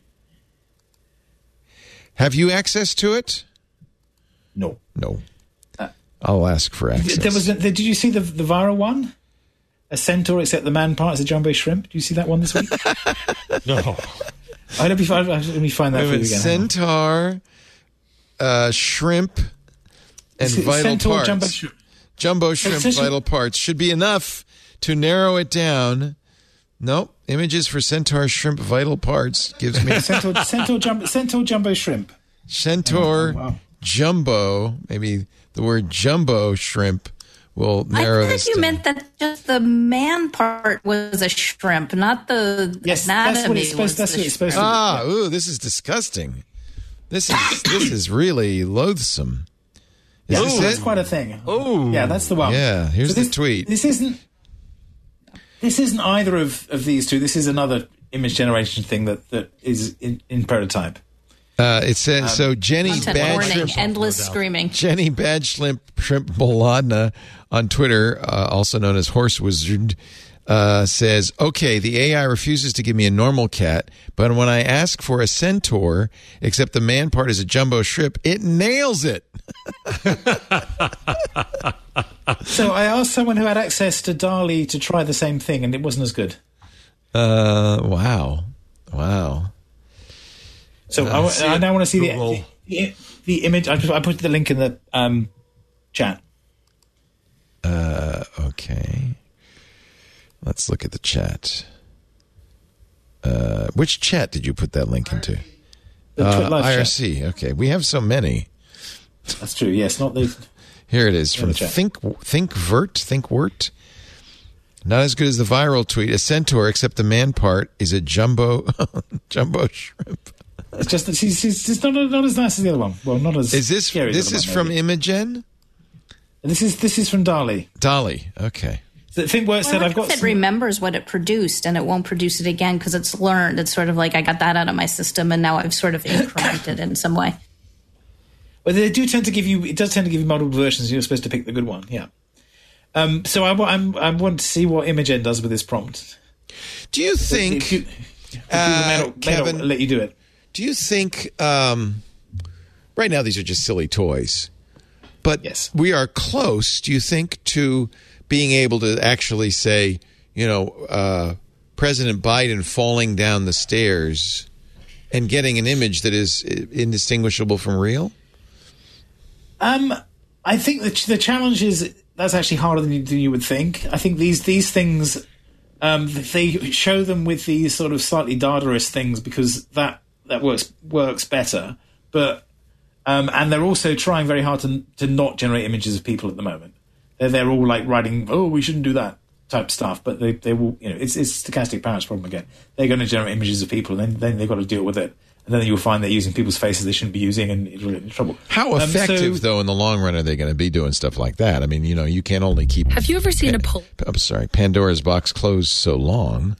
Have you access to it? no. No. I'll ask for access. There was. A, did you see the the viral one? A centaur, except the man part is a jumbo shrimp. Do you see that one this week? No. I let me find. Let me find that Wait a for you minute, again. Hang on. centaur, uh, shrimp, and It's- it's vital centaur, parts. jumbo shrimp. Jumbo shrimp, essentially- vital parts should be enough to narrow it down Nope. Images for Centaur shrimp vital parts gives me Centaur, Centaur, jumbo, Centaur jumbo shrimp. Centaur Oh, wow. jumbo. Maybe the word jumbo shrimp will narrow I this thought you down. meant that just the man part was a shrimp, not the Yes, anatomy that's what it's supposed- was that's the what it's supposed to shrimp. be. Ah, ooh, this is disgusting. This is this is really loathsome. Is Yeah, this that's it? quite a thing. Oh. Yeah, that's the one. Yeah, here's this, the tweet. This isn't. This isn't either of, of these two. This is another image generation thing that, that is in, in prototype. Uh, it says so. Jenny Content Bad warning, Shrimp, endless no doubt. screaming. Jenny Bad Shrimp Shrimp Bologna on Twitter, uh, also known as Horse Wizard, uh, says, "Okay, the A I refuses to give me a normal cat, but when I ask for a centaur, except the man part is a jumbo shrimp, it nails it." So I asked someone who had access to DALL-E to try the same thing, and it wasn't as good. Uh, wow, wow. So Uh, I, wa- see I it, now want to see the, Google. the the image. I put, I put the link in the um, chat. Uh, okay. Let's look at the chat. Uh, which chat did you put that link into? The Uh, Twit Live I R chat. C. Okay, we have so many. That's true. Yes, not the. Here it is from the chat. Think Thinkvert. Thinkwort. Not as good as the viral tweet. A centaur, except the man part is a jumbo jumbo shrimp. It's just that she's, she's just not not as nice as the other one. Well, not as. Is this scary as this the is other from one, Imogen? maybe. This is this is from DALL-E. Dolly. Okay. The thing where it Well, said I I've wonder got. if it some- remembers what it produced and it won't produce it again because it's learned. It's sort of like I got that out of my system and now I've sort of incremented in some way. But they do tend to give you. It does tend to give you multiple versions. You're supposed to pick the good one. Yeah. Um, so I, wa- I'm, I want to see what Imogen does with this prompt. Do you If think? you, if you Uh, may not, may Kevin- not let you do it. Do you think? Um, right now, these are just silly toys, but Yes. we are close. Do you think to being able to actually say, you know, uh, President Biden falling down the stairs and getting an image that is indistinguishable from real? Um, I think the, the challenge is that's actually harder than you, than you would think. I think these these things, um, they show them with these sort of slightly Dadaist things because that that works works better. But um, and they're also trying very hard to to not generate images of people at the moment. They're they're all like writing, oh, we shouldn't do that type stuff. But they they will, you know, it's it's stochastic parents problem again. They're going to generate images of people, and then then they've got to deal with it. And then you'll find they're using people's faces they shouldn't be using, and it'll get in trouble. How Um, effective, so- though, in the long run, are they going to be doing stuff like that? I mean, you know, you can't only keep. Have you ever seen a poll? I'm sorry, Pandora's box closed so long.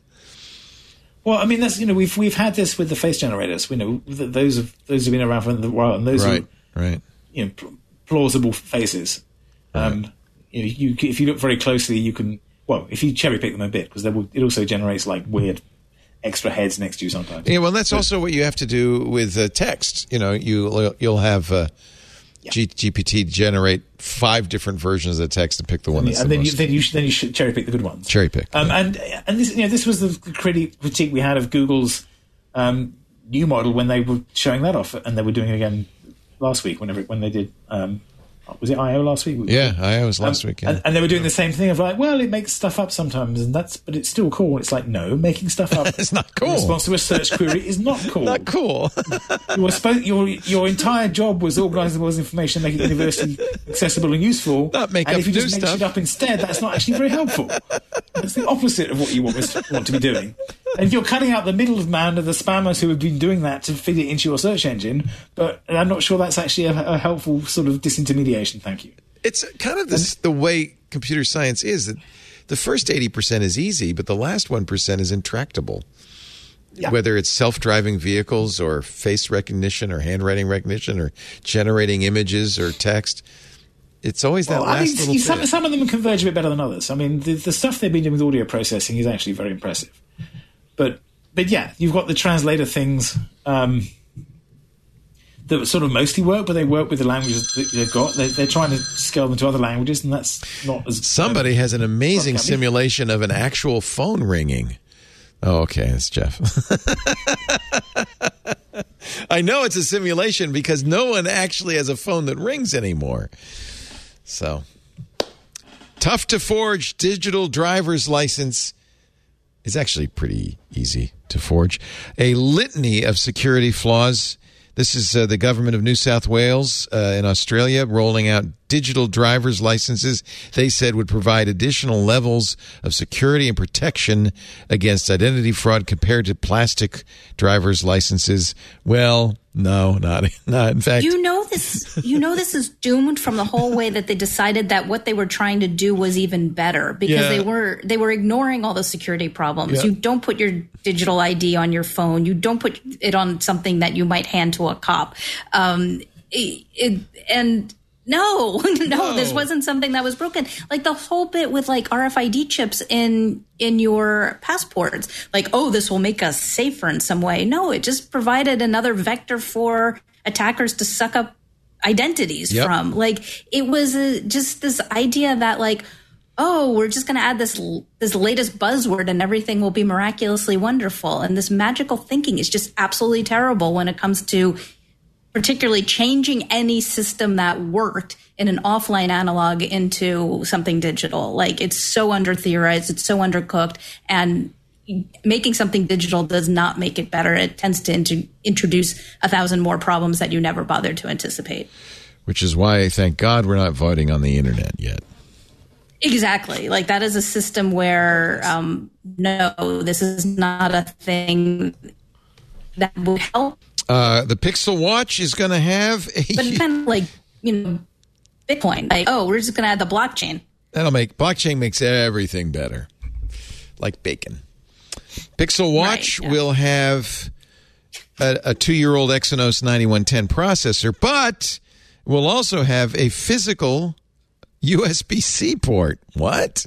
Well, I mean, that's you know we've we've had this with the face generators. We know th- those have those have been around for a while, and those Right, are right. you know pl- plausible faces. Um, you know, you c- if you look very closely, you can well if you cherry pick them a bit because they will. It also generates like weird extra heads next to you sometimes. Yeah, well, that's also what you have to do with uh, text. You know, you you'll have uh, G- G P T generate five different versions of the text and pick the one that's and the then you, most then you should, then you should cherry pick the good ones. cherry pick. Um, and and this you know this was the criti- critique we had of Google's um, new model when they were showing that off, and they were doing it again last week. Whenever when they did, um, was it I O last week? Yeah, I was last Um, week. Yeah. and, and they were doing the same thing of like, well, it makes stuff up sometimes, and that's but it's still cool. It's like no, making stuff up. It's not cool. In response to a search query is not cool. Not cool. You were supposed, your your entire job was organising the world's information, making it universally accessible and useful. Not make and up if you new just make stuff. shit up instead, that's not actually very helpful. It's the opposite of what you want, want to be doing. And if you're cutting out the middleman of the spammers who have been doing that to feed it into your search engine, but I'm not sure that's actually a, a helpful sort of disintermediation. Thank you. It's kind of this, the way computer science is that the first eighty percent is easy, but the last one percent is intractable. Yeah. Whether it's self-driving vehicles or face recognition or handwriting recognition or generating images or text, it's always that Well, I last mean, little some, bit. some of them converge a bit better than others. I mean, the, the stuff they've been doing with audio processing is actually very impressive. But, but yeah, you've got the translator things um, that sort of mostly work, but they work with the languages that they've got. They, they're trying to scale them to other languages, and that's not as... Somebody has an amazing Okay. simulation of an actual phone ringing. Oh, okay, it's Jeff. I know it's a simulation because no one actually has a phone that rings anymore. So, tough to forge digital driver's license is actually pretty easy to forge. A litany of security flaws. This is uh, the government of New South Wales uh, in Australia rolling out digital driver's licenses they said would provide additional levels of security and protection against identity fraud compared to plastic driver's licenses. Well, no, not, not in fact. You know this. You know this is doomed from the whole way that they decided that what they were trying to do was even better because Yeah. they were they were ignoring all the security problems. Yeah. You don't put your digital I D on your phone. You don't put it on something that you might hand to a cop. Um, it, it, and no, no, No. this wasn't something that was broken. Like the whole bit with like R F I D chips in in your passports. Like, oh, this will make us safer in some way. No, it just provided another vector for attackers to suck up identities Yep. from. Like it was uh just this idea that like, oh, we're just going to add this this latest buzzword and everything will be miraculously wonderful. And this magical thinking is just absolutely terrible when it comes to particularly changing any system that worked in an offline analog into something digital. Like it's so under theorized, it's so undercooked, and making something digital does not make it better. It tends to int- introduce a thousand more problems that you never bothered to anticipate. Which is why, thank God, we're not voting on the internet yet. Exactly. Like that is a system where, um, no, this is not a thing that would help. Uh, the Pixel Watch is going to have a... But it's kind of like, you know, Bitcoin. Like, oh, we're just going to add the blockchain. That'll make... Blockchain makes everything better. Like bacon. Pixel Watch Right, yeah. will have a, a two-year-old Exynos ninety-one ten processor, but will also have a physical U S B C port. What?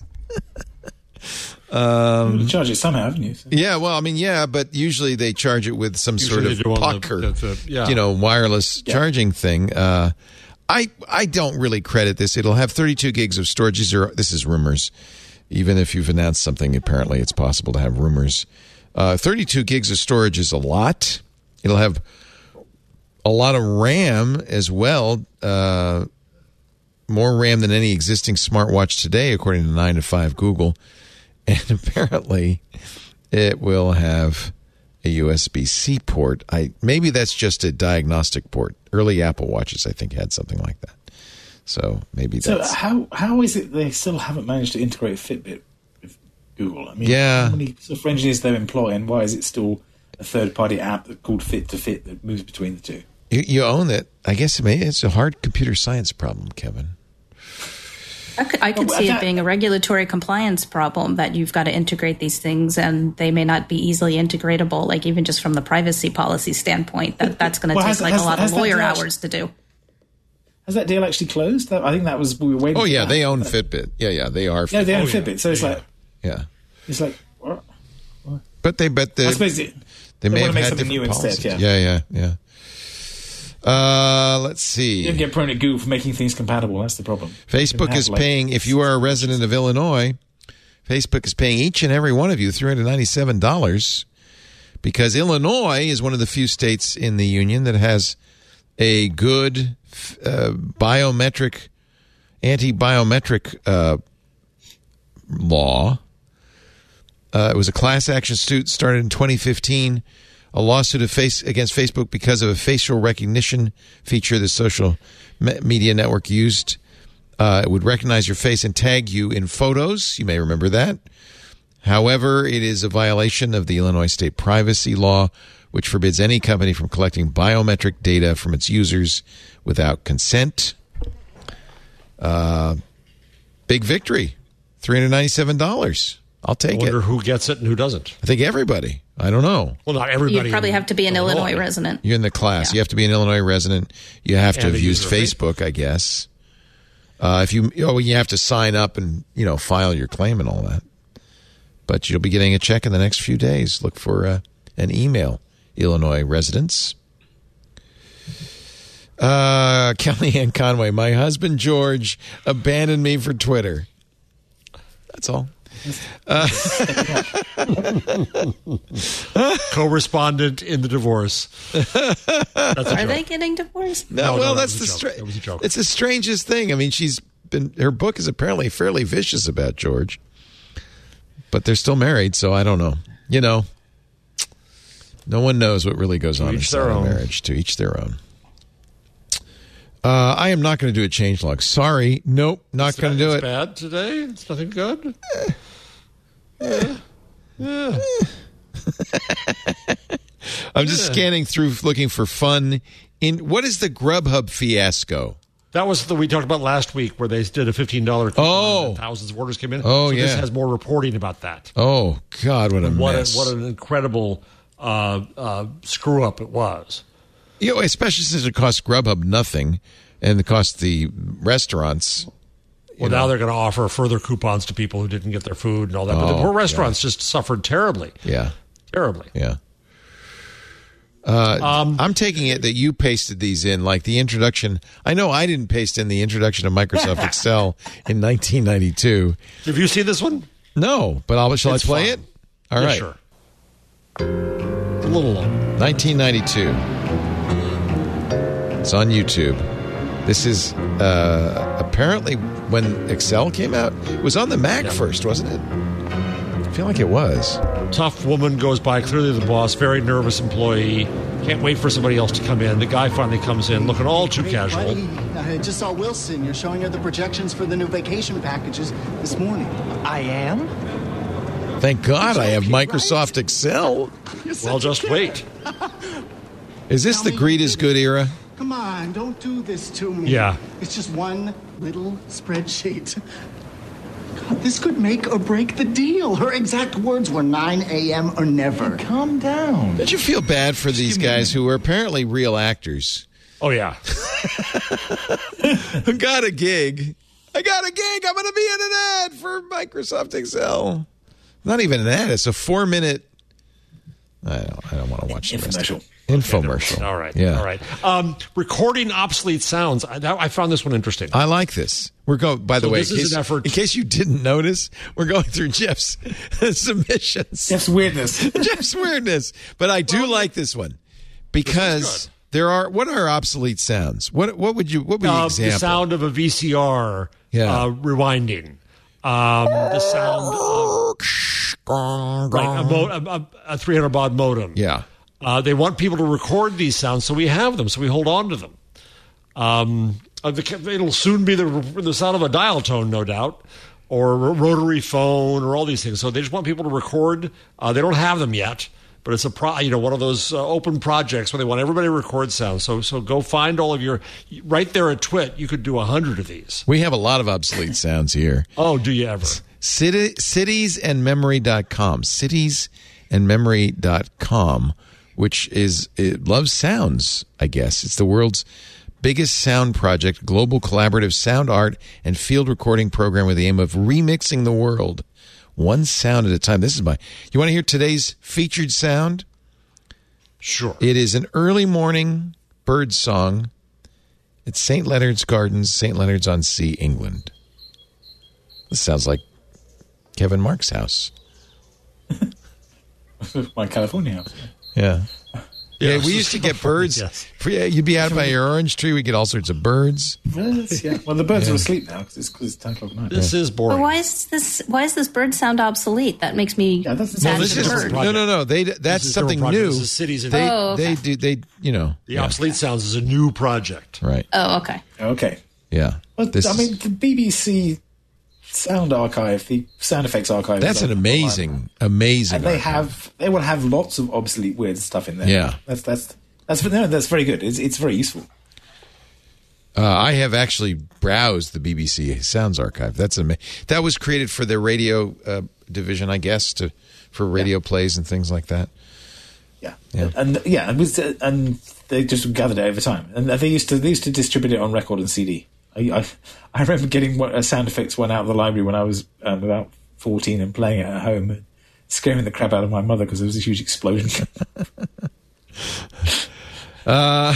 Um, you charge it somehow, haven't you? So. Yeah, well, I mean, yeah, but usually they charge it with some Usually sort they of do on puck the- or, the- the- yeah. you know, wireless Yeah. charging thing. Uh, I I don't really credit this. It'll have thirty-two gigs of storage. These are this is rumors. Even if you've announced something, apparently it's possible to have rumors. Uh, thirty-two gigs of storage is a lot. It'll have a lot of RAM as well. Uh, more RAM than any existing smartwatch today, according to nine to five Google. And apparently, it will have a U S B C port. I maybe that's just a diagnostic port. Early Apple Watches, I think, had something like that. So maybe So that's... how how is it they still haven't managed to integrate Fitbit with Google? I mean, Yeah. how many software engineers they employ, and why is it still a third-party app that called Fit to Fit that moves between the two? You, you own it. I guess maybe it's a hard computer science problem, Kevin. I could, I could Well, see that- it being a regulatory compliance problem that you've got to integrate these things and they may not be easily integratable, like even just from the privacy policy standpoint, that that's going to Well, take has- like has- a lot has of that lawyer deal actually- hours to do. Has that deal actually closed? That, I think that was we were waiting. Oh, for yeah, that. they own Fitbit. Yeah, yeah, they are. No, they own Oh, yeah. Fitbit. So it's like Yeah. it's like what? But they bet they, I suppose it, they may wanna have make had something different new policies. instead. Yeah. yeah, yeah, yeah. Uh, let's see. you don't get prone at Google for making things compatible. That's the problem. Facebook have, is like- paying, if you are a resident of Illinois, Facebook is paying each and every one of you three hundred ninety-seven dollars because Illinois is one of the few states in the union that has a good uh, biometric, anti-biometric uh, law. Uh, it was a class action suit started in twenty fifteen, a lawsuit of face against Facebook because of a facial recognition feature the social me- media network used. Uh, it would recognize your face and tag you in photos. You may remember that. However, it is a violation of the Illinois state privacy law, which forbids any company from collecting biometric data from its users without consent. Uh, big victory, three hundred ninety-seven dollars. I'll I take it. wonder who gets it and who doesn't. I think everybody. I don't know. Well, not everybody. You'd probably in have to be an Illinois, resident. You're in the class. Yeah. You have to be an Illinois resident. You have to And have a used user of Facebook, I guess. Uh, if you, oh, you have to sign up and you know file your claim and all that. But you'll be getting a check in the next few days. Look for uh, an email, Illinois residents. Uh, Kellyanne Conway, my husband George abandoned me for Twitter. That's all. Co-respondent in the divorce. That's a Are joke. they getting divorced? No, No, no, well, that that's was the a joke. stra- That was a joke. It's the strangest thing. I mean, she's been her book is apparently fairly vicious about George, but they're still married, so I don't know. You know, no one knows what really goes on inside a marriage. To each their own. Uh, I am not going to do a changelog. Sorry. Nope, not going to do it's it. Bad today? It's nothing good? Yeah. Yeah. I'm just yeah. scanning through looking for fun. In what is the Grubhub fiasco? That was the we talked about last week where they did a fifteen dollars coupon oh. and thousands of orders came in. Oh, so yeah. This has more reporting about that. Oh, God, what a what mess. A, what an incredible uh, uh, screw-up it was. You know, especially since it cost Grubhub nothing and it cost the restaurants. Well, know. now they're going to offer further coupons to people who didn't get their food and all that. But oh, the poor restaurants yeah. just suffered terribly. Yeah. Terribly. Yeah. Uh, um, I'm taking it that you pasted these in, like the introduction. I know I didn't paste in the introduction of Microsoft Excel in nineteen ninety-two. Have you seen this one? No, but I'll, shall it's I play fun. it? All yeah, right. Sure. It's a little long. nineteen ninety-two. It's on YouTube. This is uh, apparently when Excel came out. It was on the Mac yep. first, wasn't it? I feel like it was. Tough woman goes by, clearly the boss, very nervous employee. Can't wait for somebody else to come in. The guy finally comes in, looking all too hey, casual. Buddy, I just saw Wilson. You're showing her the projections for the new vacation packages this morning. I am? Thank God I have okay, Microsoft right? Excel. Well, just wait. Is this Tell the me greed is good era? Come on, don't do this to me. Yeah. It's just one little spreadsheet. God, this could make or break the deal. Her exact words were nine a.m. or never. Hey, calm down. Don't you feel bad for these guys who are apparently real actors? Oh, yeah. I got a gig. I got a gig. I'm going to be in an ad for Microsoft Excel. Not even an ad. It's a four-minute... I don't, I don't want to watch the rest of it. Infomercial. Okay, all right. Yeah. All right. Um, recording obsolete sounds. I, I found this one interesting. I like this. We're going. By the so way, this in is case, an effort. in case you didn't notice, we're going through Jeff's submissions. Jeff's weirdness. Jeff's weirdness. But I do well, like this one because this there are. What are obsolete sounds? What What would you? What would be uh, an example? The sound of a V C R yeah. uh, rewinding. Um, the sound of right, a, mo- a, a three hundred baud modem. Yeah. Uh, they want people to record these sounds, so we have them, so we hold on to them. Um, uh, the, it'll soon be the, the sound of a dial tone, no doubt, or a rotary phone, or all these things. So they just want people to record. Uh, they don't have them yet, but it's a pro, you know one of those uh, open projects where they want everybody to record sounds. So so go find all of your right there at Twit. You could do a hundred of these. We have a lot of obsolete sounds here. Oh, do you ever? City, cities and memory dot com. cities and memory dot com. Which is, it loves sounds, I guess. It's the world's biggest sound project, global collaborative sound art and field recording program with the aim of remixing the world, one sound at a time. This is my, you want to hear today's featured sound? Sure. It is an early morning bird song at Saint Leonard's Gardens, Saint Leonard's on Sea, England. This sounds like Kevin Mark's house. My California house. Yeah. Yeah, Yeah, we used to get birds. Yes. Yeah, you'd be out by your orange tree. We get all sorts of birds. Birds, yeah. Well, the birds Yeah. are asleep now because it's, 'cause it's ten o'clock at night. This is boring. But why is this? Why is this bird sound obsolete? That makes me Yeah, that's- sad Well, This for is the bird. no, no, no. They that's This is something different project. new. This is cities and They Oh, okay. they do they you know the yeah, obsolete sounds is a new project. right. Oh, okay. Okay. Yeah. Well, This I is- mean, the B B C sound archive, the sound effects archive. that's is an on- amazing, amazing. And they archive. have, they will have lots of obsolete weird stuff in there. Yeah. That's that's that's no, that's very good. It's it's very useful. Uh, I have actually browsed the B B C Sounds Archive. That's ama- that was created for their radio uh, division, I guess, to for radio yeah. plays and things like that. Yeah, Yeah. and yeah, it was, uh, and they just gathered it over time, and they used to they used to distribute it on record and C D. I I, I remember getting one, a sound effects one out of the library when I was um, about fourteen and playing it at home, and scaring the crap out of my mother because there was a huge explosion. Uh,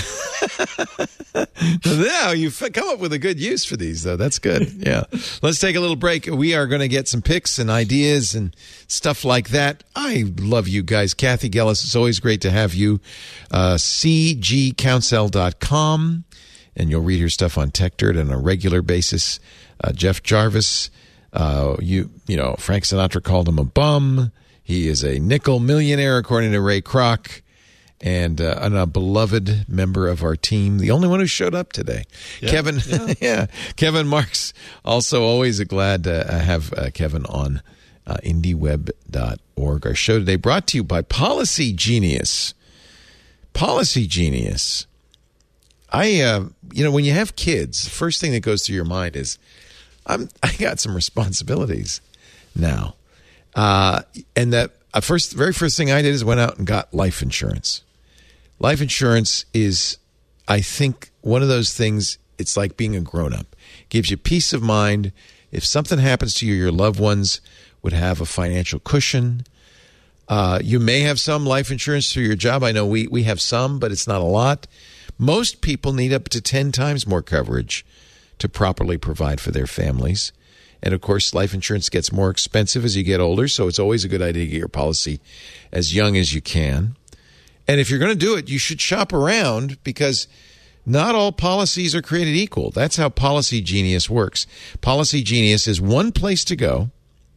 now you've come up with a good use for these, though. That's good. Yeah. Let's take a little break. We are going to get some picks and ideas and stuff like that. I love you guys. Kathy Gellis, it's always great to have you. Uh, C G council dot com, and you'll read her stuff on Tech Dirt on a regular basis. Uh, Jeff Jarvis, Uh, you you know, Frank Sinatra called him a bum. He is a nickel millionaire, according to Ray Kroc, and, uh, and a beloved member of our team. The only one who showed up today. Yeah, Kevin, yeah. yeah. Kevin Marks, also always glad to have uh, Kevin on uh, indie web dot org. Our show today brought to you by Policy Genius. Policy Genius. I, uh, you know, when you have kids, the first thing that goes through your mind is, I'm, I got some responsibilities now. Uh, and that uh, first, very first thing I did is went out and got life insurance. Life insurance is, I think, one of those things, it's like being a grown-up. It gives you peace of mind. If something happens to you, your loved ones would have a financial cushion. Uh, you may have some life insurance through your job. I know we, we have some, but it's not a lot. Most people need up to ten times more coverage to properly provide for their families. And, of course, life insurance gets more expensive as you get older, so it's always a good idea to get your policy as young as you can. And if you're going to do it, you should shop around because not all policies are created equal. That's how Policy Genius works. Policy Genius is one place to go,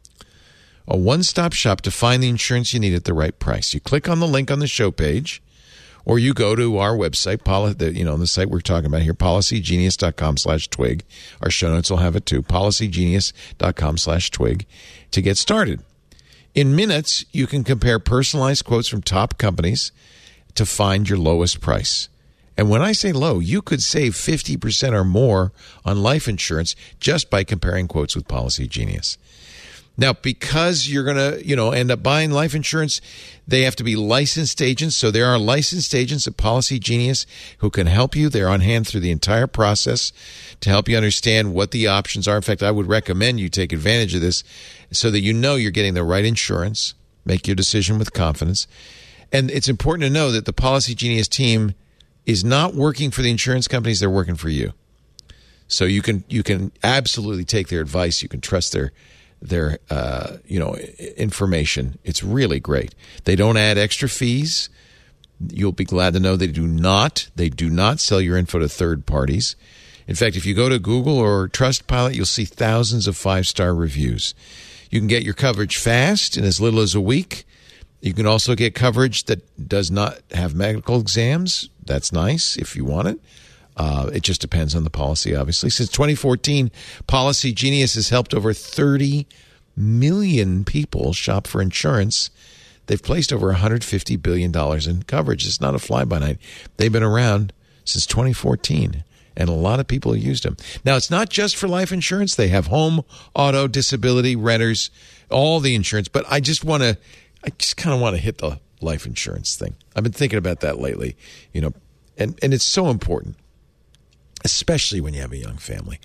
a one-stop shop to find the insurance you need at the right price. You click on the link on the show page, or you go to our website, poli- the, you know, the site we're talking about here, policygenius.com slash twig. Our show notes will have it too, policygenius.com slash twig to get started. In minutes, you can compare personalized quotes from top companies to find your lowest price. And when I say low, you could save fifty percent or more on life insurance just by comparing quotes with Policy Genius. Now, because you're going to, you know, end up buying life insurance, they have to be licensed agents. So there are licensed agents at Policy Genius who can help you. They're on hand through the entire process to help you understand what the options are. In fact, I would recommend you take advantage of this so that you know you're getting the right insurance. Make your decision with confidence. And it's important to know that the Policy Genius team is not working for the insurance companies. They're working for you. So you can you can absolutely take their advice. You can trust their their uh, you know information. It's really great. They don't add extra fees. You'll be glad to know they do not. They do not sell your info to third parties. In fact, if you go to Google or Trustpilot, you'll see thousands of five-star reviews. You can get your coverage fast in as little as a week. You can also get coverage that does not have medical exams. That's nice if you want it. Uh, it just depends on the policy, obviously. Since twenty fourteen, Policy Genius has helped over thirty million people shop for insurance. They've placed over one hundred fifty billion dollars in coverage. It's not a fly-by-night. They've been around since twenty fourteen, and a lot of people have used them. Now, it's not just for life insurance. They have home, auto, disability, renters, all the insurance. But I just want to, I just kind of want to hit the life insurance thing. I've been thinking about that lately, you know, and, and it's so important, especially when you have a young family.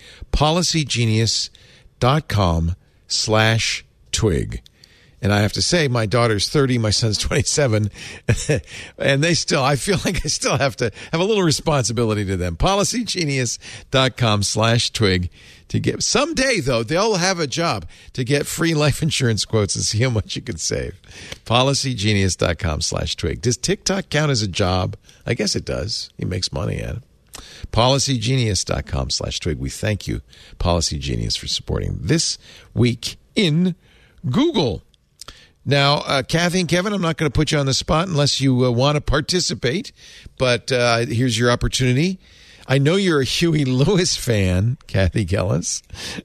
Policygenius.com slash twig. And I have to say, my daughter's thirty, my son's twenty-seven, and they still, I feel like I still have to have a little responsibility to them. Policygenius.com slash twig to get, someday though, they'll have a job to get free life insurance quotes and see how much you can save. Policygenius.com slash twig. Does TikTok count as a job? I guess it does. He makes money at it. Policygenius.com slash twig. We thank you, Policy Genius, for supporting This Week in Google. Now, uh, Kathy and Kevin, I'm not going to put you on the spot unless you uh, want to participate, but uh, here's your opportunity. I know you're a Huey Lewis fan, Kathy Gellis,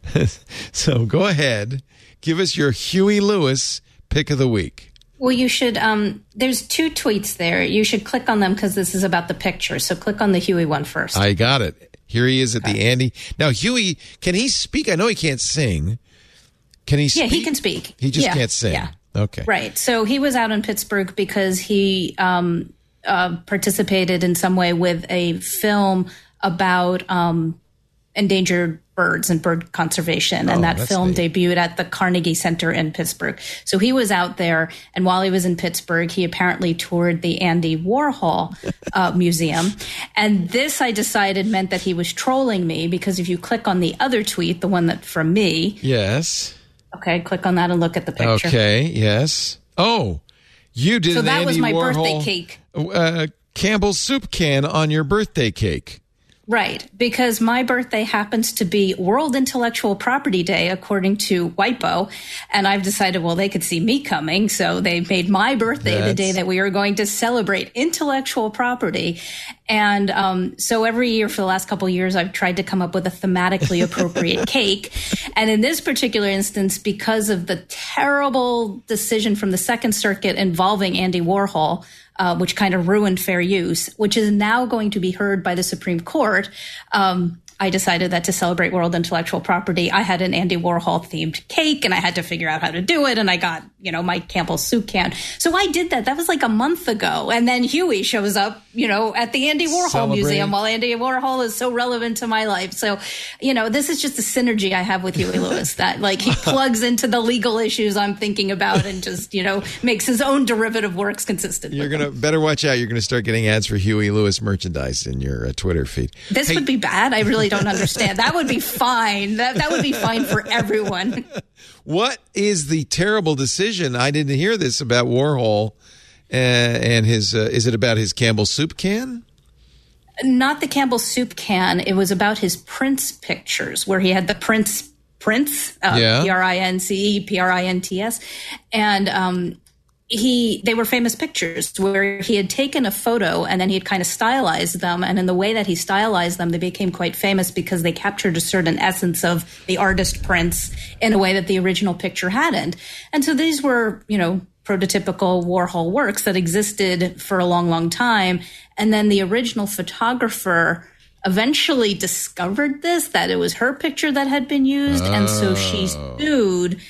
so go ahead. Give us your Huey Lewis pick of the week. Well, you should, um, there's two tweets there. You should click on them because this is about the picture. So click on the Huey one first. I got it. Here he is at okay. the Andy. Now, Huey, can he speak? I know he can't sing. Can he speak? Yeah, he can speak. He just yeah. can't sing. Yeah. Okay. Right. So he was out in Pittsburgh because he um, uh, participated in some way with a film about um, endangered birds and bird conservation. And oh, that film neat. debuted at the Carnegie Center in Pittsburgh. So he was out there. And while he was in Pittsburgh, he apparently toured the Andy Warhol uh, Museum. And this, I decided, meant that he was trolling me because if you click on the other tweet, the one that from me. Yes. Okay, click on that and look at the picture. Okay, yes. Oh, you did so an that Andy was my Warhol, birthday cake. Uh, Campbell's soup can on your birthday cake. Right, because my birthday happens to be World Intellectual Property Day, according to WIPO, and I've decided, well, they could see me coming, so they made my birthday That's... the day that we are going to celebrate intellectual property. And um, so every year for the last couple of years, I've tried to come up with a thematically appropriate cake. And in this particular instance, because of the terrible decision from the Second Circuit involving Andy Warhol, Uh, which kind of ruined fair use, which is now going to be heard by the Supreme Court. Um, I decided that to celebrate World Intellectual Property, I had an Andy Warhol themed cake and I had to figure out how to do it. And I got, you know, my Campbell's soup can. So I did that. That was like a month ago. And then Huey shows up, you know, at the Andy Warhol Celebrate. Museum while Andy Warhol is so relevant to my life. So, you know, this is just the synergy I have with Huey Lewis that like he plugs into the legal issues I'm thinking about and just, you know, makes his own derivative works consistent. You're going to better watch out. You're going to start getting ads for Huey Lewis merchandise in your uh, Twitter feed. This hey. would be bad. I really don't understand. That would be fine. That that would be fine for everyone. What is the terrible decision? I didn't hear this about Warhol uh, and his. Uh, is it about his Campbell's soup can? Not the Campbell's soup can. It was about his Prince pictures, where he had the Prince Prince, uh, yeah. P R I N C E, P R I N T S, and um, he they were famous pictures where he had taken a photo and then he had kind of stylized them, and in the way that he stylized them, they became quite famous because they captured a certain essence of the artist Prince in a way that the original picture hadn't. And so these were, you know, prototypical Warhol works that existed for a long, long time. And then the original photographer eventually discovered this, that it was her picture that had been used. Oh. And so she sued.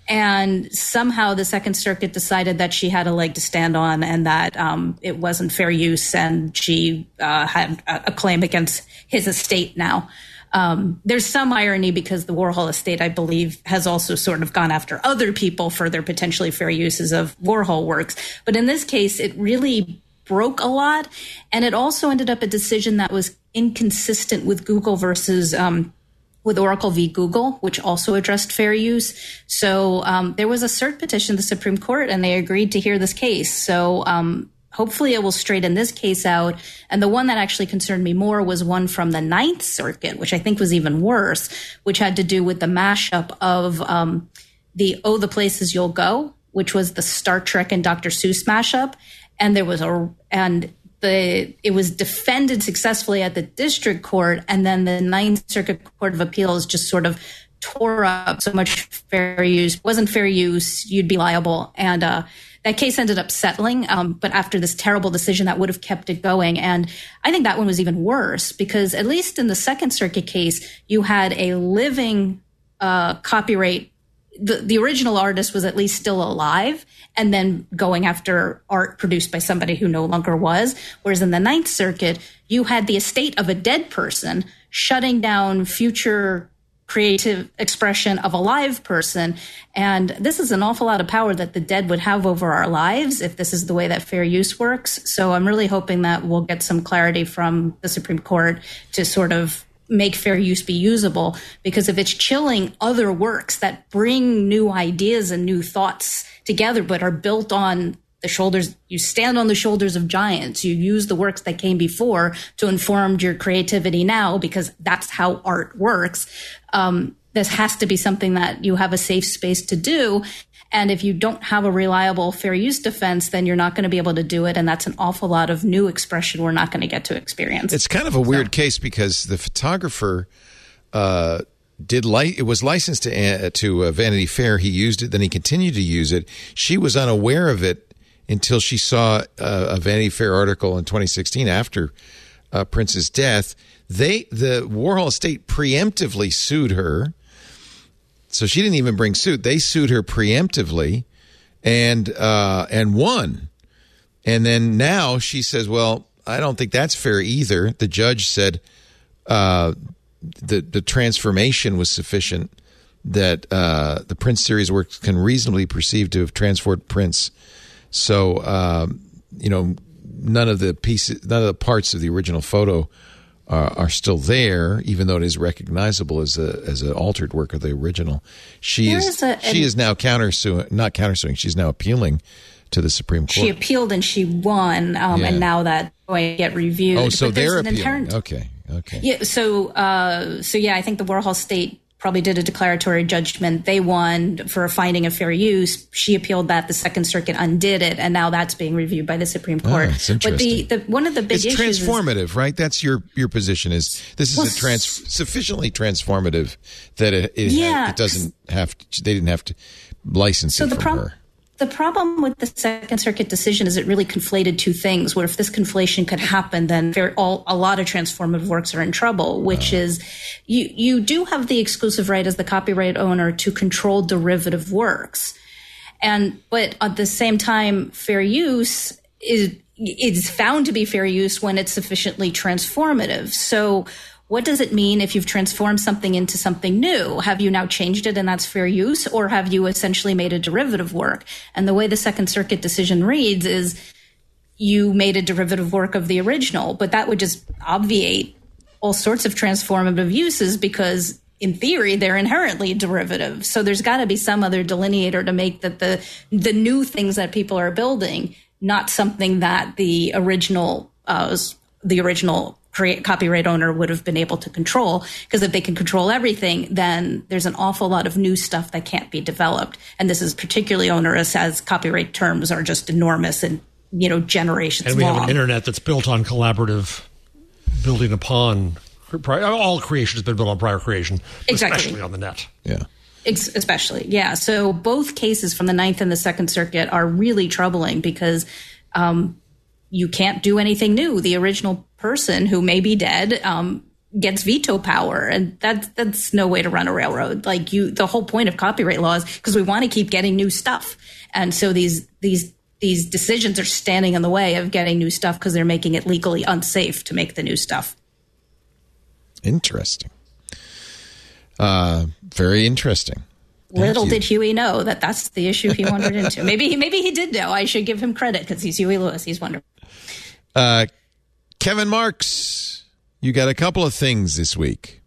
And somehow the Second Circuit decided that she had a leg to stand on and that um, it wasn't fair use. And she uh, had a claim against his estate now. Um, there's some irony because the Warhol estate, I believe, has also sort of gone after other people for their potentially fair uses of Warhol works. But in this case, it really broke a lot. And it also ended up a decision that was inconsistent with Google versus um, with Oracle v. Google, which also addressed fair use. So um, there was a cert petition to the Supreme Court, and they agreed to hear this case. So um, hopefully it will straighten this case out. And the one that actually concerned me more was one from the Ninth Circuit, which I think was even worse, which had to do with the mashup of um, the Oh, the Places You'll Go, which was the Star Trek and Doctor Seuss mashup. And there was a, and the, it was defended successfully at the district court. And then the Ninth Circuit Court of Appeals just sort of tore up so much fair use, wasn't fair use, you'd be liable. And, uh, that case ended up settling, um, but after this terrible decision that would have kept it going. And I think that one was even worse because at least in the Second Circuit case, you had a living uh, copyright. The, the original artist was at least still alive and then going after art produced by somebody who no longer was. Whereas in the Ninth Circuit, you had the estate of a dead person shutting down future creative expression of a live person. And this is an awful lot of power that the dead would have over our lives if this is the way that fair use works. So I'm really hoping that we'll get some clarity from the Supreme Court to sort of make fair use be usable, because if it's chilling other works that bring new ideas and new thoughts together, but are built on the shoulders, you stand on the shoulders of giants, you use the works that came before to inform your creativity now, because that's how art works. Um, this has to be something that you have a safe space to do. And if you don't have a reliable fair use defense, then you're not going to be able to do it. And that's an awful lot of new expression we're not going to get to experience. It's kind of a weird so. case because the photographer uh, did li- it was licensed to uh, to uh, Vanity Fair. He used it, then he continued to use it. She was unaware of it until she saw uh, a Vanity Fair article in twenty sixteen after uh, Prince's death. They the Warhol estate preemptively sued her. So she didn't even bring suit. They sued her preemptively and uh, and won. And then now she says, well, I don't think that's fair either. The judge said uh, the, the transformation was sufficient, that uh, the Prince series works can reasonably be perceived to have transformed Prince. So, um, you know, none of the pieces, none of the parts of the original photo Uh, are still there, even though it is recognizable as a as an altered work of the original. She there is, is a, she is now countersuing, not countersuing. She's now appealing to the Supreme Court. She appealed and she won, um, yeah. and now that's going to get reviewed. Oh, so but they're an appealing. Inherent, okay, Okay. Yeah. So, uh, so yeah, I think the Warhol State probably did a declaratory judgment. They won for a finding of fair use. She appealed that. The Second Circuit undid it, and now that's being reviewed by the Supreme Court. Oh, that's interesting. But the, the one of the big it's issues transformative, is, right? That's your your position. Is this is well, a trans sufficiently transformative that it it, yeah, it doesn't have to, they didn't have to license so it the from prob- her. The problem with the Second Circuit decision is it really conflated two things, where if this conflation could happen, then there, all, a lot of transformative works are in trouble, which uh. is you, you do have the exclusive right as the copyright owner to control derivative works. And, but at the same time, fair use is, is found to be fair use when it's sufficiently transformative. So what does it mean if you've transformed something into something new? Have you now changed it and that's fair use, or have you essentially made a derivative work? And the way the Second Circuit decision reads is you made a derivative work of the original, but that would just obviate all sorts of transformative uses because in theory they're inherently derivative. So there's got to be some other delineator to make that the the new things that people are building, not something that the original uh, the original create, copyright owner would have been able to control, because if they can control everything, then there's an awful lot of new stuff that can't be developed. And this is particularly onerous as copyright terms are just enormous and, you know, generations long. And we long. have an internet that's built on collaborative, building upon, all creation has been built on prior creation, exactly. Especially on the net. Yeah. Especially, yeah. So both cases from the Ninth and the Second Circuit are really troubling because um, you can't do anything new. The original person who may be dead um, gets veto power, and that's that's no way to run a railroad. Like you, the whole point of copyright law is because we want to keep getting new stuff, and so these these these decisions are standing in the way of getting new stuff because they're making it legally unsafe to make the new stuff. Interesting. Uh, very interesting. Thank Little you. did Huey know that that's the issue he wandered into. Maybe he maybe he did know. I should give him credit because he's Huey Lewis. He's wonderful. Uh, Kevin Marks, you got a couple of things this week.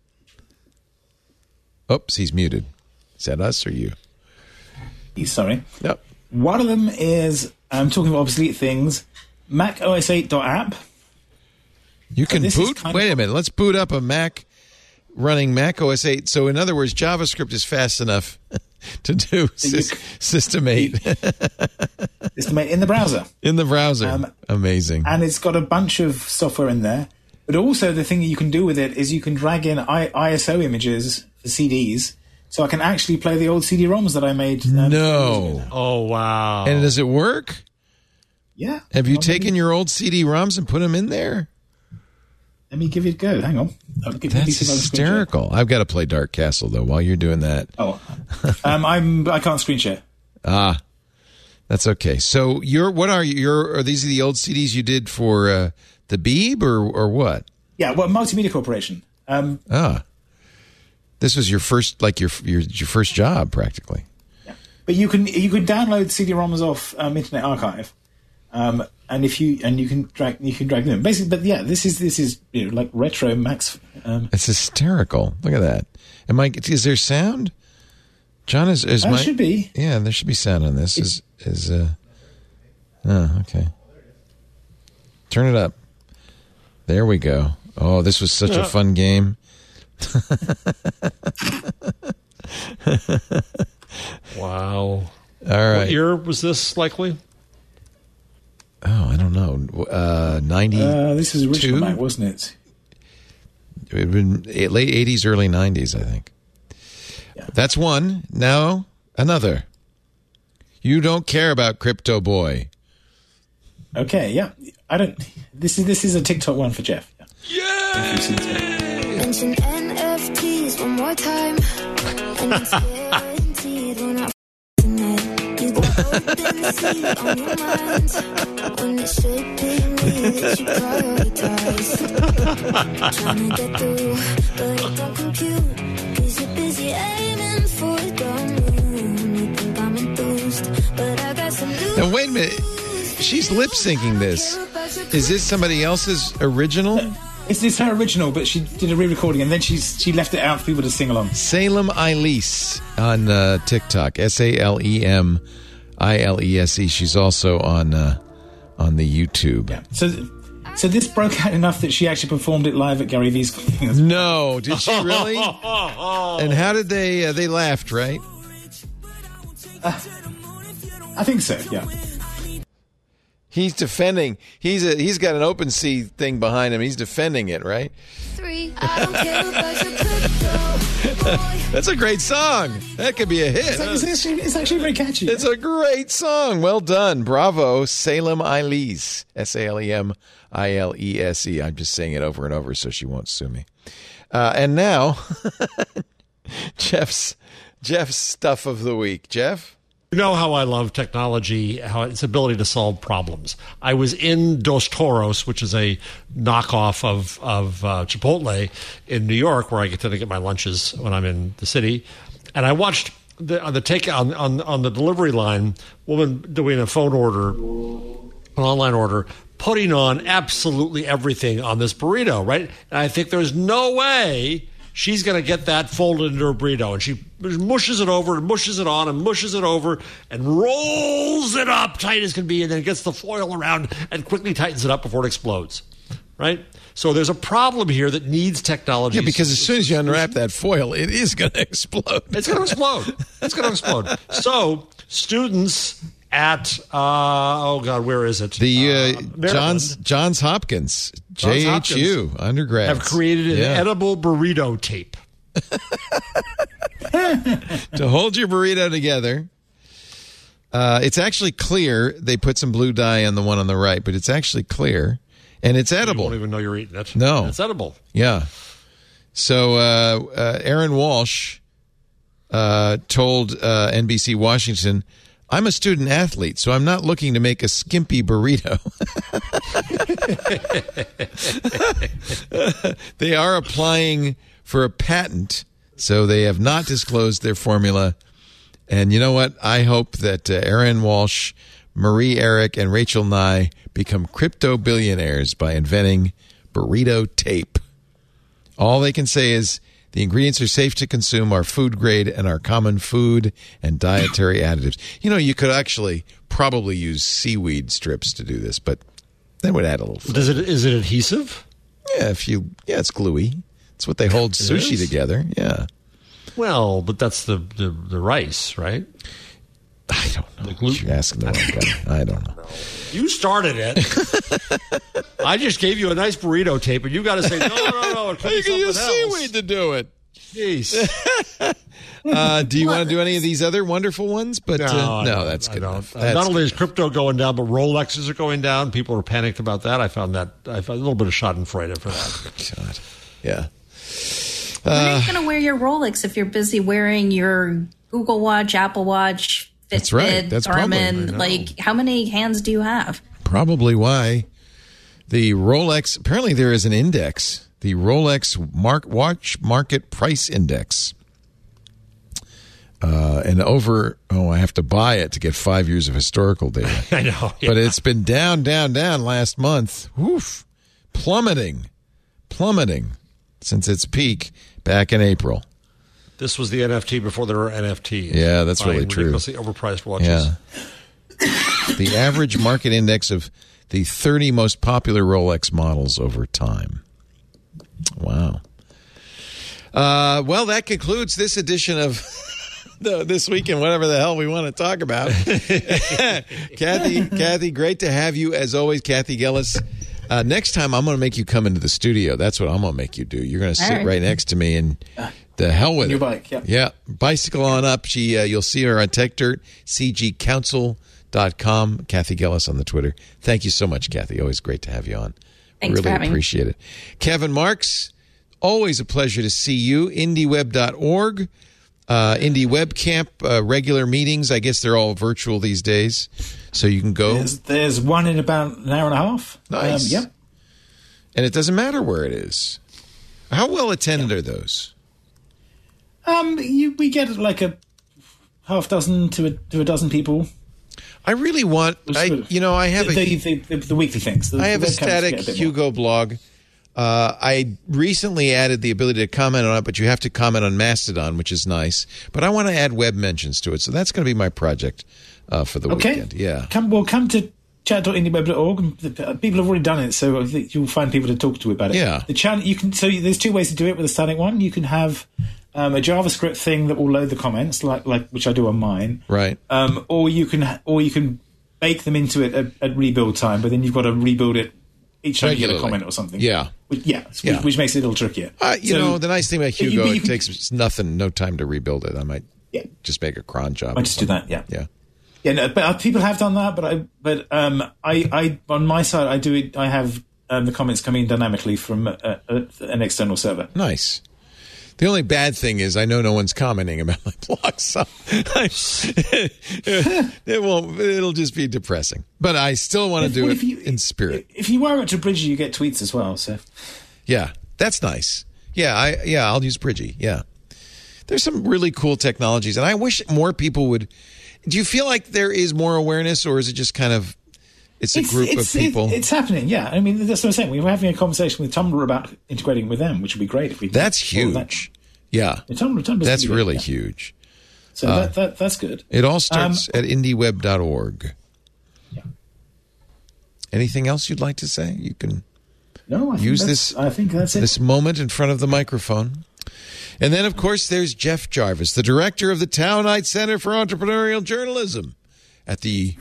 Oops, he's muted. Is that us or you? Sorry. Yep. One of them is, I'm talking about obsolete things, Mac O S eight dot app. You can this is boot. kind Wait of- a minute. Let's boot up a Mac running Mac O S eight. So, in other words, JavaScript is fast enough to do sys- System eight System eight in the browser. in the browser. Um, Amazing. And it's got a bunch of software in there. But also the thing that you can do with it is you can drag in I- ISO images for C Ds. So I can actually play the old C D ROMs that I made. Um, No. Oh, wow. And does it work? Yeah. Have you I'll taken give you- your old C D ROMs and put them in there? Let me give it a go. Hang on. I'll give, That's hysterical. I've got to play Dark Castle, though, while you're doing that. Oh, um, I'm. I can't screen share. Ah, that's okay. So, you're what are you? You're, are these the old C Ds you did for uh, the Beeb or or what? Yeah, well, Multimedia Corporation. Um, Ah, this was your first, like your your your first job, practically. yeah. But you can you can download C D ROMs off um, Internet Archive, um, and if you and you can drag you can drag them in. Basically. But yeah, this is this is you know, like retro Max. Um, It's hysterical. Look at that. Am I? Is there sound? John is is uh, my should be. Yeah, there should be sound on this. Is is uh? Oh, okay. Turn it up. There we go. Oh, this was such a fun game. Wow. All right. What year was this likely? Oh, I don't know. Uh, ninety. Uh, this is original Two? Mac, wasn't it? It had been late eighties, early nineties, I think. Yeah. That's one. Now another. You don't care about Crypto Boy. Okay, yeah. I don't. This is this is a TikTok one for Jeff. Yeah. Mention N F Ts one more time, and it's guaranteed we're not f***ing it. You got open seat on your mind when it should be me that you prioritize. Trying to get through, but it don't compute. Cause you're busy aiming for the moon. You think I'm enthused, but I got some news. Now wait a minute. She's lip syncing this. Is this somebody else's original? It's, it's her original, but she did a re-recording, and then she she left it out for people to sing along. Salem Ilease on uh, TikTok. S A L E M I L E S E. She's also on uh, on the YouTube. Yeah. So So this broke out enough that she actually performed it live at Gary Vee's thing. No, did she really? And how did they? Uh, they laughed, right? Uh, I think so. Yeah. He's defending. He's a, he's got an OpenSea thing behind him. He's defending it, right? Three, I don't care about your crypto. That's a great song. That could be a hit. It's, it's, actually, it's actually very catchy. It's a great song. Well done. Bravo, Salem Ilese. S A L E M I L E S E. I'm just saying it over and over so she won't sue me. Uh, and now, Jeff's Jeff's stuff of the week. Jeff? You know how I love technology, how its ability to solve problems. I was in Dos Toros, which is a knockoff of of uh, Chipotle in New York, where I get to get my lunches when I'm in the city, and I watched the on the take on on, on the delivery line, woman doing a phone order, an online order, putting on absolutely everything on this burrito, right? And I think there's no way she's going to get that folded into her burrito. And she mushes it over and mushes it on and mushes it over and rolls it up tight as can be, and then gets the foil around and quickly tightens it up before it explodes, right? So there's a problem here that needs technology. Yeah, because as soon as you unwrap that foil, it is going to explode. It's going to explode. It's going to explode. So students at, uh, oh, God, where is it? The uh, uh, Johns Johns Hopkins, J H U, undergrads. Have created an yeah. edible burrito tape. To hold your burrito together. Uh, it's actually clear. They put some blue dye on the one on the right, but it's actually clear. And it's edible. You won't even know you're eating it. No. It's edible. Yeah. So uh, uh, Aaron Walsh uh, told uh, N B C Washington, I'm a student athlete, so I'm not looking to make a skimpy burrito. They are applying for a patent, so they have not disclosed their formula. And you know what? I hope that uh, Aaron Walsh, Marie Eric, and Rachel Nye become crypto billionaires by inventing burrito tape. All they can say is, the ingredients are safe to consume, are food grade, and are common food and dietary additives. You know, you could actually probably use seaweed strips to do this, but that would add a little flavor. Does it? Is it adhesive? Yeah, if you, yeah, it's gluey. It's what they hold sushi is? together. Yeah. Well, but that's the, the, the rice, right? I don't know. The gluten. You're asking the wrong guy. I don't know. You started it. I just gave you a nice burrito tape, and you got to say, no, no, no. It could be You can use something else. seaweed to do it. Jeez. Uh, do you want to do any of these other wonderful ones? But No, uh, I no, don't. that's I good don't. enough. Uh, That's not only good. is crypto going down, but Rolexes are going down. People are panicked about that. I found that I found a little bit of schadenfreude for that. God. Yeah. When are you going to wear your Rolex if you're busy wearing your Google Watch, Apple Watch, Fitbit, That's right. That's probably- I Garmin? know. Like, how many hands do you have? Probably why the Rolex, apparently there is an index, the Rolex Mark Watch Market Price Index. Uh, and over, oh, I have to buy it to get five years of historical data. I know. Yeah. But it's been down, down, down last month. Woof. Plummeting. Plummeting since its peak back in April. This was the N F T before there were N F Ts. Yeah, that's Buying really true. ridiculously overpriced watches. Yeah. The average market index of the thirty most popular Rolex models over time. Wow. Uh, well, that concludes this edition of the, This Week in whatever the hell we want to talk about. Kathy, Kathy, great to have you as always, Kathy Gillis. Uh, next time, I'm going to make you come into the studio. That's what I'm going to make you do. You're going to sit right. right next to me and the hell with Your it. bike, yeah. Yeah, bicycle on up. She, uh, you'll see her on Tech Dirt, c g council dot com. Kathy Gillis on the Twitter. Thank you so much, Kathy. Always great to have you on. Thanks really for having me. appreciate it. Kevin Marks, always a pleasure to see you. indie web dot org, uh, Indie Web Camp, uh, regular meetings. I guess they're all virtual these days, so you can go. There's, there's one in about an hour and a half. Nice. Um, yep. And it doesn't matter where it is. How well attended are those? Um, you, we get like a half dozen to a, to a dozen people. I really want, I you know, I have the, a, the, the, the weekly things. The, I have the a webcams static get a bit more. Hugo blog. Uh, I recently added the ability to comment on it, but you have to comment on Mastodon, which is nice. But I want to add web mentions to it, so that's going to be my project uh, for the Okay. weekend. Yeah, Come, well, come to chat dot indie web dot org. People have already done it, so I think you'll find people to talk to about it. Yeah. The channel you can. So there's two ways to do it with the static one. You can have um, a JavaScript thing that will load the comments, like like which I do on mine. Right. Um, or you can or you can bake them into it at, at rebuild time, but then you've got to rebuild it each time Regularly. you get a comment or something. Yeah. Which, yeah, yeah. Which, which makes it a little trickier. Uh, you so, know, the nice thing about you- Hugo, you it can- takes nothing, no time to rebuild it. I might Yeah. just make a cron job. I or just do something. that. Yeah. Yeah. Yeah, no, but uh, people have done that. But I, but um, I, I, on my side, I do it. I have um, the comments coming in dynamically from uh, uh, an external server. Nice. The only bad thing is I know no one's commenting about my blog, so I, it won't. It'll just be depressing. But I still want to If- do well, it if you- in spirit. If you wire it to Bridgie, you get tweets as well. So Yeah, that's nice. Yeah, I yeah I'll use Bridgie. Yeah, there's some really cool technologies, and I wish more people would. Do you feel like there is more awareness, or is it just kind of it's a group it's, of people? It, it's happening. Yeah, I mean that's what I'm saying. We were having a conversation with Tumblr about integrating with them, which would be great if we. That's follow that. huge. Yeah, Yeah, Tumblr, Tumblr's that's good, really yeah. huge. So Uh, that, that that's good. It all starts Um, at indie web dot org. Yeah. Anything else you'd like to say? You can No, I think use that's- this. I think that's it. This moment in front of the microphone. And then, of course, there's Jeff Jarvis, the director of the Townite Center for Entrepreneurial Journalism at the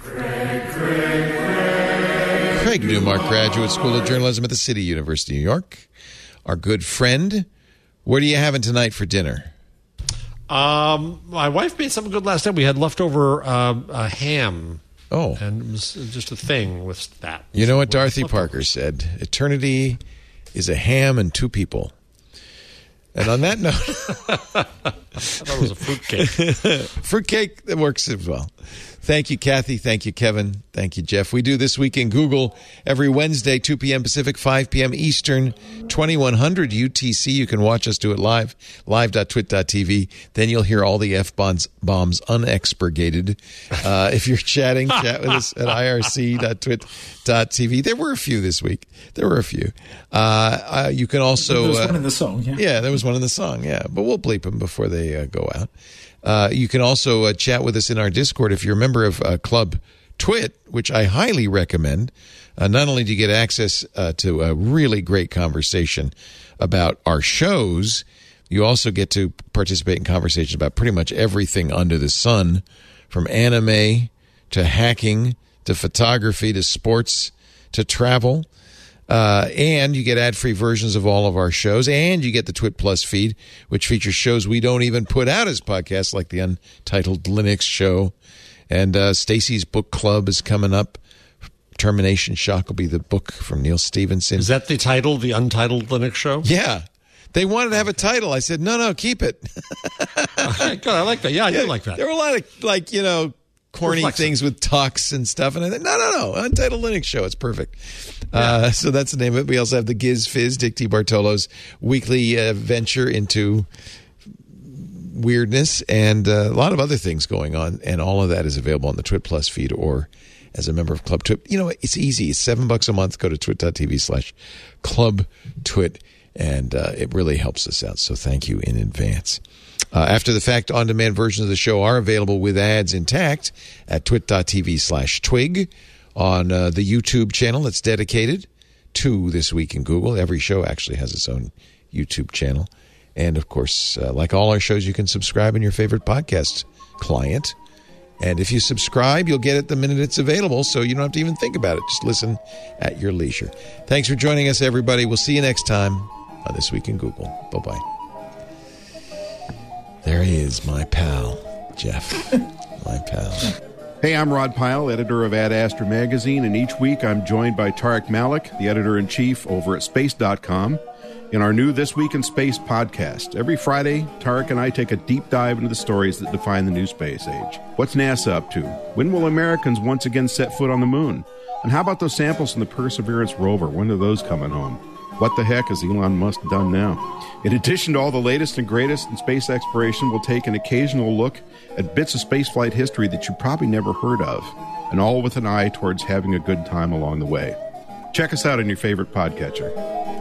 Craig Newmark Graduate School of Journalism at the City University of New York. Our good friend. What are you having tonight for dinner? Um, my wife made something good last night. We had leftover um, a ham. Oh. And it was just a thing with that. You know what With Dorothy leftovers. Parker said? Eternity is a ham and two people. And on that note, I thought it was a fruitcake. fruitcake that works as well. Thank you, Kathy. Thank you, Kevin. Thank you, Jeff. We do This Week in Google every Wednesday, two p.m. Pacific, five p.m. Eastern, twenty-one hundred U T C. You can watch us do it live, live dot twit dot t v. Then you'll hear all the F-bombs bombs unexpurgated. Uh, if you're chatting, chat with us at I R C dot twit dot t v. There were a few this week. There were a few. Uh, uh, you can also... There was uh, one in the song. Yeah. Yeah, there was one in the song, yeah. But we'll bleep them before they uh, go out. Uh, you can also uh, chat with us in our Discord if you're a member of uh, Club Twit, which I highly recommend. Uh, not only do you get access uh, to a really great conversation about our shows, you also get to participate in conversations about pretty much everything under the sun, from anime to hacking to photography to sports to travel. Uh, and you get ad-free versions of all of our shows, and you get the Twit Plus feed, which features shows we don't even put out as podcasts, like the Untitled Linux Show. And uh, Stacy's Book Club is coming up. Termination Shock will be the book from Neil Stevenson. Is that the title, the Untitled Linux Show? Yeah. They wanted to have a title. I said, no, no, keep it. Okay, good. I like that. Yeah, I do like that. There were a lot of, like, you know, corny Reflexive. things with talks and stuff. And I said, no, no, no, Untitled Linux Show. It's perfect. Uh, so that's the name of it. We also have the Giz Fizz, Dick T. Bartolo's weekly uh, venture into weirdness and uh, a lot of other things going on. And all of that is available on the Twit Plus feed or as a member of Club Twit. You know, it's easy. It's seven bucks a month. Go to twit dot t v slash club twit. And uh, it really helps us out. So thank you in advance. Uh, after the fact, on-demand versions of the show are available with ads intact at twit dot t v slash twig on uh, the YouTube channel that's dedicated to This Week in Google. Every show actually has its own YouTube channel. And, of course, uh, like all our shows, you can subscribe in your favorite podcast client. And if you subscribe, you'll get it the minute it's available, so you don't have to even think about it. Just listen at your leisure. Thanks for joining us, everybody. We'll see you next time on This Week in Google. Bye-bye. There he is, my pal, Jeff. My pal. Hey, I'm Rod Pyle, editor of Ad Astra Magazine, and each week I'm joined by Tarek Malik, the editor-in-chief over at space dot com, in our new This Week in Space podcast. Every Friday, Tarek and I take a deep dive into the stories that define the new space age. What's NASA up to? When will Americans once again set foot on the moon? And how about those samples from the Perseverance rover? When are those coming home? What the heck has Elon Musk done now? In addition to all the latest and greatest in space exploration, we'll take an occasional look at bits of spaceflight history that you probably never heard of, and all with an eye towards having a good time along the way. Check us out on your favorite podcatcher.